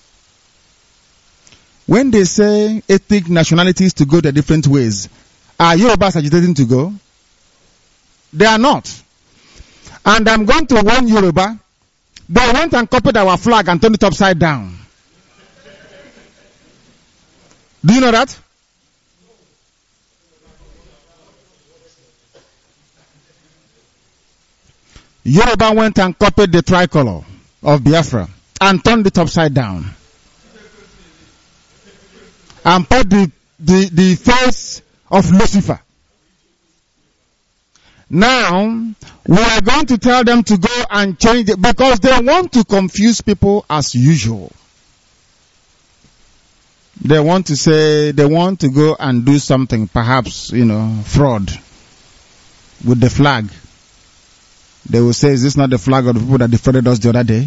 When they say ethnic nationalities to go their different ways, are Yorubas agitating to go? They are not. And I'm going to warn Yoruba, they went and copied our flag and turned it upside down. Do you know that? Yoruba went and copied the tricolor of Biafra and turned it upside down. And put the face of Lucifer. Now, we are going to tell them to go and change it because they want to confuse people as usual. They want to say, they want to go and do something, perhaps, fraud with the flag. They will say, is this not the flag of the people that defrauded us the other day?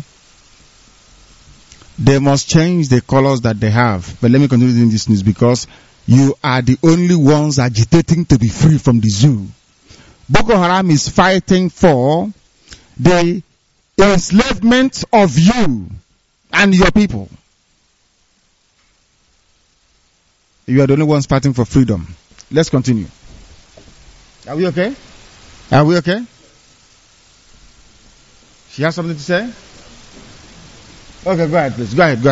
They must change the colors that they have. But let me continue in this news because you are the only ones agitating to be free from the zoo. Boko Haram is fighting for the enslavement of you and your people. You are the only ones fighting for freedom. Let's continue. Are we okay? Are we okay? She has something to say? Okay, go ahead, please. Go ahead.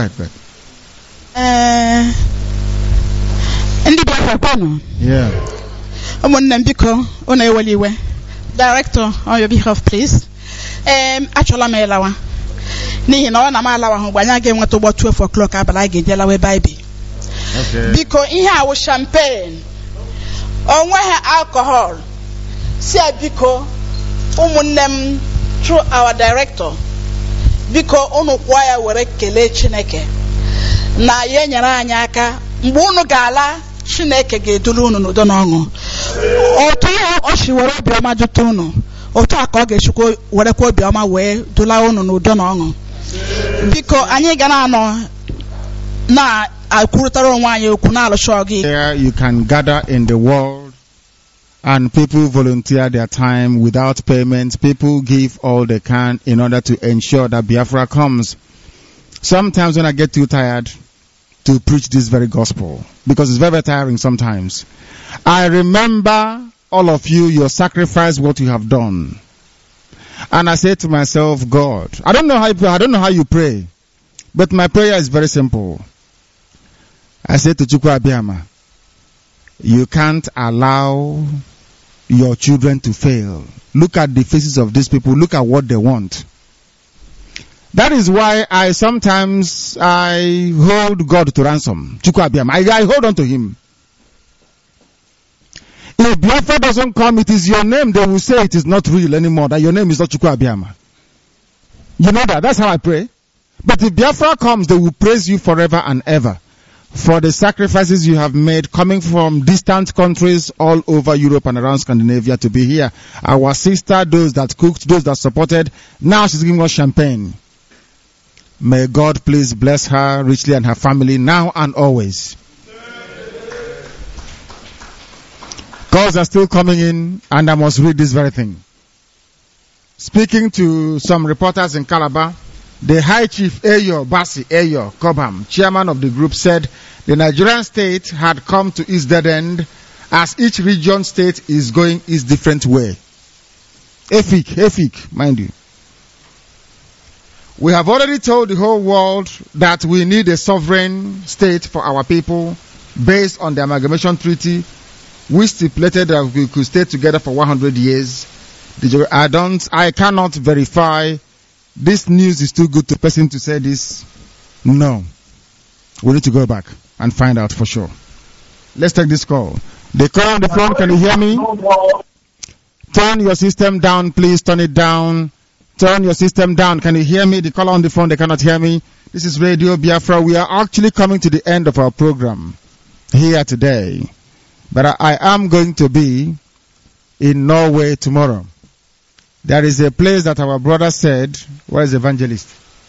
Ndị Biafra kwanu. Yeah. Ụmụnne m biko, unu eweli iwe. Director, on your behalf, please. Achọla m ịlawa. N'ihi na ọ na m alawa hụ gbanya ga-enweta ụgbọ 12 o'clock abalị a ga-eje lawa ebe anyị bi. Okay. Biko ihe awụ champagne. Onweghị alcohol. Si biko ụmụnne m through our director. Biko unu kwa ya were kelee Chineke. Na ya nyere anyị aka mgbe unu ga-ala Chineke ga-eduru unu n'udo na ọṅụ. Otu o shi were obiọma jụta unu, otu a ka ọ ga-echukwu werekwa obiọma wee dula unu n'udo na ọṅụ. Biko anyị ga na-anọ na akwurịtara onwe anyị okwu na-alụsị ọgụ. Here you can gather in the world and people volunteer their time without payment. People give all they can in order to ensure that Biafra comes. Sometimes when I get too tired to preach this very gospel, because it's very, very tiring sometimes, I remember all of you, your sacrifice, what you have done. And I say to myself, God, I don't know how you pray, but my prayer is very simple. I say to Chukwu Abiyama, you can't allow your children to fail. Look at the faces of these people. Look at what they want. That is why I sometimes hold God to ransom. Chukwu Abiyama. I hold on to him. If Biafra doesn't come, it is your name. They will say it is not real anymore. That your name is not Chukwu Abiyama. You know that. That's how I pray. But if Biafra comes, they will praise you forever and ever for the sacrifices you have made coming from distant countries all over Europe and around Scandinavia to be here. Our sister, those that cooked, those that supported, now she's giving us champagne. May God please bless her richly and her family now and always. Calls are still coming in and I must read this very thing. Speaking to some reporters in Calabar, the High Chief Ayo Basi Ayo Cobham, chairman of the group, said the Nigerian state had come to its dead end as each region state is going its different way. EFIC, mind you. We have already told the whole world that we need a sovereign state for our people based on the Amalgamation Treaty, which stipulated that we could stay together for 100 years. I cannot verify. This news is too good to person to say this. No. We need to go back and find out for sure. Let's take this call. The caller on the phone, can you hear me? Turn your system down, please. Turn it down. Turn your system down. Can you hear me? The caller on the phone, they cannot hear me. This is Radio Biafra. We are actually coming to the end of our program here today. But I am going to be in Norway tomorrow. There is a place that our brother said, where is the evangelist?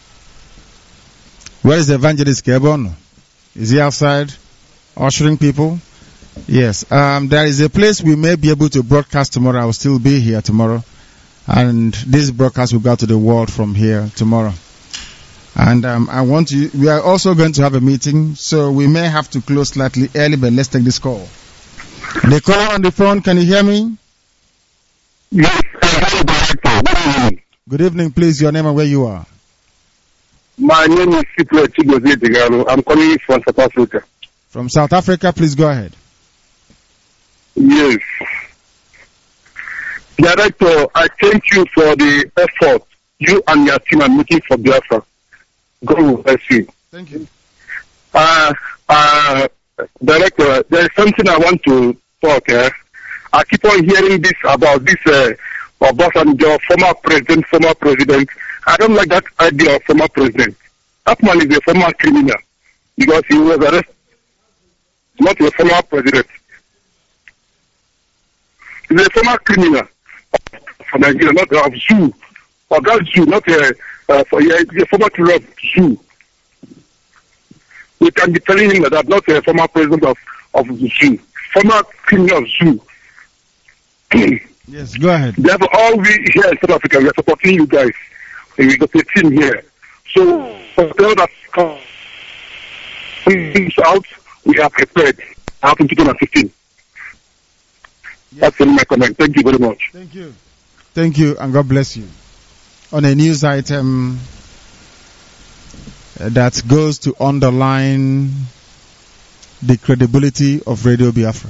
Where is the evangelist, Kebon? Is he outside ushering people? Yes. There is a place we may be able to broadcast tomorrow. I will still be here tomorrow. And this broadcast will go to the world from here tomorrow. And we are also going to have a meeting, so we may have to close slightly early, but let's take this call. The caller on the phone, can you hear me? Yes, good evening. Good evening, please, your name and where you are. My name is Cypriot Chigozie Digalo. I'm calling from South Africa. From South Africa, please go ahead. Yes. Director, I thank you for the effort you and your team are making for Biafra. God will bless you. Thank you. Director, there is something I want to talk. I keep on hearing this about this Obasanjo, former president. I don't like that idea of former president. That man is a former criminal because he was arrested, not a former president. He's a former criminal for Nigeria, not of zoo. Or that zoo, not a former criminal of zoo. We can be telling him that not a former president of the zoo. Former criminal of zoo. Yes, go ahead. Therefore, all we here in South Africa, we are supporting you guys. We got a team here. So, for all that comes out, we are prepared. Out in 2015. Yes. That's only my comment. Thank you very much. Thank you. Thank you, and God bless you. On a news item that goes to underline the credibility of Radio Biafra.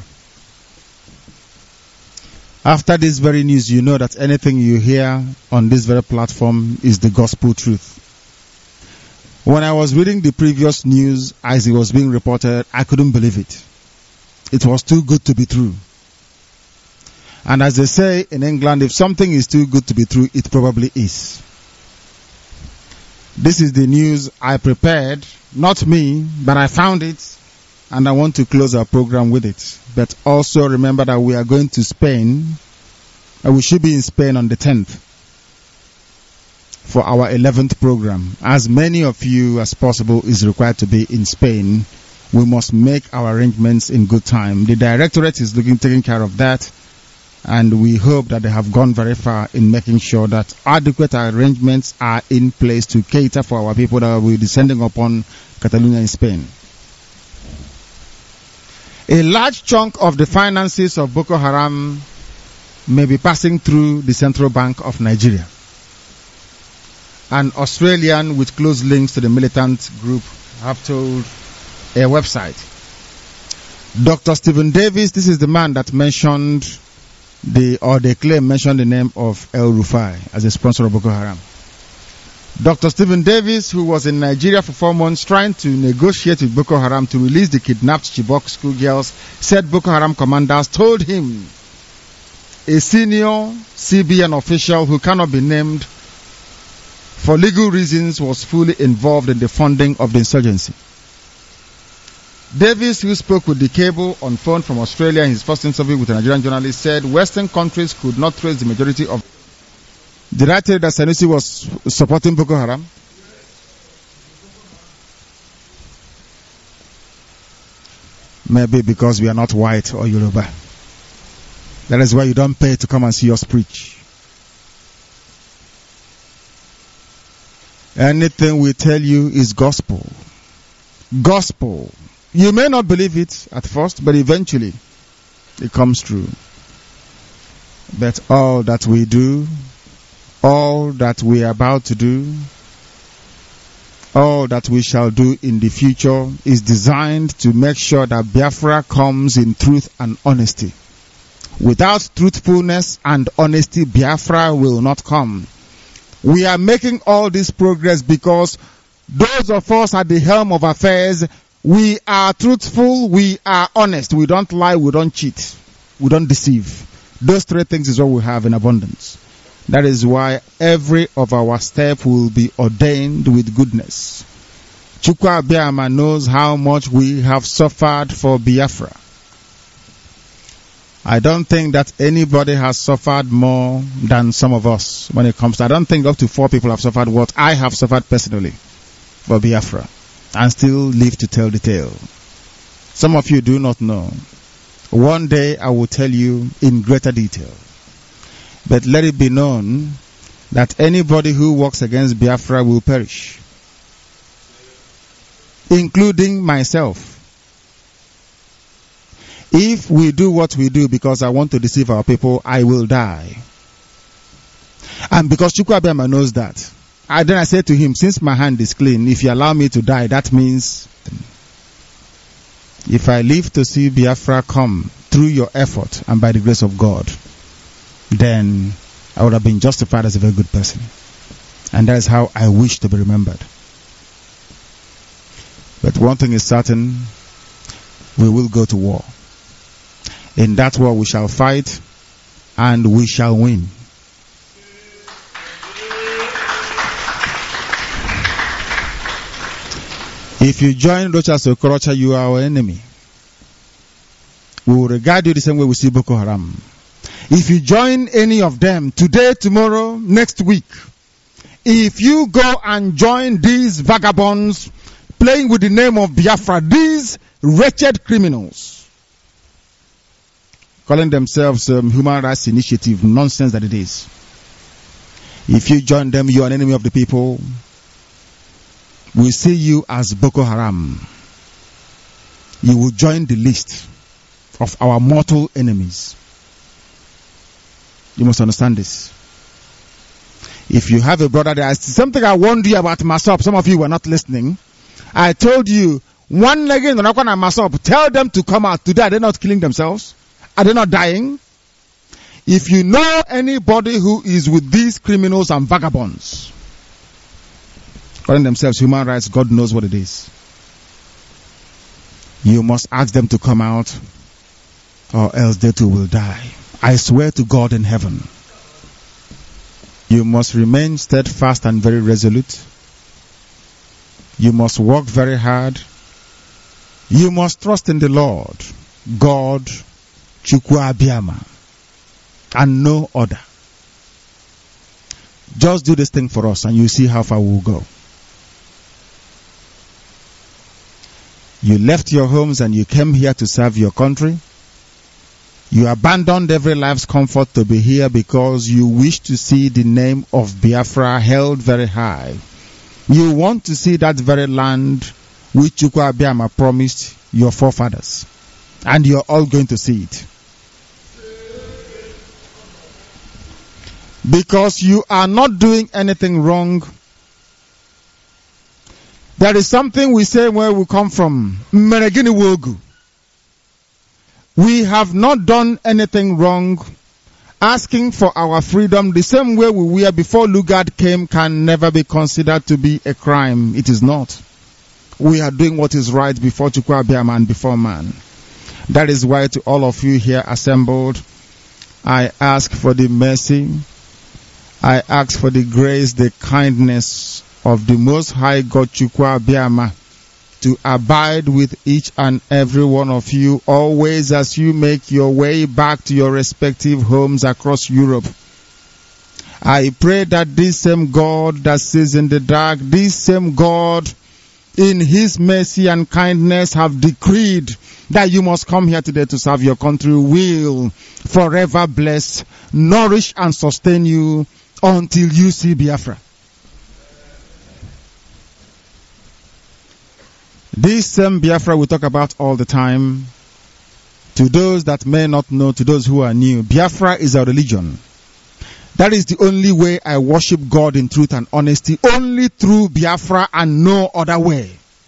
After this very news, you know that anything you hear on this very platform is the gospel truth. When I was reading the previous news as it was being reported, I couldn't believe it. It was too good to be true. And as they say in England, if something is too good to be true, it probably is. This is the news I prepared, not me, but I found it, and I want to close our program with it. But also remember that we are going to Spain, and we should be in Spain on the 10th for our 11th program. As many of you as possible is required to be in Spain, we must make our arrangements in good time. The directorate is taking care of that, and we hope that they have gone very far in making sure that adequate arrangements are in place to cater for our people that will be descending upon Catalonia in Spain. A large chunk of the finances of Boko Haram may be passing through the Central Bank of Nigeria. An Australian with close links to the militant group have told a website. Dr. Stephen Davis, this is the man that mentioned they mentioned the name of El Rufai as a sponsor of Boko Haram. Dr. Stephen Davis, who was in Nigeria for 4 months trying to negotiate with Boko Haram to release the kidnapped Chibok schoolgirls, said Boko Haram commanders told him a senior CBN official who cannot be named for legal reasons was fully involved in the funding of the insurgency. Davis, who spoke with the Cable on phone from Australia in his first interview with a Nigerian journalist, said Western countries could not trace the majority of... Did I tell you that Sanusi was supporting Boko Haram? Maybe because we are not white or Yoruba. That is why you don't pay to come and see us preach. Anything we tell you is gospel. Gospel. You may not believe it at first, but eventually it comes true. But all that we do, all that we are about to do, all that we shall do in the future is designed to make sure that Biafra comes in truth and honesty. Without truthfulness and honesty, Biafra will not come. We are making all this progress because those of us at the helm of affairs, We are truthful, we are honest, we don't lie, we don't cheat, we don't deceive. Those three things is what we have in abundance. That is why every of our step will be ordained with goodness. Chukwu Abiama knows how much we have suffered for Biafra. I don't think that anybody has suffered more than some of us when it comes to, I don't think up to 4 people have suffered what I have suffered personally for Biafra and still live to tell the tale. Some of you do not know. One day I will tell you in greater detail. But let it be known that anybody who walks against Biafra will perish, including myself. If we do what we do because I want to deceive our people, I will die. And because Chukwu Abiama knows that, then I said to him, since my hand is clean, if you allow me to die, that means if I live to see Biafra come through your effort and by the grace of God, then I would have been justified as a very good person. And that is how I wish to be remembered. But one thing is certain, we will go to war. In that war we shall fight and we shall win. If you join Rochas Okorocha, you are our enemy. We will regard you the same way we see Boko Haram. If you join any of them today, tomorrow, next week, if you go and join these vagabonds playing with the name of Biafra, these wretched criminals, calling themselves Human Rights Initiative, nonsense that it is. If you join them, you are an enemy of the people. We see you as Boko Haram. You will join the list of our mortal enemies. You must understand this. If you have a brother, there is something I warned you about Masop. Some of you were not listening. I told you, one leg in Masop, tell them to come out. Today, are they not killing themselves? Are they not dying? If you know anybody who is with these criminals and vagabonds, calling themselves human rights, God knows what it is. You must ask them to come out, or else they too will die. I swear to God in heaven. You must remain steadfast and very resolute. You must work very hard. You must trust in the Lord, God, Chukwu Abiama, and no other. Just do this thing for us and you see how far we will go. You left your homes and you came here to serve your country. You abandoned every life's comfort to be here because you wish to see the name of Biafra held very high. You want to see that very land which Chukwu Abiama promised your forefathers. And you're all going to see it. Because you are not doing anything wrong. There is something we say where we come from. Meregini Wogu. We have not done anything wrong. Asking for our freedom the same way we were before Lugard came can never be considered to be a crime. It is not. We are doing what is right before Chukwu Abiama and before man. That is why to all of you here assembled, I ask for the mercy, I ask for the grace, the kindness of the Most High God Chukwu Abiama to abide with each and every one of you always as you make your way back to your respective homes across Europe. I pray that this same God that sees in the dark, this same God in His mercy and kindness have decreed that you must come here today to serve your country will forever bless, nourish and sustain you until you see Biafra. This same Biafra we talk about all the time. To those that may not know, to those who are new, Biafra is a religion. That is the only way I worship God in truth and honesty, only through Biafra and no other way.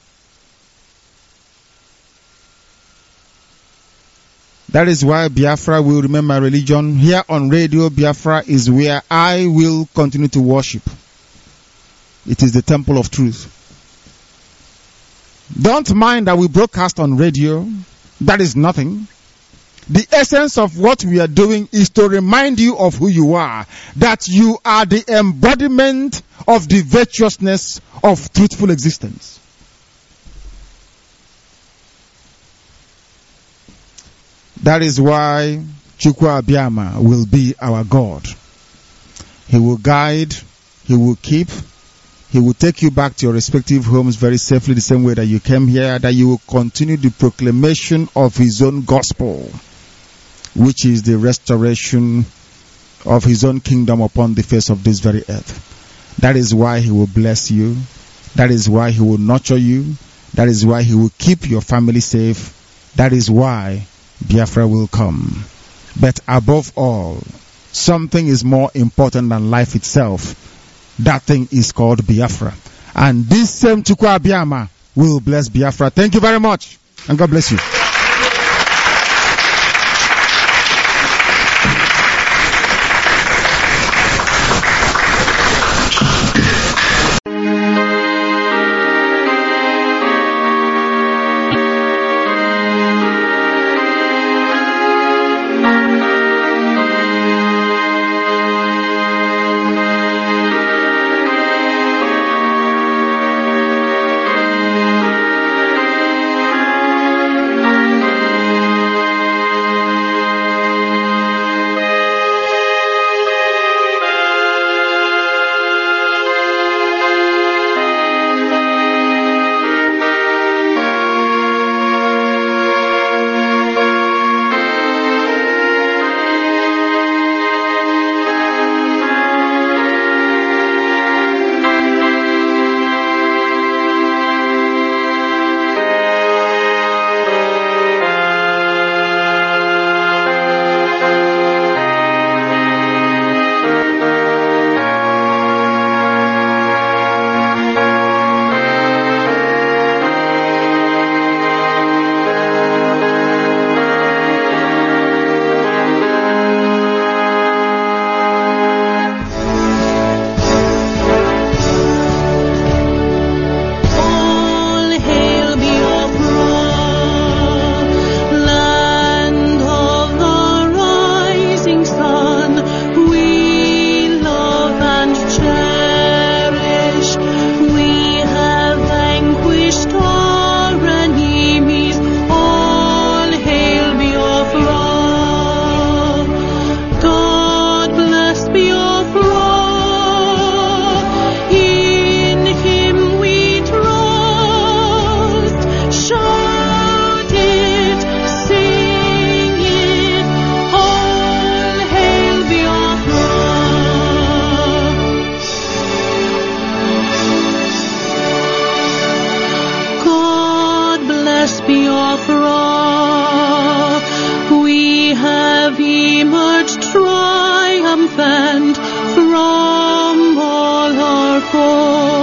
That is why Biafra will remain my religion. Here on Radio Biafra is where I will continue to worship. It is the temple of truth. Don't mind that we broadcast on radio. That is nothing. The essence of what we are doing is to remind you of who you are, that you are the embodiment of the virtuousness of truthful existence. That is why Chukwu Abiyama will be our God. He will guide, He will keep, He will take you back to your respective homes very safely, the same way that you came here, that you will continue the proclamation of His own gospel, which is the restoration of His own kingdom upon the face of this very earth. That is why He will bless you. That is why He will nurture you. That is why He will keep your family safe. That is why Biafra will come. But above all, something is more important than life itself. That thing is called Biafra. And this same Chukwu Abiyama will bless Biafra. Thank you very much. And God bless you. triumphant from all our foes.